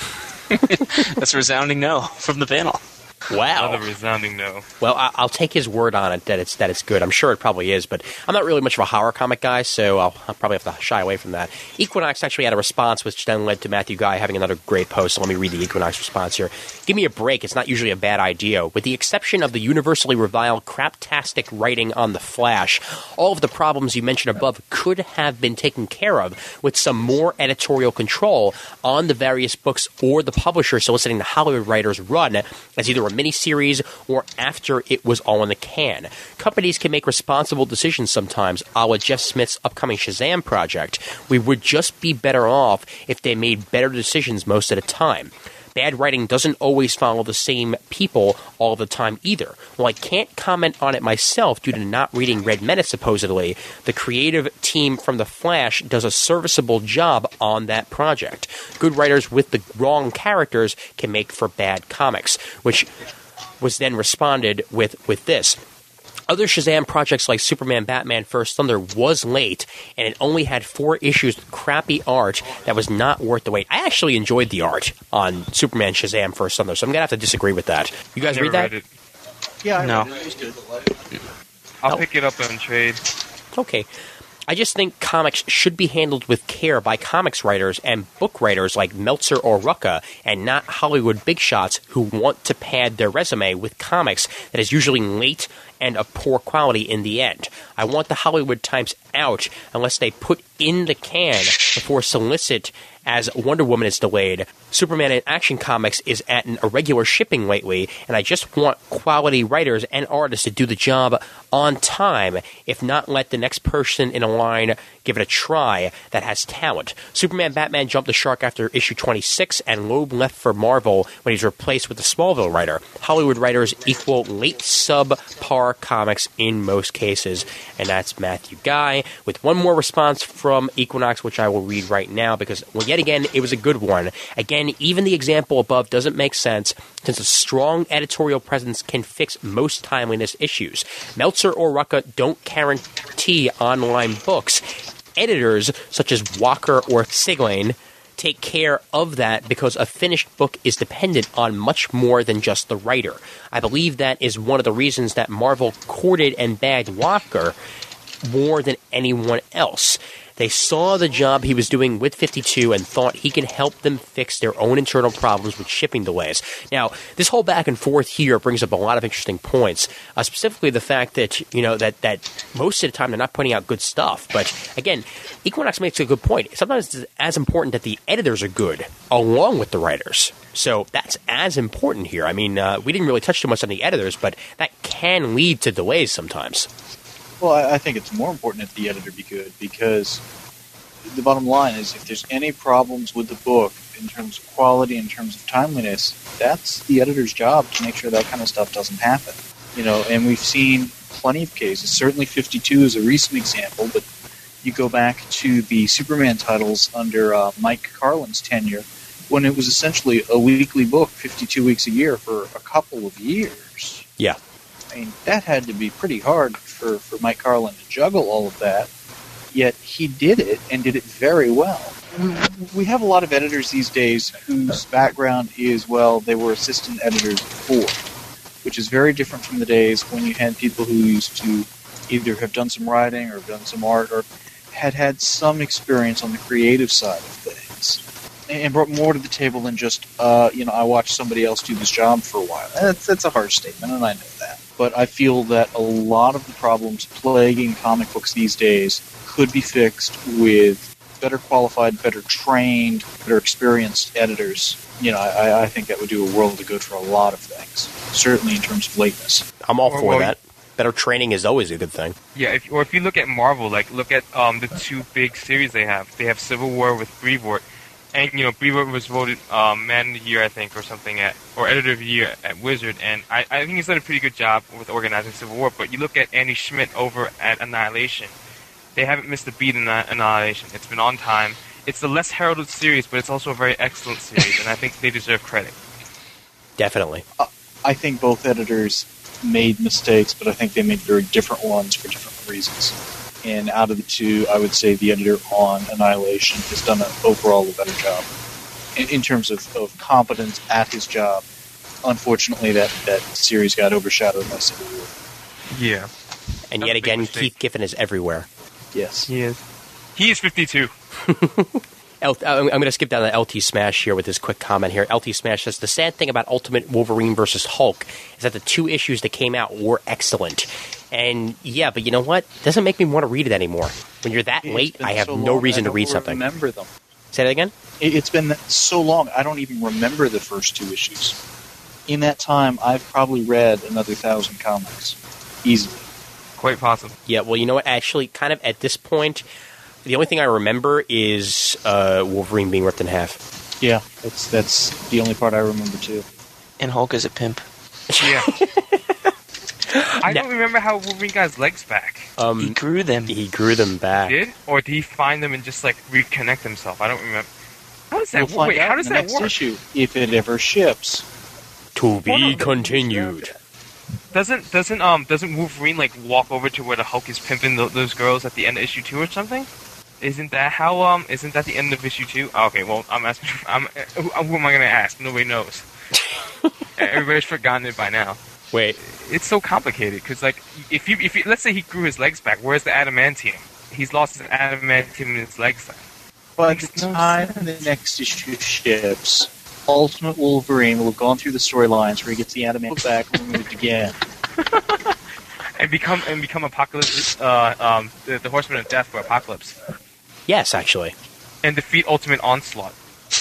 That's a resounding no from the panel. Wow. Another resounding no. Well, I'll take his word on it that it's good. I'm sure it probably is, but I'm not really much of a horror comic guy, so I'll probably have to shy away from that. Equinox actually had a response, which then led to Matthew Guy having another great post, so let me read the Equinox response here. Give me a break. It's not usually a bad idea. With the exception of the universally reviled craptastic writing on The Flash, all of the problems you mentioned above could have been taken care of with some more editorial control on the various books or the publisher soliciting the Hollywood writers' run as either a miniseries or after it was all in the can. Companies can make responsible decisions sometimes, a la Jeff Smith's upcoming Shazam project. We would just be better off if they made better decisions most of the time. Bad writing doesn't always follow the same people all the time either. While I can't comment on it myself due to not reading Red Menace supposedly, the creative team from The Flash does a serviceable job on that project. Good writers with the wrong characters can make for bad comics, which was then responded with this. Other Shazam projects like Superman Batman First Thunder was late, and it only had 4 issues with crappy art that was not worth the wait. I actually enjoyed the art on Superman Shazam First Thunder, so I'm going to have to disagree with that. You guys read that? Read it. Yeah, I No. read it. It was good. I'll pick it up on trade. Okay. I just think comics should be handled with care by comics writers and book writers like Meltzer or Rucka, and not Hollywood big shots who want to pad their resume with comics that is usually late and of poor quality in the end. I want the Hollywood Times out unless they put in the can before solicit as Wonder Woman is delayed. Superman in Action Comics is at an irregular shipping lately, and I just want quality writers and artists to do the job on time, if not let the next person in a line give it a try that has talent. Superman Batman jumped the shark after issue 26, and Loeb left for Marvel when he's replaced with the Smallville writer. Hollywood writers equal late subpar comics in most cases, and that's Matthew Guy, with one more response from Equinox, which I will read right now, because, well, yet again, it was a good one. Again, even the example above doesn't make sense, since a strong editorial presence can fix most timeliness issues. Meltzer or Rucka don't guarantee online books. Editors, such as Walker or Siglain, take care of that because a finished book is dependent on much more than just the writer. I believe that is one of the reasons that Marvel courted and bagged Walker more than anyone else. They saw the job he was doing with 52 and thought he could help them fix their own internal problems with shipping delays. Now, this whole back and forth here brings up a lot of interesting points, specifically the fact that, you know, that most of the time they're not putting out good stuff. But again, Equinox makes a good point. Sometimes it's as important that the editors are good along with the writers. So that's as important here. I mean, we didn't really touch too much on the editors, but that can lead to delays sometimes. Well, I think it's more important that the editor be good, because the bottom line is if there's any problems with the book in terms of quality, in terms of timeliness, that's the editor's job to make sure that kind of stuff doesn't happen. You know, and we've seen plenty of cases. Certainly 52 is a recent example, but you go back to the Superman titles under Mike Carlin's tenure, when it was essentially a weekly book, 52 weeks a year for a couple of years. Yeah. I mean, that had to be pretty hard for Mike Carlin to juggle all of that, yet he did it, and did it very well. We have a lot of editors these days whose background is, well, they were assistant editors before, which is very different from the days when you had people who used to either have done some writing or have done some art or had some experience on the creative side of things, and brought more to the table than just, I watched somebody else do this job for a while. That's a harsh statement, and I know that. But I feel that a lot of the problems plaguing comic books these days could be fixed with better qualified, better trained, better experienced editors. You know, I think that would do a world of good for a lot of things, certainly in terms of lateness. I'm all for that. Better training is always a good thing. Yeah, if you look at Marvel, like look at the two big series they have. They have Civil War with Brevoort, and Brevoort was voted Man of the Year, I think, or something or Editor of the Year at Wizard, and I think he's done a pretty good job with organizing Civil War. But you look at Andy Schmidt over at Annihilation, they haven't missed a beat in Annihilation. It's been on time. It's the less heralded series, but it's also a very excellent series, and I think they deserve credit. Definitely. I think both editors made mistakes, but I think they made very different ones for different reasons. And out of the two, I would say the editor on Annihilation has done overall a better job. In terms of competence at his job, unfortunately that series got overshadowed by Civil War. Yeah. And yet again, Keith Giffen is everywhere. Yes. He is. He is 52. I'm going to skip down to LT Smash here with this quick comment here. LT Smash says, the sad thing about Ultimate Wolverine versus Hulk is that the two issues that came out were excellent. And yeah, but you know what? It doesn't make me want to read it anymore. When you're that late, I have no reason to read something. Remember them. Say that again? It's been so long, I don't even remember the first two issues. In that time, I've probably read another 1,000 comics. Easily. Quite possible. Yeah, well, you know what? Actually, kind of at this point, the only thing I remember is Wolverine being ripped in half. Yeah, that's the only part I remember, too. And Hulk is a pimp. Yeah. I don't remember how Wolverine got his legs back. He grew them. He grew them back. Did? Or did he find them and just, reconnect himself? I don't remember. How does that We'll find out how does in the that next work? issue, if it ever ships. To be Hold on. continued. Doesn't Wolverine, walk over to where the Hulk is pimping those girls at the end of issue 2 or something? Isn't that the end of issue 2? Oh, okay, well, I'm asking, who am I going to ask? Nobody knows. Everybody's forgotten it by now. Wait. It's so complicated, because, if you, let's say he grew his legs back, where's the adamantium? He's lost his adamantium in his legs then. By the time the next issue ships, Ultimate Wolverine will have gone through the storylines where he gets the adamant back and moved again. and become Apocalypse, the Horseman of Death for Apocalypse. Yes, actually. And defeat Ultimate Onslaught.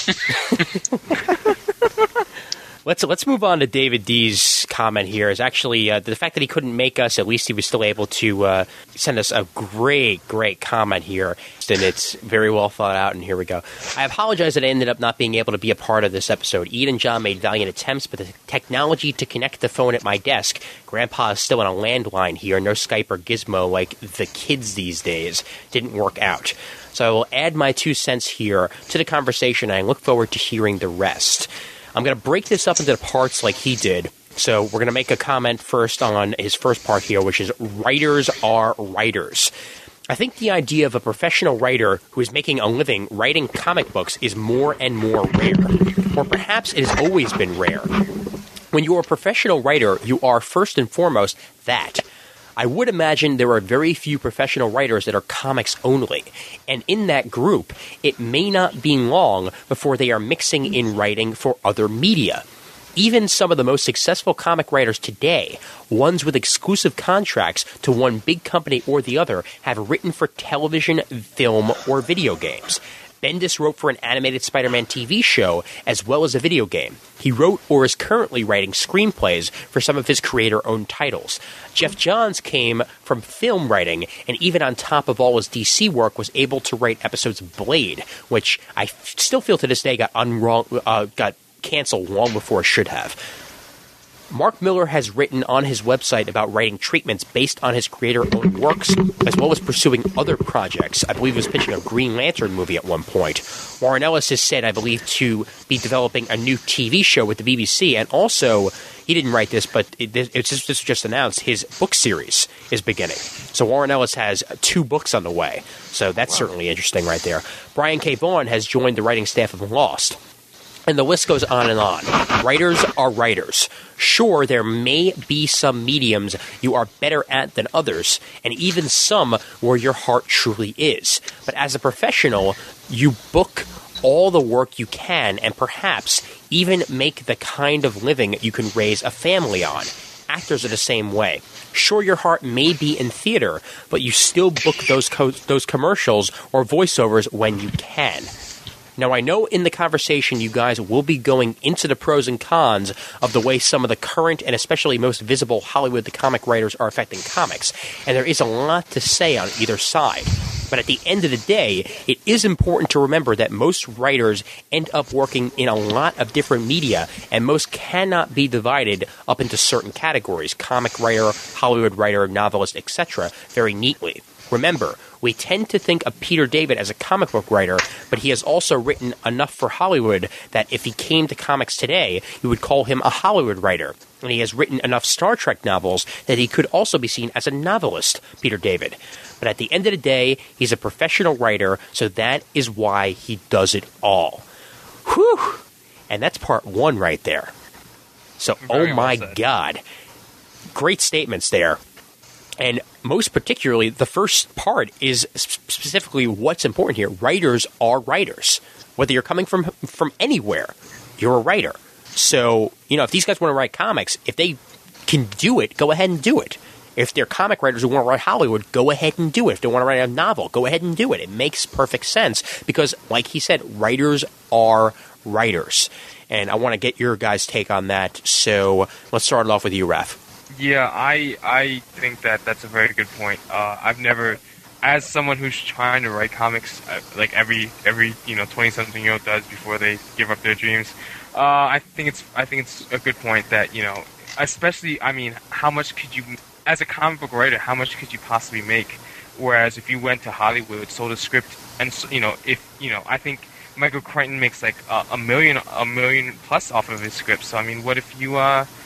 Let's move on to David D's comment here. Is actually the fact that he couldn't make us, at least he was still able to send us a great comment here. And it's very well thought out, and here we go. I apologize that I ended up not being able to be a part of this episode. Ed and John made valiant attempts, but the technology to connect the phone at my desk, Grandpa is still on a landline here, no Skype or Gizmo like the kids these days, didn't work out. So I will add my 2 cents here to the conversation, and I look forward to hearing the rest. I'm going to break this up into the parts like he did. So we're going to make a comment first on his first part here, which is writers are writers. I think the idea of a professional writer who is making a living writing comic books is more and more rare. Or perhaps it has always been rare. When you're a professional writer, you are first and foremost that. I would imagine there are very few professional writers that are comics only. And in that group, it may not be long before they are mixing in writing for other media. Even some of the most successful comic writers today, ones with exclusive contracts to one big company or the other, have written for television, film, or video games. Bendis wrote for an animated Spider-Man TV show as well as a video game. He wrote or is currently writing screenplays for some of his creator-owned titles. Jeff Johns came from film writing, and even on top of all his DC work, was able to write episodes of Blade, which I still feel to this day got canceled long before it should have. Mark Miller has written on his website about writing treatments based on his creator-owned works, as well as pursuing other projects. I believe he was pitching a Green Lantern movie at one point. Warren Ellis has said, I believe, to be developing a new TV show with the BBC, and also, he didn't write this, but this was just announced, his book series is beginning. So Warren Ellis has 2 books on the way, so that's certainly interesting right there. Brian K. Vaughan has joined the writing staff of Lost. And the list goes on and on. Writers are writers. Sure, there may be some mediums you are better at than others, and even some where your heart truly is. But as a professional, you book all the work you can, and perhaps even make the kind of living you can raise a family on. Actors are the same way. Sure, your heart may be in theater, but you still book those commercials or voiceovers when you can. Now, I know in the conversation you guys will be going into the pros and cons of the way some of the current and especially most visible Hollywood the comic writers are affecting comics, and there is a lot to say on either side. But at the end of the day, it is important to remember that most writers end up working in a lot of different media, and most cannot be divided up into certain categories, comic writer, Hollywood writer, novelist, etc., very neatly. Remember, we tend to think of Peter David as a comic book writer, but he has also written enough for Hollywood that if he came to comics today, you would call him a Hollywood writer. And he has written enough Star Trek novels that he could also be seen as a novelist, Peter David. But at the end of the day, he's a professional writer, so that is why he does it all. Whew! And that's part one right there. So, Very oh my well said. God. Great statements there. And most particularly, the first part is specifically what's important here. Writers are writers. Whether you're coming from anywhere, you're a writer. So, if these guys want to write comics, if they can do it, go ahead and do it. If they're comic writers who want to write Hollywood, go ahead and do it. If they want to write a novel, go ahead and do it. It makes perfect sense because, like he said, writers are writers. And I want to get your guys' take on that. So let's start it off with you, Raph. Yeah, I think that's a very good point. I've never, as someone who's trying to write comics, like every 20-something-year-old does before they give up their dreams. I think it's a good point that especially how much could you, as a comic book writer, how much could you possibly make? Whereas if you went to Hollywood, sold a script, and I think Michael Crichton makes like a million plus off of his script. So what if you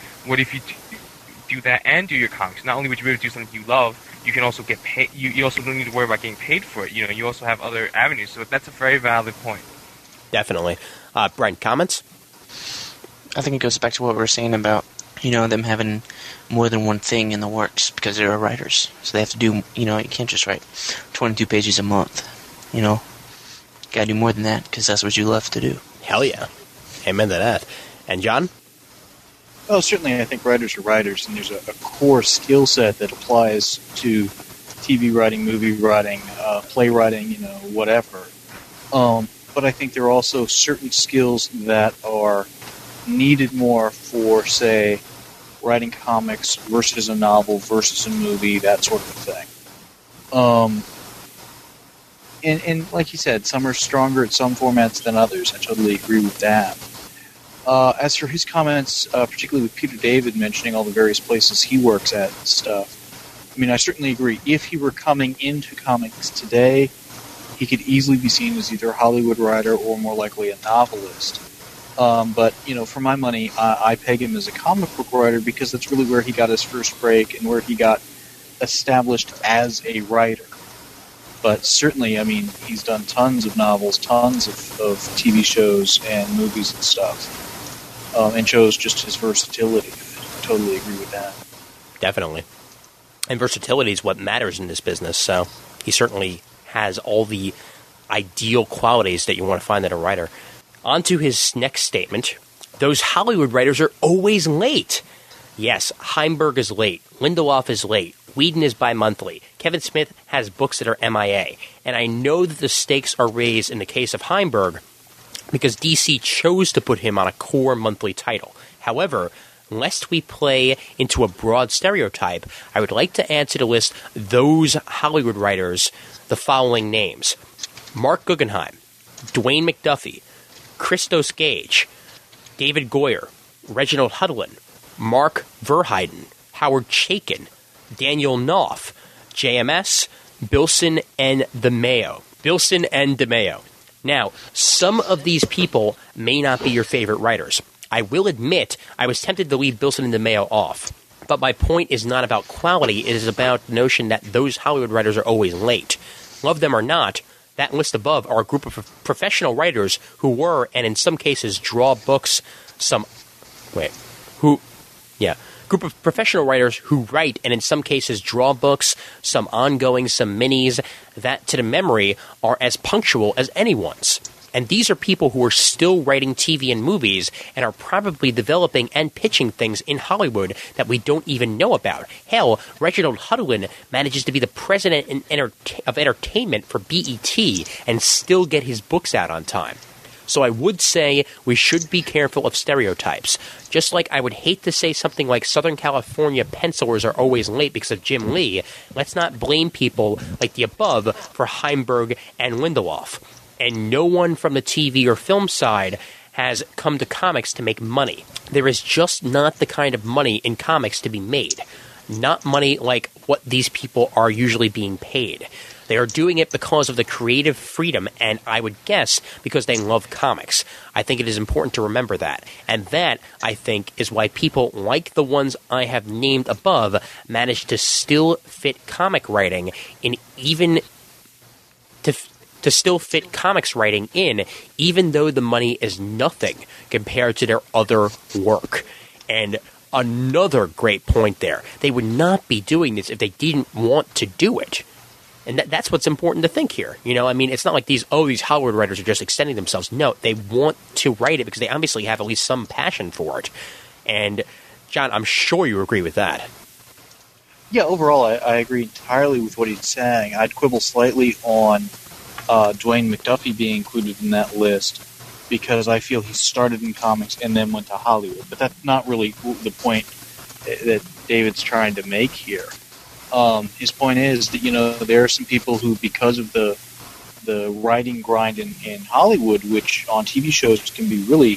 do that and do your comics? Not only would you be able to do something you love, you can also get paid. You also don't need to worry about getting paid for it. You also have other avenues. So that's a very valid point. Definitely. Brian, comments? I think it goes back to what we were saying about, them having more than one thing in the works because they're writers. So they have to do, you can't just write 22 pages a month, Gotta do more than that because that's what you love to do. Hell yeah. Amen to that. And John? Well, certainly I think writers are writers, and there's a core skill set that applies to TV writing, movie writing, playwriting, whatever. But I think there are also certain skills that are needed more for, say, writing comics versus a novel versus a movie, that sort of thing. And like you said, some are stronger at some formats than others. I totally agree with that. As for his comments, particularly with Peter David mentioning all the various places he works at and stuff, I certainly agree. If he were coming into comics today, he could easily be seen as either a Hollywood writer or more likely a novelist. But, for my money, I peg him as a comic book writer because that's really where he got his first break and where he got established as a writer. But certainly, he's done tons of novels, tons of TV shows and movies and stuff, and shows just his versatility. I totally agree with that. Definitely. And versatility is what matters in this business, so he certainly has all the ideal qualities that you want to find in a writer. On to his next statement. Those Hollywood writers are always late. Yes, Heinberg is late. Lindelof is late. Whedon is bi-monthly. Kevin Smith has books that are MIA. And I know that the stakes are raised in the case of Heinberg because DC chose to put him on a core monthly title. However, lest we play into a broad stereotype, I would like to add to the list those Hollywood writers the following names. Mark Guggenheim, Dwayne McDuffie, Christos Gage, David Goyer, Reginald Hudlin, Mark Verheiden, Howard Chaykin, Daniel Knopf, JMS, Bilson and DeMeo. Now, some of these people may not be your favorite writers. I will admit I was tempted to leave Bilson and DeMeo off. But my point is not about quality. It is about the notion that those Hollywood writers are always late. Love them or not, that list above are a group of professional writers who were, and in some cases, draw books, group of professional writers who write and in some cases draw books, some ongoing, some minis, that to the memory are as punctual as anyone's. And these are people who are still writing TV and movies and are probably developing and pitching things in Hollywood that we don't even know about. Hell, Reginald Hudlin manages to be the president of entertainment for BET and still get his books out on time. So I would say we should be careful of stereotypes. Just like I would hate to say something like Southern California pencilers are always late because of Jim Lee, let's not blame people like the above for Heinberg and Lindelof. And no one from the TV or film side has come to comics to make money. There is just not the kind of money in comics to be made. Not money like what these people are usually being paid. They are doing it because of the creative freedom, and I would guess because they love comics. I think it is important to remember that. And that, I think, is why people like the ones I have named above manage to still fit comic writing in even to still fit comics writing in, even though the money is nothing compared to their other work. And another great point there. They would not be doing this if they didn't want to do it. And that's what's important to think here. You know, I mean, it's not like these Hollywood writers are just extending themselves. No, they want to write it because they obviously have at least some passion for it. And, John, I'm sure you agree with that. Yeah, overall, I agree entirely with what he's saying. I'd quibble slightly on Dwayne McDuffie being included in that list, because I feel he started in comics and then went to Hollywood. But that's not really the point that David's trying to make here. His point is that, you know, there are some people who, because of the writing grind in Hollywood, which on TV shows can be really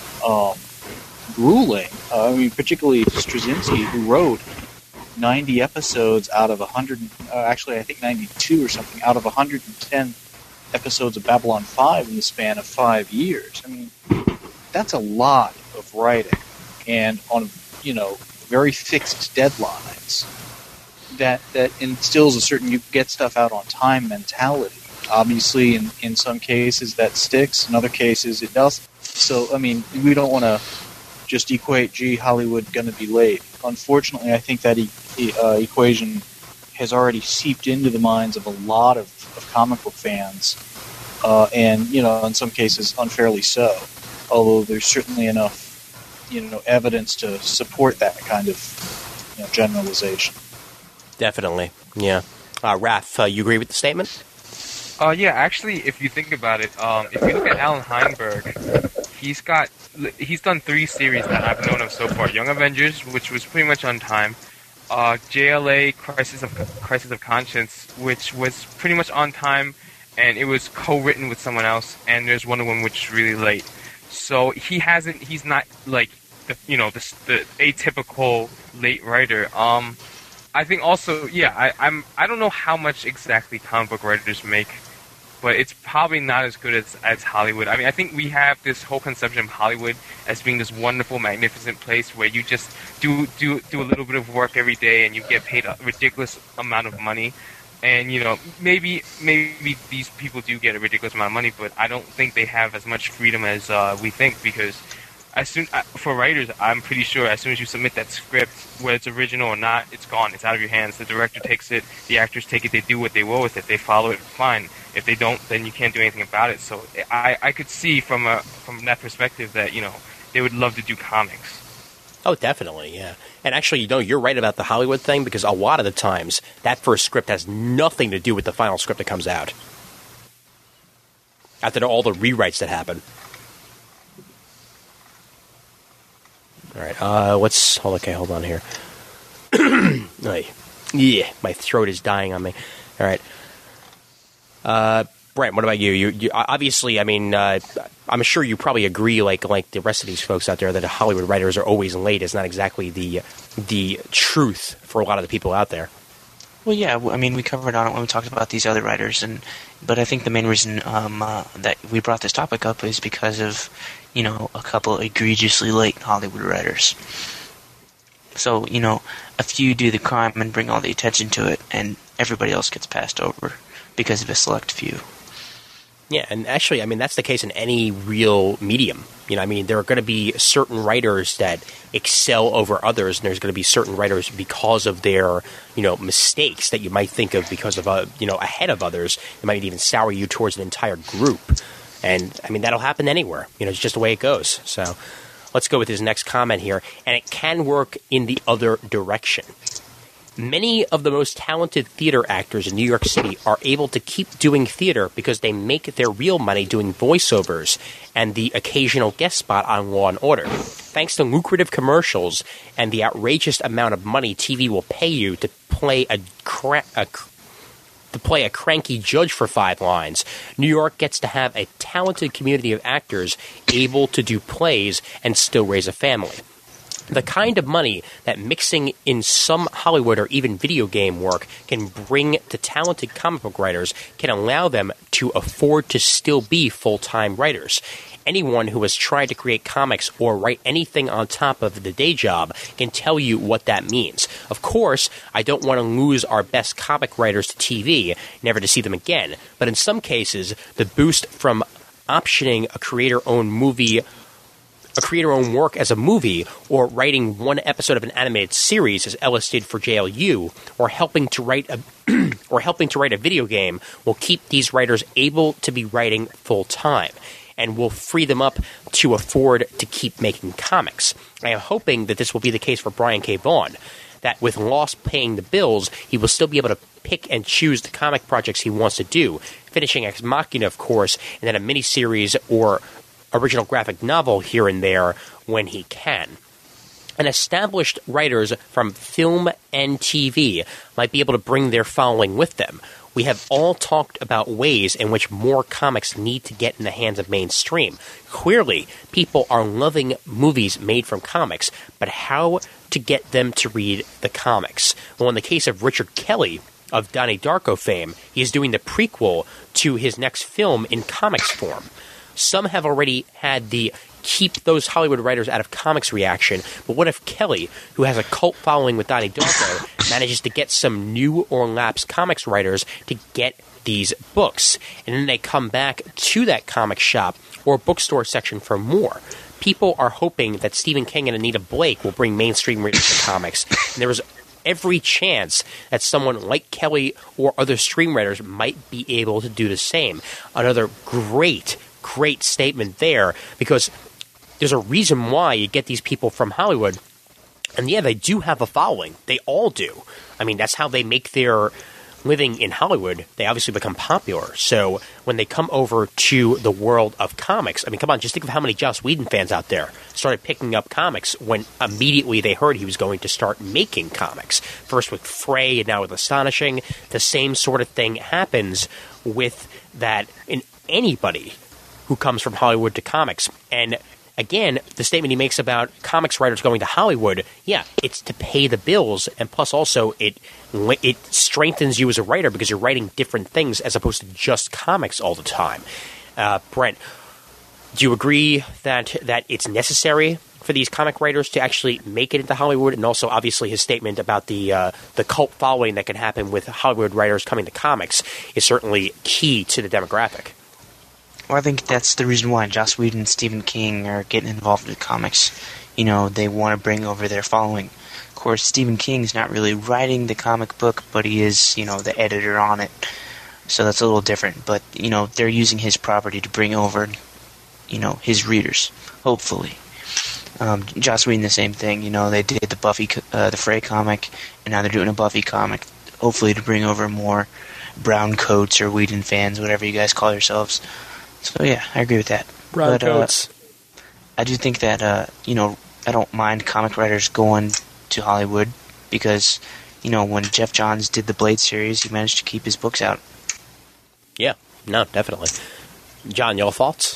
grueling. I mean, particularly Straczynski, who wrote 90 episodes out of 100, actually I think 92 or something, out of 110 episodes of Babylon 5 in the span of 5 years. I mean, that's a lot of writing, and on, you know, very fixed deadlines. That instills a certain, you get stuff out on time mentality. Obviously, in some cases that sticks, in other cases it doesn't. So, I mean, we don't want to just equate, gee, Hollywood going to be late. Unfortunately, I think that equation has already seeped into the minds of a lot of comic book fans, and, you know, in some cases unfairly so. Although there's certainly enough, you know, evidence to support that kind of, you know, generalization. Definitely, yeah. Raph, you agree with the statement? Yeah, actually, if you think about it, if you look at Alan Heinberg, he's done 3 series that I've known of so far. Young Avengers, which was pretty much on time. JLA, Crisis of Conscience, which was pretty much on time, and it was co-written with someone else. And there's Wonder Woman, which is really late. So he's not like the atypical late writer. I think also, yeah, I don't know how much exactly comic book writers make, but it's probably not as good as Hollywood. I mean, I think we have this whole conception of Hollywood as being this wonderful, magnificent place where you just do a little bit of work every day and you get paid a ridiculous amount of money. And, you know, maybe these people do get a ridiculous amount of money, but I don't think they have as much freedom as we think, because for writers, I'm pretty sure as soon as you submit that script, whether it's original or not, it's gone. It's out of your hands. The director takes it. The actors take it. They do what they will with it. They follow it. Fine. If they don't, then you can't do anything about it. So I could see from that perspective that, you know, they would love to do comics. Oh, definitely, yeah. And actually, you know, you're right about the Hollywood thing, because a lot of the times that first script has nothing to do with the final script that comes out. After all the rewrites that happen. All right, hold on here. Yeah, my throat is dying on me. All right. Brent, what about you? You obviously, I mean, I'm sure you probably agree, like the rest of these folks out there, that Hollywood writers are always late is not exactly the truth for a lot of the people out there. Well, yeah, I mean, we covered on it when we talked about these other writers, but I think the main reason that we brought this topic up is because of, you know, a couple egregiously late Hollywood writers. So, you know, a few do the crime and bring all the attention to it, and everybody else gets passed over because of a select few. Yeah, and actually, I mean, that's the case in any real medium. You know, I mean, there are going to be certain writers that excel over others, and there's going to be certain writers because of their, you know, mistakes that you might think of because of, you know, ahead of others. It might even sour you towards an entire group. And, I mean, that'll happen anywhere. You know, it's just the way it goes. So let's go with his next comment here. And it can work in the other direction. Many of the most talented theater actors in New York City are able to keep doing theater because they make their real money doing voiceovers and the occasional guest spot on Law & Order. Thanks to lucrative commercials and the outrageous amount of money TV will pay you to play a cranky judge for 5 lines, New York gets to have a talented community of actors able to do plays and still raise a family. The kind of money that mixing in some Hollywood or even video game work can bring to talented comic book writers can allow them to afford to still be full-time writers. Anyone who has tried to create comics or write anything on top of the day job can tell you what that means. Of course, I don't want to lose our best comic writers to TV, never to see them again, but in some cases, the boost from optioning a creator-owned work as a movie, or writing one episode of an animated series, as Ellis did for JLU, or helping to write a video game, will keep these writers able to be writing full time, and will free them up to afford to keep making comics. I am hoping that this will be the case for Brian K. Vaughan, that with Lost paying the bills, he will still be able to pick and choose the comic projects he wants to do, finishing Ex Machina, of course, and then a miniseries or original graphic novel here and there when he can. And established writers from film and TV might be able to bring their following with them. We have all talked about ways in which more comics need to get in the hands of mainstream. Clearly, people are loving movies made from comics, but how to get them to read the comics? Well, in the case of Richard Kelly of Donnie Darko fame, he is doing the prequel to his next film in comics form. Some have already had the keep those Hollywood writers out of comics reaction, but what if Kelly, who has a cult following with Donnie Darko, manages to get some new or lapsed comics writers to get these books, and then they come back to that comic shop or bookstore section for more? People are hoping that Stephen King and Anita Blake will bring mainstream readers to comics, and there is every chance that someone like Kelly or other screenwriters might be able to do the same. Another great statement there, because there's a reason why you get these people from Hollywood, and yeah, they do have a following. They all do. I mean, that's how they make their living in Hollywood. They obviously become popular. So when they come over to the world of comics, I mean, come on, just think of how many Joss Whedon fans out there started picking up comics when immediately they heard he was going to start making comics. First with Frey and now with Astonishing. The same sort of thing happens with that in anybody who comes from Hollywood to comics. And again, the statement he makes about comics writers going to Hollywood, yeah, it's to pay the bills, and plus also it strengthens you as a writer because you're writing different things as opposed to just comics all the time. Brent, do you agree that it's necessary for these comic writers to actually make it into Hollywood? And also, obviously, his statement about the cult following that can happen with Hollywood writers coming to comics is certainly key to the demographic. Well, I think that's the reason why Joss Whedon and Stephen King are getting involved with comics. You know, they want to bring over their following. Of course, Stephen King's not really writing the comic book, but he is, the editor on it. So that's a little different. But, they're using his property to bring over, his readers, hopefully. Joss Whedon, the same thing. They did the Buffy, the Frey comic, and now they're doing a Buffy comic, hopefully to bring over more brown coats or Whedon fans, whatever you guys call yourselves. So yeah, I agree with that. Brown coats. I do think that I don't mind comic writers going to Hollywood because when Jeff Johns did the Blade series, he managed to keep his books out. Yeah, no, definitely. John, your thoughts?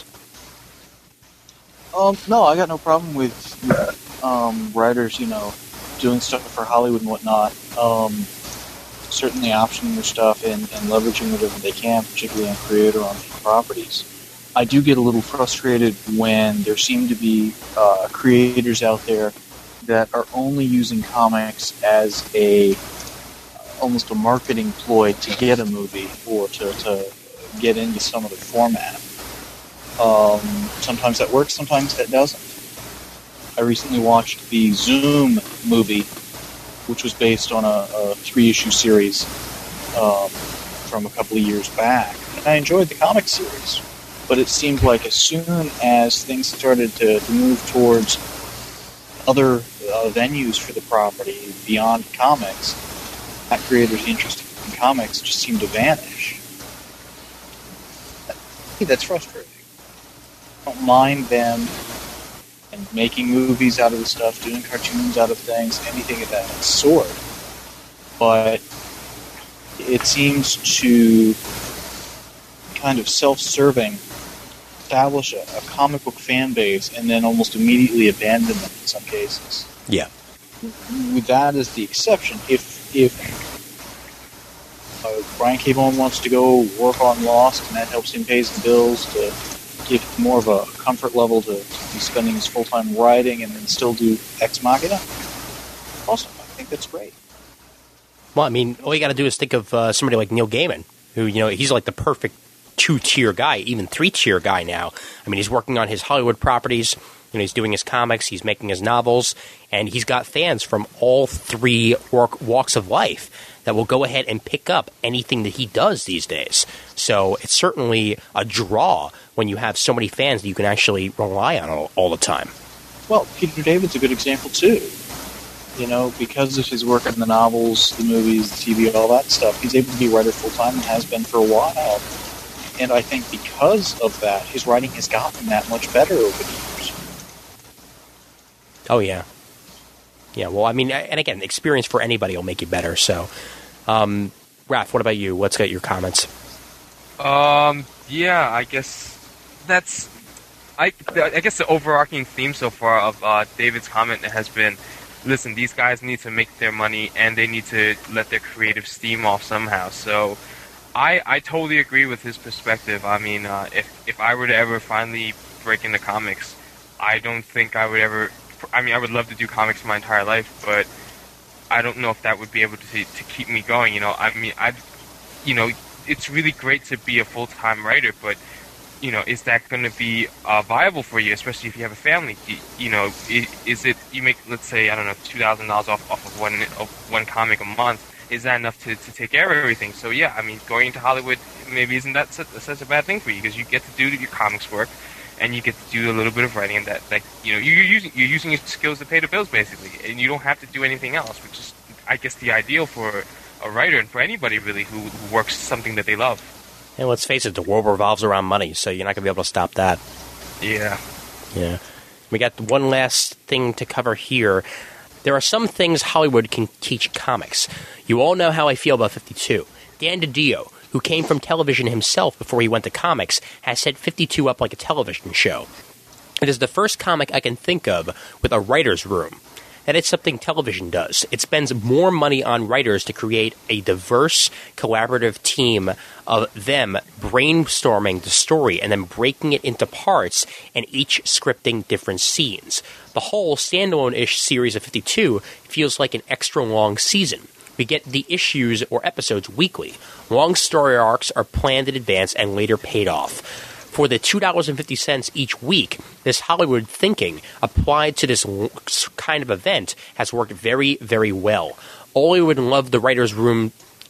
No, I got no problem with writers, doing stuff for Hollywood and whatnot. Certainly optioning their stuff and leveraging whatever they can, particularly on creator-owned properties. I do get a little frustrated when there seem to be creators out there that are only using comics as almost a marketing ploy to get a movie or to get into some of the format. Sometimes that works, sometimes that doesn't. I recently watched the Zoom movie, which was based on a 3-issue series from a couple of years back. And I enjoyed the comic series. But it seemed like as soon as things started to move towards other venues for the property beyond comics, creators interested in comics just seem to vanish. I think that's frustrating. I don't mind them and making movies out of the stuff, doing cartoons out of things, anything of that sort. But it seems to kind of self-serving establish a comic book fan base and then almost immediately abandon them in some cases. Yeah. With that as the exception, if Brian K. Vaughan wants to go work on Lost and that helps him pay the bills to give more of a comfort level to be spending his full-time writing and then still do Ex Machina, awesome. I think that's great. Well, I mean, all you got to do is think of somebody like Neil Gaiman, who, he's like the perfect 2-tier guy, even 3-tier guy now. I mean, he's working on his Hollywood properties, he's doing his comics, he's making his novels, and he's got fans from all 3 walks of life that will go ahead and pick up anything that he does these days. So it's certainly a draw when you have so many fans that you can actually rely on all the time. Well, Peter David's a good example, too. Because of his work in the novels, the movies, the TV, all that stuff, he's able to be a writer full-time and has been for a while. And I think because of that, his writing has gotten that much better over the years. Oh, yeah. Yeah, well, I mean, and again, experience for anybody will make you better. So, Raph, what about you? What's got your comments? Yeah, I guess that's... I guess the overarching theme so far of David's comment has been, listen, these guys need to make their money and they need to let their creative steam off somehow. So I totally agree with his perspective. I mean, if I were to ever finally break into comics, I don't think I would ever... I mean, I would love to do comics my entire life, but I don't know if that would be able to keep me going. I mean, it's really great to be a full-time writer, but is that going to be viable for you, especially if you have a family? Is it, you make, let's say, I don't know, $2,000 off of one comic a month? Is that enough to take care of everything? So yeah, I mean, going into Hollywood maybe isn't that such a bad thing for you, because you get to do your comics work, and you get to do a little bit of writing, and that, like, you're using your skills to pay the bills, basically, and you don't have to do anything else, which is, I guess, the ideal for a writer and for anybody really who works something that they love. And let's face it, the world revolves around money, so you're not going to be able to stop that. Yeah. Yeah. We got one last thing to cover here. There are some things Hollywood can teach comics. You all know how I feel about 52. Dan DiDio, who came from television himself before he went to comics, has set 52 up like a television show. It is the first comic I can think of with a writer's room. That is something television does. It spends more money on writers to create a diverse, collaborative team of them brainstorming the story and then breaking it into parts and each scripting different scenes. The whole standalone-ish series of 52 feels like an extra long season. We get the issues or episodes weekly. Long story arcs are planned in advance and later paid off. For the $2.50 each week, this Hollywood thinking applied to this kind of event has worked very, very well. I would love the writer's room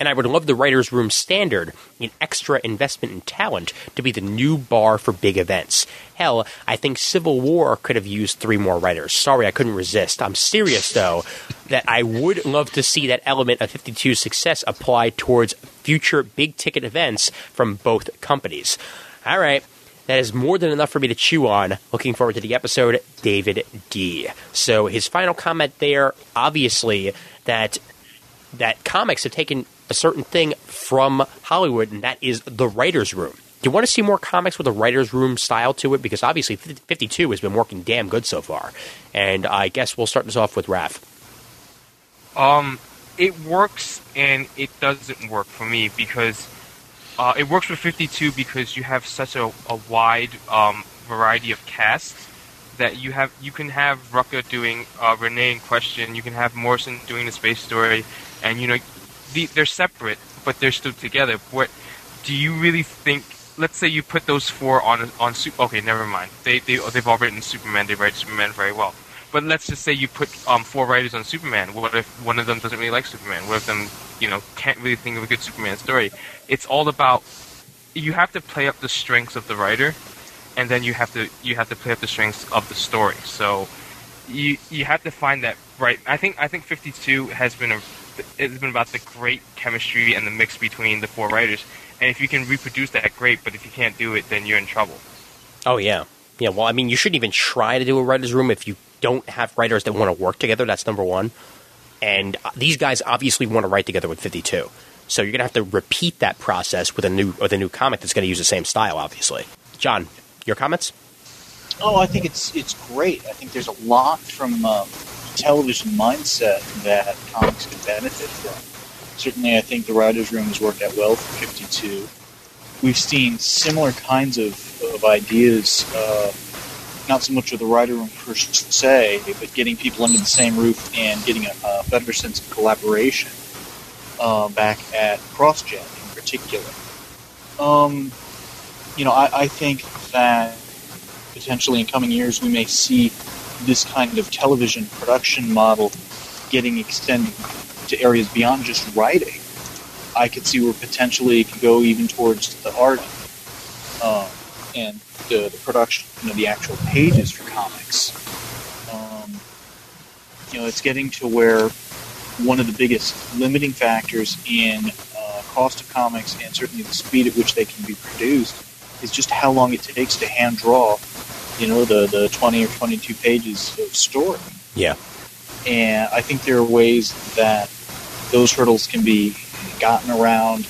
standard in extra investment in talent to be the new bar for big events. Hell, I think Civil War could have used 3 more writers. Sorry, I couldn't resist. I'm serious, though, that I would love to see that element of 52's success applied towards future big-ticket events from both companies. All right. That is more than enough for me to chew on. Looking forward to the episode, David D. So his final comment there, obviously, that comics have taken a certain thing from Hollywood, and that is the writer's room. Do you want to see more comics with a writer's room style to it? Because obviously 52 has been working damn good so far. And I guess we'll start this off with Raph. It works and it doesn't work for me, because it works for 52 because you have such a wide variety of casts that you can have Rucka doing Renee in Question, you can have Morrison doing the space story, and they're separate, but they're still together. What do you really think? Let's say you put those 4 on. Okay, never mind. They've all written Superman. They write Superman very well. But let's just say you put 4 writers on Superman. What if one of them doesn't really like Superman? What if them can't really think of a good Superman story? It's all about, you have to play up the strengths of the writer, and then you have to play up the strengths of the story. So you have to find that right. I think 52 has been it's been about the great chemistry and the mix between the four writers. And if you can reproduce that, great. But if you can't do it, then you're in trouble. Oh, yeah. Yeah, well, I mean, you shouldn't even try to do a writer's room if you don't have writers that want to work together. That's number one. And these guys obviously want to write together with 52. So you're going to have to repeat that process with a new comic that's going to use the same style, obviously. John, your comments? Oh, I think it's great. I think there's a lot from television mindset that comics could benefit from. Certainly, I think the writer's room has worked out well for 52. We've seen similar kinds of ideas, not so much with the writer room per se, but getting people under the same roof and getting a better sense of collaboration back at CrossGen in particular. I think that potentially in coming years we may see this kind of television production model getting extended to areas beyond just writing. I could see where potentially it could go even towards the art and the production of the actual pages for comics. It's getting to where one of the biggest limiting factors in cost of comics and certainly the speed at which they can be produced is just how long it takes to hand draw, the 20 or 22 pages of story. Yeah. And I think there are ways that those hurdles can be gotten around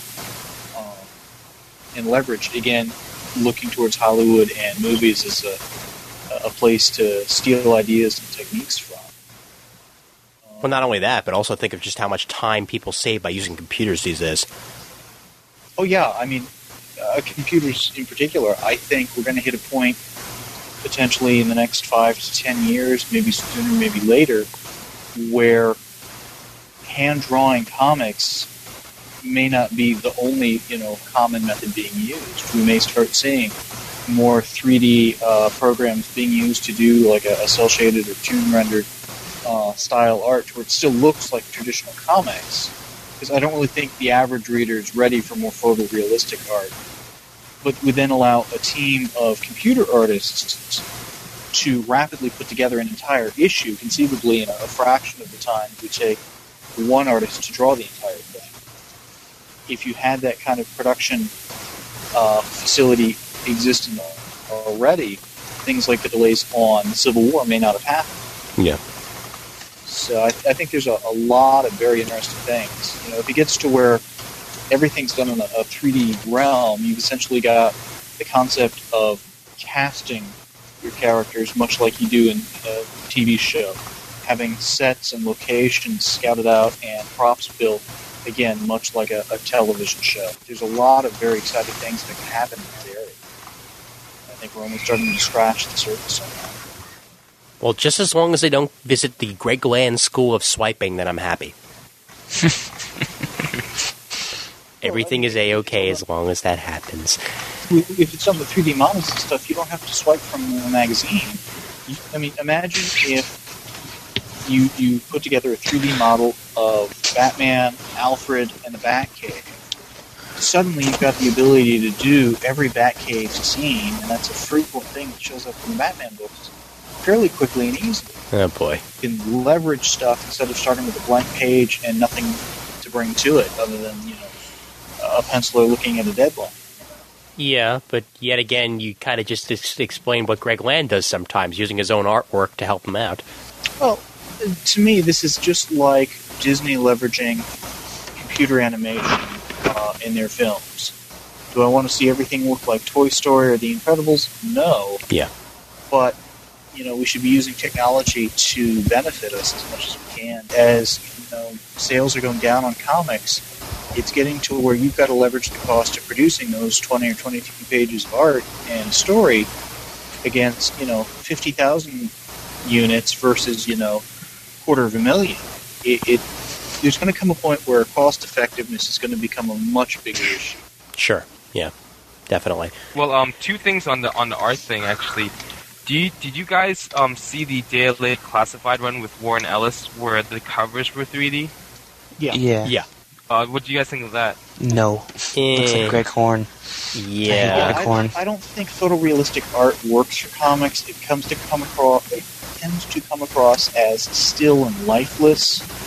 and leveraged. Again, looking towards Hollywood and movies as a place to steal ideas and techniques from. Well, not only that, but also think of just how much time people save by using computers these days. Oh, yeah. I mean, computers in particular, I think we're going to hit a point potentially in the next 5 to 10 years, maybe sooner, maybe later, where hand-drawing comics may not be the only, common method being used. We may start seeing more 3D programs being used to do like a cel-shaded or toon-rendered style art where it still looks like traditional comics, because I don't really think the average reader is ready for more photorealistic art. But would then allow a team of computer artists to rapidly put together an entire issue, conceivably in a fraction of the time it would take one artist to draw the entire thing. If you had that kind of production facility existing already, things like the delays on Civil War may not have happened. Yeah. So I think there's a lot of very interesting things. If it gets to where everything's done in a 3D realm, you've essentially got the concept of casting your characters much like you do in a TV show. Having sets and locations scouted out and props built, again, much like a television show. There's a lot of very exciting things that can happen in that area. I think we're only starting to scratch the surface on that. Well, just as long as they don't visit the Greg Land School of Swiping, then I'm happy. Everything is A-okay as long as that happens. If it's on the 3D models and stuff, you don't have to swipe from a magazine. Imagine if you put together a 3D model of Batman, Alfred, and the Batcave. Suddenly you've got the ability to do every Batcave scene, and that's a frequent thing that shows up in the Batman books fairly quickly and easily. Oh, boy. You can leverage stuff instead of starting with a blank page and nothing to bring to it other than, a penciler looking at a deadline. Yeah, but yet again, you kind of just explained what Greg Land does sometimes, using his own artwork to help him out. Well, to me, this is just like Disney leveraging computer animation in their films. Do I want to see everything look like Toy Story or The Incredibles? No. Yeah. But, we should be using technology to benefit us as much as we can. As, sales are going down on comics, it's getting to where you've got to leverage the cost of producing those 20 or 22 pages of art and story against, 50,000 units versus, 250,000. There's going to come a point where cost effectiveness is going to become a much bigger issue. Sure. Yeah. Definitely. Well, two things on the art thing actually. Did you guys see the Daily Classified run with Warren Ellis where the covers were 3D? Yeah. What do you guys think of that? No. Looks like Greg Horn. Yeah. Greg Horn. I don't think photorealistic art works for comics. It tends to come across as still and lifeless.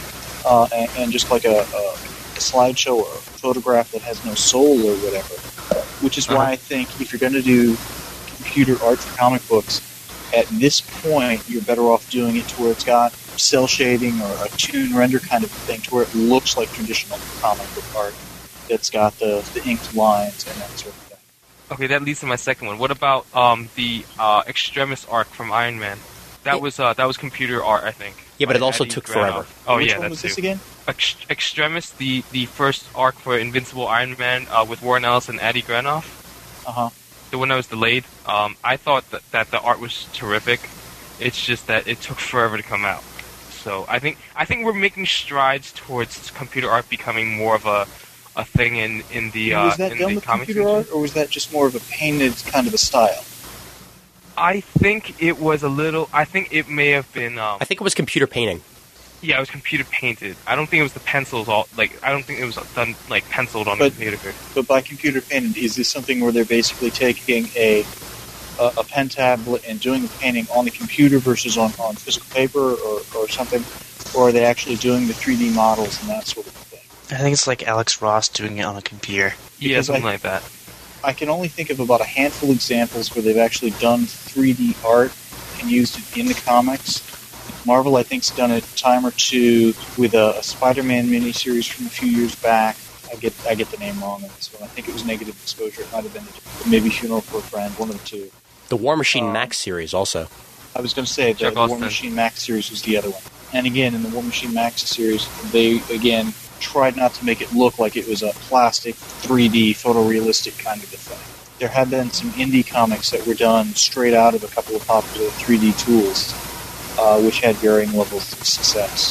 and just like a slideshow or a photograph that has no soul or whatever. Which is why I think if you're going to do computer art for comic books, at this point you're better off doing it to where it's got cell shading or a toon render kind of thing, to where it looks like traditional comic book art. That's got the inked lines and that sort of thing. Okay, that leads to my second one. What about the Extremis arc from Iron Man? That was computer art, I think. Yeah, but it also Eddie took Granoff. forever. Oh, Which yeah, one that's was this too. again? Extremis, the first arc for Invincible Iron Man with Warren Ellis and Eddie Granoff. Uh-huh. The one that was delayed. I thought that the art was terrific. It's just that it took forever to come out. So I think we're making strides towards computer art becoming more of a thing in the was that in done the with comics computer industry. art, or was that just more of a painted kind of a style? I think it was a little. I think it may have been. I think it was computer painting. Yeah, it was computer painted. I don't think it was the pencils all. Like, I don't think it was done like penciled on the computer. But by computer painted, is this something where they're basically taking a pen tablet and doing the painting on the computer versus on physical paper or something? Or are they actually doing the 3D models and that sort of thing? I think it's like Alex Ross doing it on a computer. Yeah, Because something like that. I can only think of about a handful of examples where they've actually done 3D art and used it in the comics. Marvel, I think, has done it a time or two with a Spider-Man miniseries from a few years back. I get the name wrong on this one. I think it was Negative Exposure. It might have been maybe Funeral for a Friend, one of the two. The War Machine Max series also. I was going to say Chuck the War Austin. Machine Max series was the other one. And again, in the War Machine Max series, they, again, tried not to make it look like it was a plastic, 3D, photorealistic kind of a thing. There have been some indie comics that were done straight out of a couple of popular 3D tools, which had varying levels of success.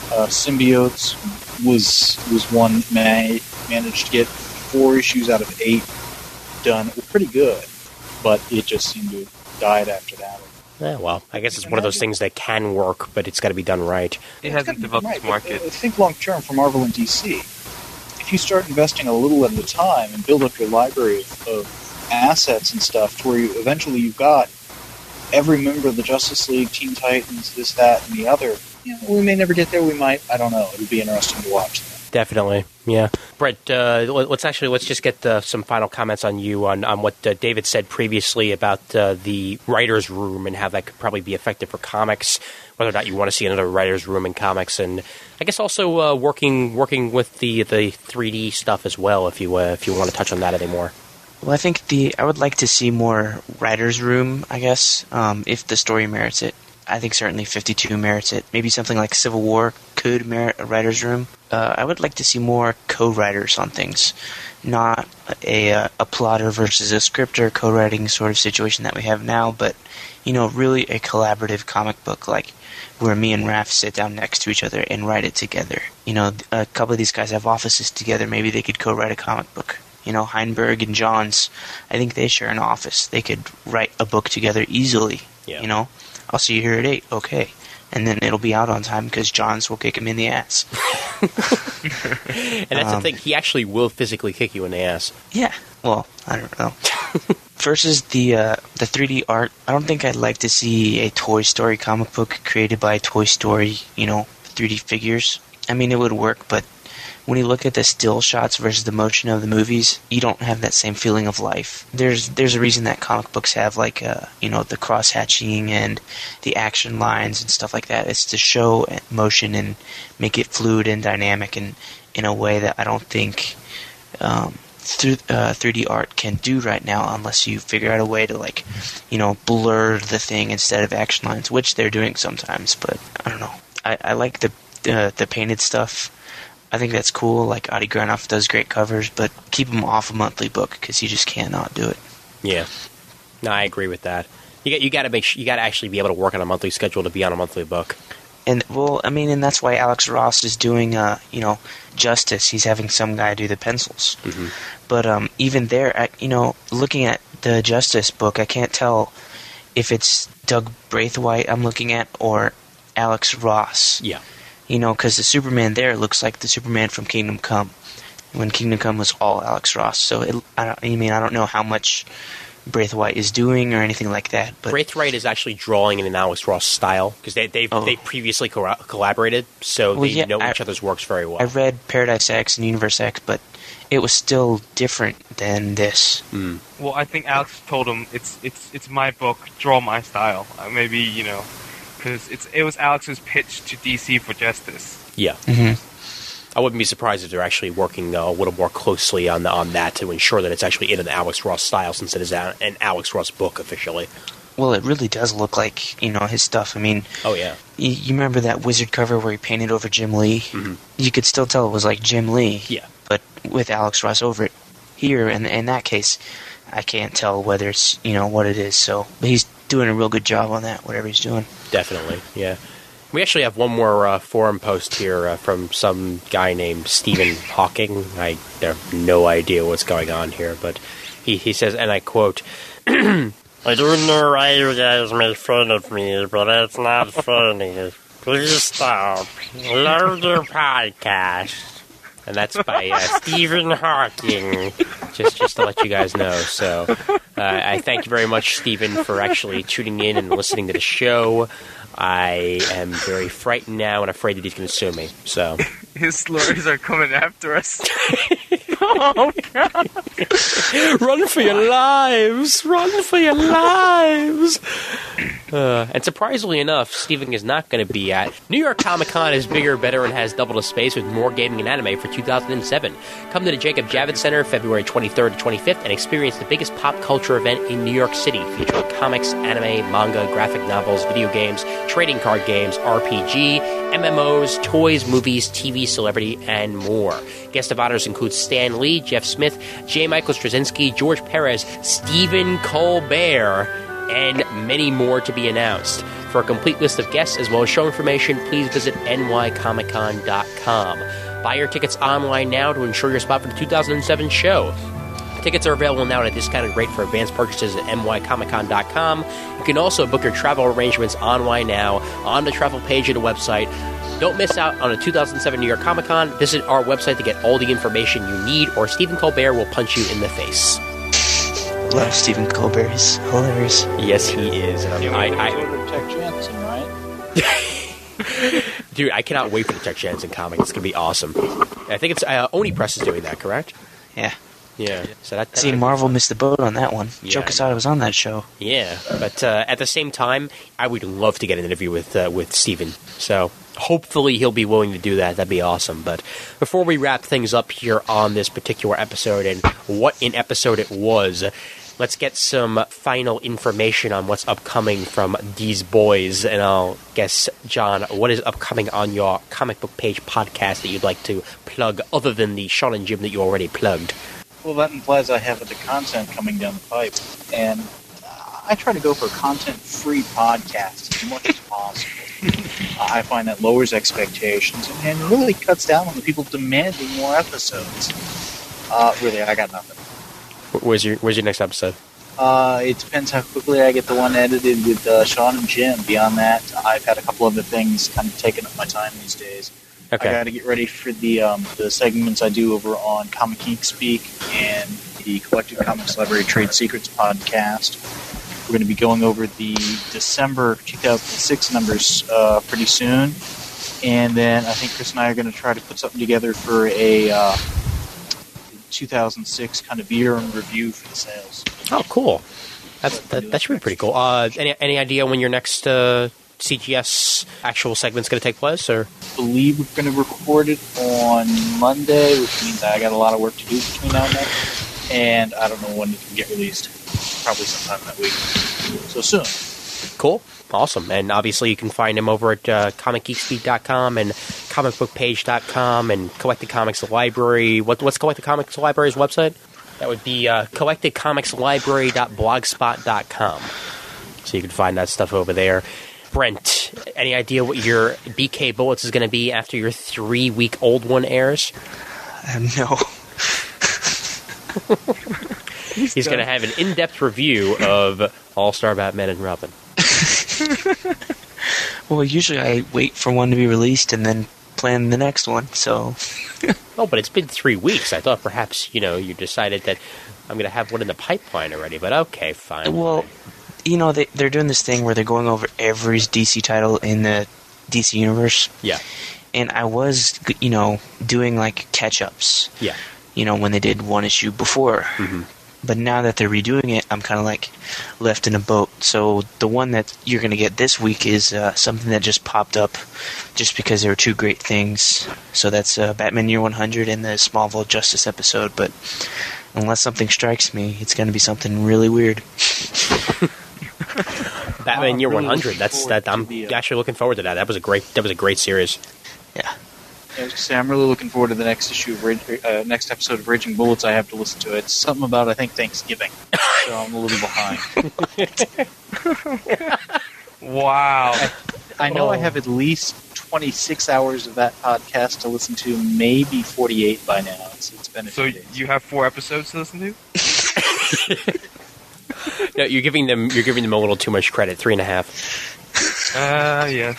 Symbiotes was one managed to get 4 issues out of 8 done. It was pretty good, but it just seemed to have died after that. Yeah, well, I guess it's one of those things that can work, but it's got to be done right. It hasn't developed its market. Think long term for Marvel and DC. If you start investing a little at a time and build up your library of assets and stuff, to where you've got every member of the Justice League, Teen Titans, this, that, and the other. We may never get there. We might. I don't know. It'll be interesting to watch. Definitely, yeah. Brett, let's just get some final comments on you on what David said previously about the writer's room and how that could probably be effective for comics, whether or not you want to see another writer's room in comics, and I guess also working with the 3D stuff as well, if you want to touch on that anymore. Well, I think I would like to see more writer's room, I guess, if the story merits it. I think certainly 52 merits it. Maybe something like Civil War could merit a writer's room. I would like to see more co-writers on things, not a plotter versus a scripter co-writing sort of situation that we have now, but, really a collaborative comic book, like where me and Raph sit down next to each other and write it together. A couple of these guys have offices together. Maybe they could co-write a comic book. Heinberg and Johns, I think they share an office. They could write a book together easily, I'll see you here at 8, okay. And then it'll be out on time because Johns will kick him in the ass. And that's the thing, he actually will physically kick you in the ass. Yeah, well, I don't know. Versus the 3D art, I don't think I'd like to see a Toy Story comic book created by Toy Story, 3D figures. I mean, it would work, but when you look at the still shots versus the motion of the movies, you don't have that same feeling of life. There's a reason that comic books have the cross-hatching and the action lines and stuff like that. It's to show motion and make it fluid and dynamic and in a way that I don't think 3D art can do right now, unless you figure out a way to blur the thing instead of action lines, which they're doing sometimes. But I don't know. I like the painted stuff. I think that's cool. Like Adi Granoff does great covers, but keep him off a monthly book because you just cannot do it. Yeah, no, I agree with that. You got to actually be able to work on a monthly schedule to be on a monthly book. And and that's why Alex Ross is doing Justice. He's having some guy do the pencils. Mm-hmm. But even there, looking at the Justice book, I can't tell if it's Doug Braithwaite I'm looking at or Alex Ross. Yeah. Because the Superman there looks like the Superman from Kingdom Come, when Kingdom Come was all Alex Ross. So I don't know how much Braithwaite is doing or anything like that. But Braithwaite is actually drawing in an Alex Ross style because they previously collaborated, so they know each other's works very well. I read Paradise X and Universe X, but it was still different than this. Well, I think Alex told him it's my book, draw my style. Maybe because it was Alex's pitch to DC for Justice. Yeah. I wouldn't be surprised if they're actually working a little more closely on that to ensure that it's actually in an Alex Ross style, since it is an Alex Ross book officially. Well, it really does look like, his stuff. I mean... Oh, yeah. You remember that Wizard cover where he painted over Jim Lee? You could still tell it was like Jim Lee. Yeah. But with Alex Ross over it. Here, in that case, I can't tell whether it's, what it is. So, but he's doing a real good job on that, whatever he's doing. Definitely, yeah. We actually have one more forum post here from some guy named Stephen Hawking. I have no idea what's going on here, but he says, and I quote, I don't know why you guys make fun of me, but it's not funny. Please stop. Love your podcast. And that's by Stephen Hawking, just to let you guys know. So I thank you very much, Stephen, for actually tuning in and listening to the show. I am very frightened now and afraid that he's going to sue me. So his slurs are coming after us. Oh, God. Run for your lives! Run for your lives! And surprisingly enough, Stephen is not going to be at New York Comic Con. Is bigger, better, and has double the space with more gaming and anime for 2007. Come to the Jacob Javits Center February 23rd to 25th and experience the biggest pop culture event in New York City, featuring comics, anime, manga, graphic novels, video games, trading card games, RPG, MMOs, toys, movies, TV, celebrity, and more. Guest of honors include Stan Lee, Jeff Smith, J. Michael Straczynski, George Perez, Stephen Colbert, and many more to be announced. For a complete list of guests as well as show information, please visit nycomiccon.com. Buy your tickets online now to ensure your spot for the 2007 show. Tickets are available now at a discounted rate for advanced purchases at nycomiccon.com. You can also book your travel arrangements online now on the travel page of the website. Don't miss out on the 2007 New York Comic Con. Visit our website to get all the information you need, or Stephen Colbert will punch you in the face. Love Stephen Colbert. He's hilarious. Yes, he is. And Tech Jansen, right? Dude, I cannot wait for the Tech Jansen comic. It's going to be awesome. I think it's Oni Press is doing that, correct? Yeah. Yeah. So See, Marvel missed the boat on that one. Yeah. Joe Quesada was on that show. Yeah, but at the same time, I would love to get an interview with Stephen. So hopefully he'll be willing to do that. That'd be awesome. But before we wrap things up here on this particular episode, and what an episode it was, let's get some final information on what's upcoming from these boys. And I'll guess, John, what is upcoming on your Comic Book Page podcast that you'd like to plug other than the Sean and Jim that you already plugged? Well, that implies I have the content coming down the pipe, and I try to go for a content-free podcast as much as possible. I find that lowers expectations and really cuts down on the people demanding more episodes. Really, I got nothing. Where's your next episode? It depends how quickly I get the one edited with Sean and Jim. Beyond that, I've had a couple other things kind of taking up my time these days. Okay. I got to get ready for the segments I do over on Comic Geek Speak and the Collected Comics Library Trade Secrets podcast. We're going to be going over the December 2006 numbers pretty soon. And then I think Chris and I are going to try to put something together for a 2006 kind of year in review for the sales. Oh, cool. That should be pretty cool. Any idea when your next CGS actual segment's going to take place? Or I believe we're going to record it on Monday, which means I got a lot of work to do between now and then. And I don't know when it can get released. Probably sometime that week. So soon. Cool. Awesome. And obviously you can find him over at comicgeekspeak.com and comicbookpage.com and Collected Comics Library. What's Collected Comics Library's website? That would be collectedcomicslibrary.blogspot.com. So you can find that stuff over there. Brent, any idea what your BK Bullets is going to be after your 3-week-old one airs? No. He's going to have an in-depth review of All-Star Batman and Robin. Well, usually I wait for one to be released and then plan the next one, so... Oh, but it's been 3 weeks. I thought perhaps, you decided that I'm gonna have one in the pipeline already. But okay, fine. Well, they're doing this thing where they're going over every DC title in the DC universe. Yeah. And I was, doing like catch-ups. Yeah. When they did one issue before. Mm-hmm. But now that they're redoing it, I'm kind of like left in a boat. So the one that you're going to get this week is something that just popped up just because there were two great things. So that's Batman Year 100 and the Smallville Justice episode. But unless something strikes me, it's going to be something really weird. Batman Year really 100. I'm actually looking forward to that. That was a great series. Yeah. I was going to say, I'm really looking forward to the next issue of next episode of Raging Bullets. I have to listen to it. It's something about, I think, Thanksgiving. So I'm a little behind. Wow. I know I have at least 26 hours of that podcast to listen to, maybe 48 by now. It's been a So few days. you have 4 episodes to listen to? No, you're giving them a little too much credit. 3.5. Yeah.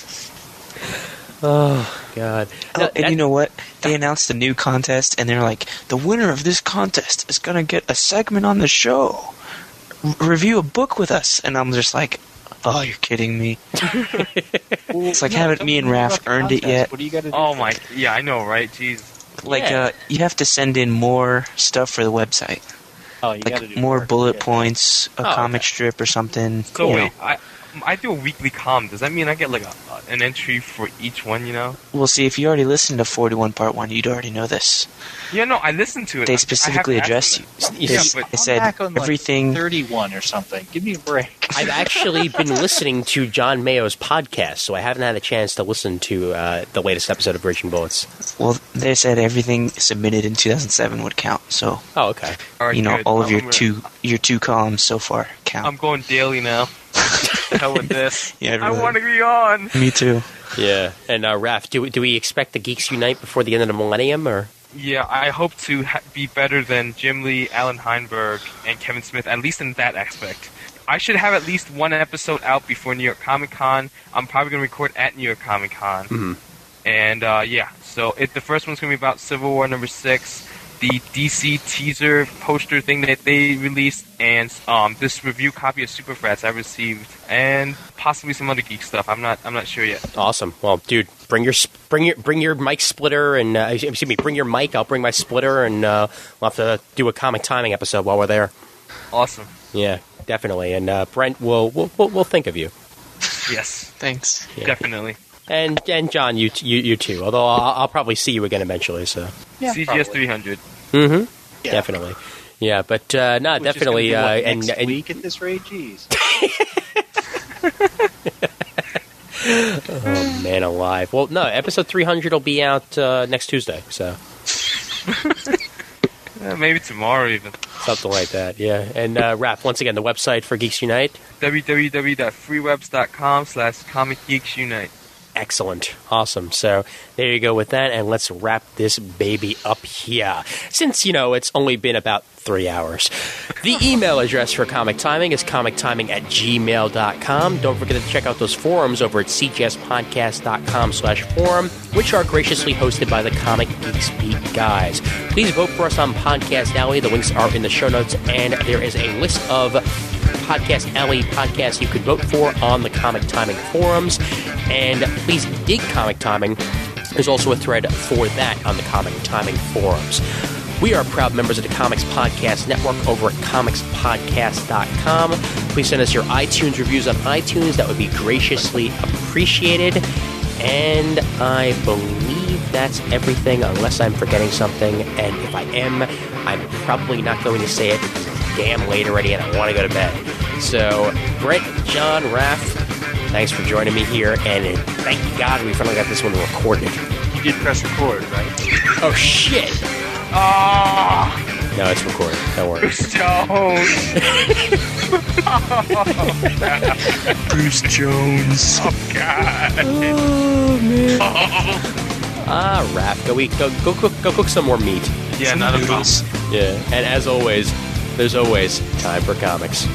Oh God! Oh, and you know what? They announced a new contest, and they're like, the winner of this contest is going to get a segment on the show. Review a book with us. And I'm just like, oh, you're kidding me. It's like, haven't me and Raph earned it yet? What do you got to do? Oh my, yeah, I know, right? Jeez. Like, you have to send in more stuff for the website. Oh, you got to Like, do more work. bullet Yeah. points, a comic okay. strip or something. So you wait, know. I do a weekly column. Does that mean I get like an entry for each one? Well, see, if you already listened to 41 Part 1, you'd already know this. Yeah, no, I listened to it. They specifically addressed you. Yeah, They but said I'm back on, like, everything... 31 or something. Give me a break. I've actually been listening to John Mayo's podcast, so I haven't had a chance to listen to the latest episode of Raging Bullets. Well, they said everything submitted in 2007 would count. So, Oh, okay. All right, good. all of your I'm two columns so far count. I'm going daily now. The hell with this. Yeah, I really. want to be on. Me too. Yeah. And Raph, do we expect the Geeks Unite before the end of the millennium, or? Yeah, I hope to be better than Jim Lee, Alan Heinberg, and Kevin Smith, at least in that aspect. I should have at least one episode out before New York Comic Con. I'm probably going to record at New York Comic Con. Mm-hmm. And, yeah, so the first one's going to be about Civil War number 6, the DC teaser poster thing that they released, and this review copy of Super Frats I received, and possibly some other geek stuff. I'm not sure yet. Awesome. Well, dude, bring your mic splitter and excuse me, bring your mic. I'll bring my splitter, and we'll have to do a comic timing episode while we're there. Awesome. Yeah, definitely. And Brent, we'll think of you. Yes, Thanks. Yeah. definitely. And John, you too. Although I'll probably see you again eventually. So. CGS probably. 300. Mm-hmm. Yeah. Definitely. Yeah, but no, Which is definitely. gonna be, what, And next week at this rate? Jeez. oh man, alive. Well, no, episode 300 will be out next Tuesday. So Maybe tomorrow even. something like that. Yeah. And Raph, once again, the website for Geeks Unite. www.freewebs.com/comicgeeksunite. Excellent. Awesome. So there you go with that, and let's wrap this baby up here. Since, it's only been about 3 hours. The email address for Comic Timing is comictiming@gmail.com. Don't forget to check out those forums over at cgspodcast.com/forum, which are graciously hosted by the Comic Geek Speak guys. Please vote for us on Podcast Alley. The links are in the show notes, and there is a list of Podcast Alley podcasts you could vote for on the Comic Timing forums. And please dig Comic Timing. There's also a thread for that on the Comic Timing forums. We are proud members of the Comics Podcast Network over at comicspodcast.com. Please send us your iTunes reviews on iTunes. That would be graciously appreciated. And I believe that's everything, unless I'm forgetting something. And if I am, I'm probably not going to say it because it's damn late already and I want to go to bed. So, Brent, John, Raph, thanks for joining me here. And thank God we finally got this one recorded. You did press record, right? Oh, shit. Oh, No, it's recorded. Don't worry. Jones. Bruce Jones. Oh, God. Oh, man. Raph, go cook some more meat. Yeah, not a problem. Yeah, and as always, there's always time for comics.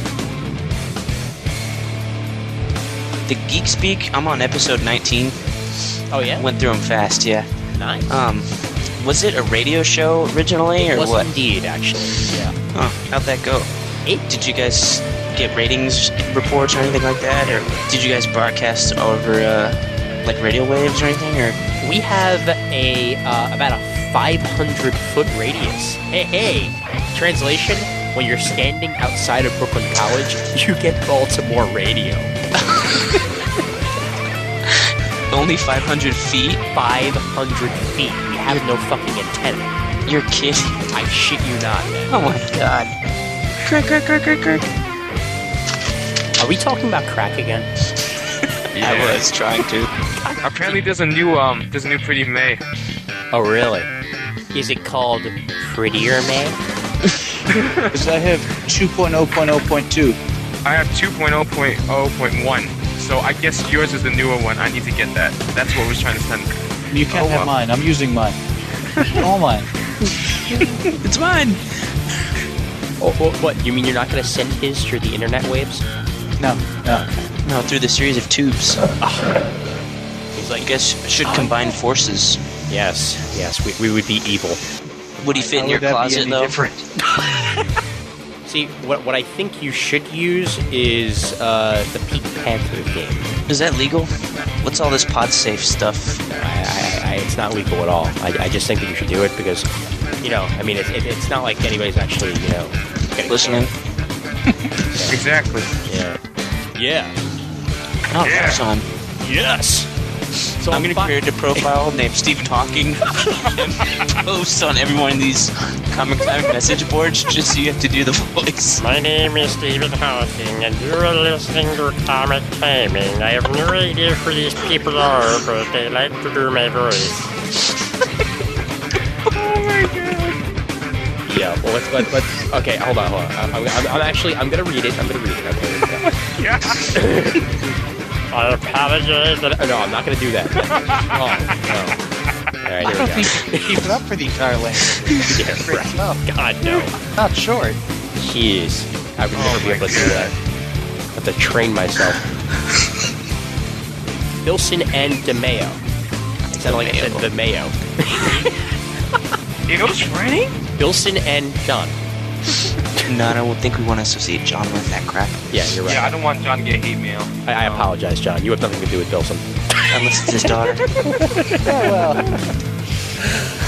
The Geek Speak, I'm on episode 19. Oh, yeah? Went through them fast, yeah. Nice. Was it a radio show originally, or it was what? indeed, actually. Yeah. Oh, how'd that go? Did you guys get ratings reports or anything like that, or did you guys broadcast over like radio waves or anything? Or We have about a 500-foot radius. Hey! Translation: when you're standing outside of Brooklyn College, you get Baltimore radio. only 500 feet? 500 feet. We have no fucking antenna. You're kidding? I shit you not, man. Oh my god! Crack! Are we talking about crack again? I was trying to. Apparently, there's a new Pretty May. Oh, really? Is it called Prettier May? Because I have 2.0.0.2. I have 2.0.0.1. So I guess yours is the newer one. I need to get that. That's what we're trying to send. You can't have mine. I'm using mine. All mine. It's mine. Oh, what? You mean you're not going to send his through the internet waves? No. No, through the series of tubes. He's I guess should combine forces. Yes, we would be evil. Would he fit in your closet though? Different? See, what I think you should use is the Pink Panther game. Is that legal? What's all this pod safe stuff? It's not legal at all. I just think that you should do it because, I mean, it's not like anybody's actually, getting Listening. Exactly. Yeah. Oh, son. Yes. So I'm going to create a profile named Stephen Hawking and post on every one of these Comic Time message boards just so you have to do the voice. My name is Stephen Hawking, and you are listening to Comic Timing. I have no idea who these people are, but they like to do my voice. Oh my god. Yeah. Well, let's. Okay, hold on. I'm gonna read it. Okay. Yeah. I apologize. No, I'm not gonna do that. Oh no. All right, here we go. Keep it up for the entire length. Yeah, right. God no. Not short. Jeez, I would never be able to do that. I have to train myself. Bilson and DeMayo. It sounded like I said the Mayo. It was raining? Bilson and John. No, I don't think we want to associate John with that crap. Yeah, you're right. Yeah, I don't want John to get hate mail. I apologize, John. You have nothing to do with Bilson. Unless it's his daughter. Oh, well.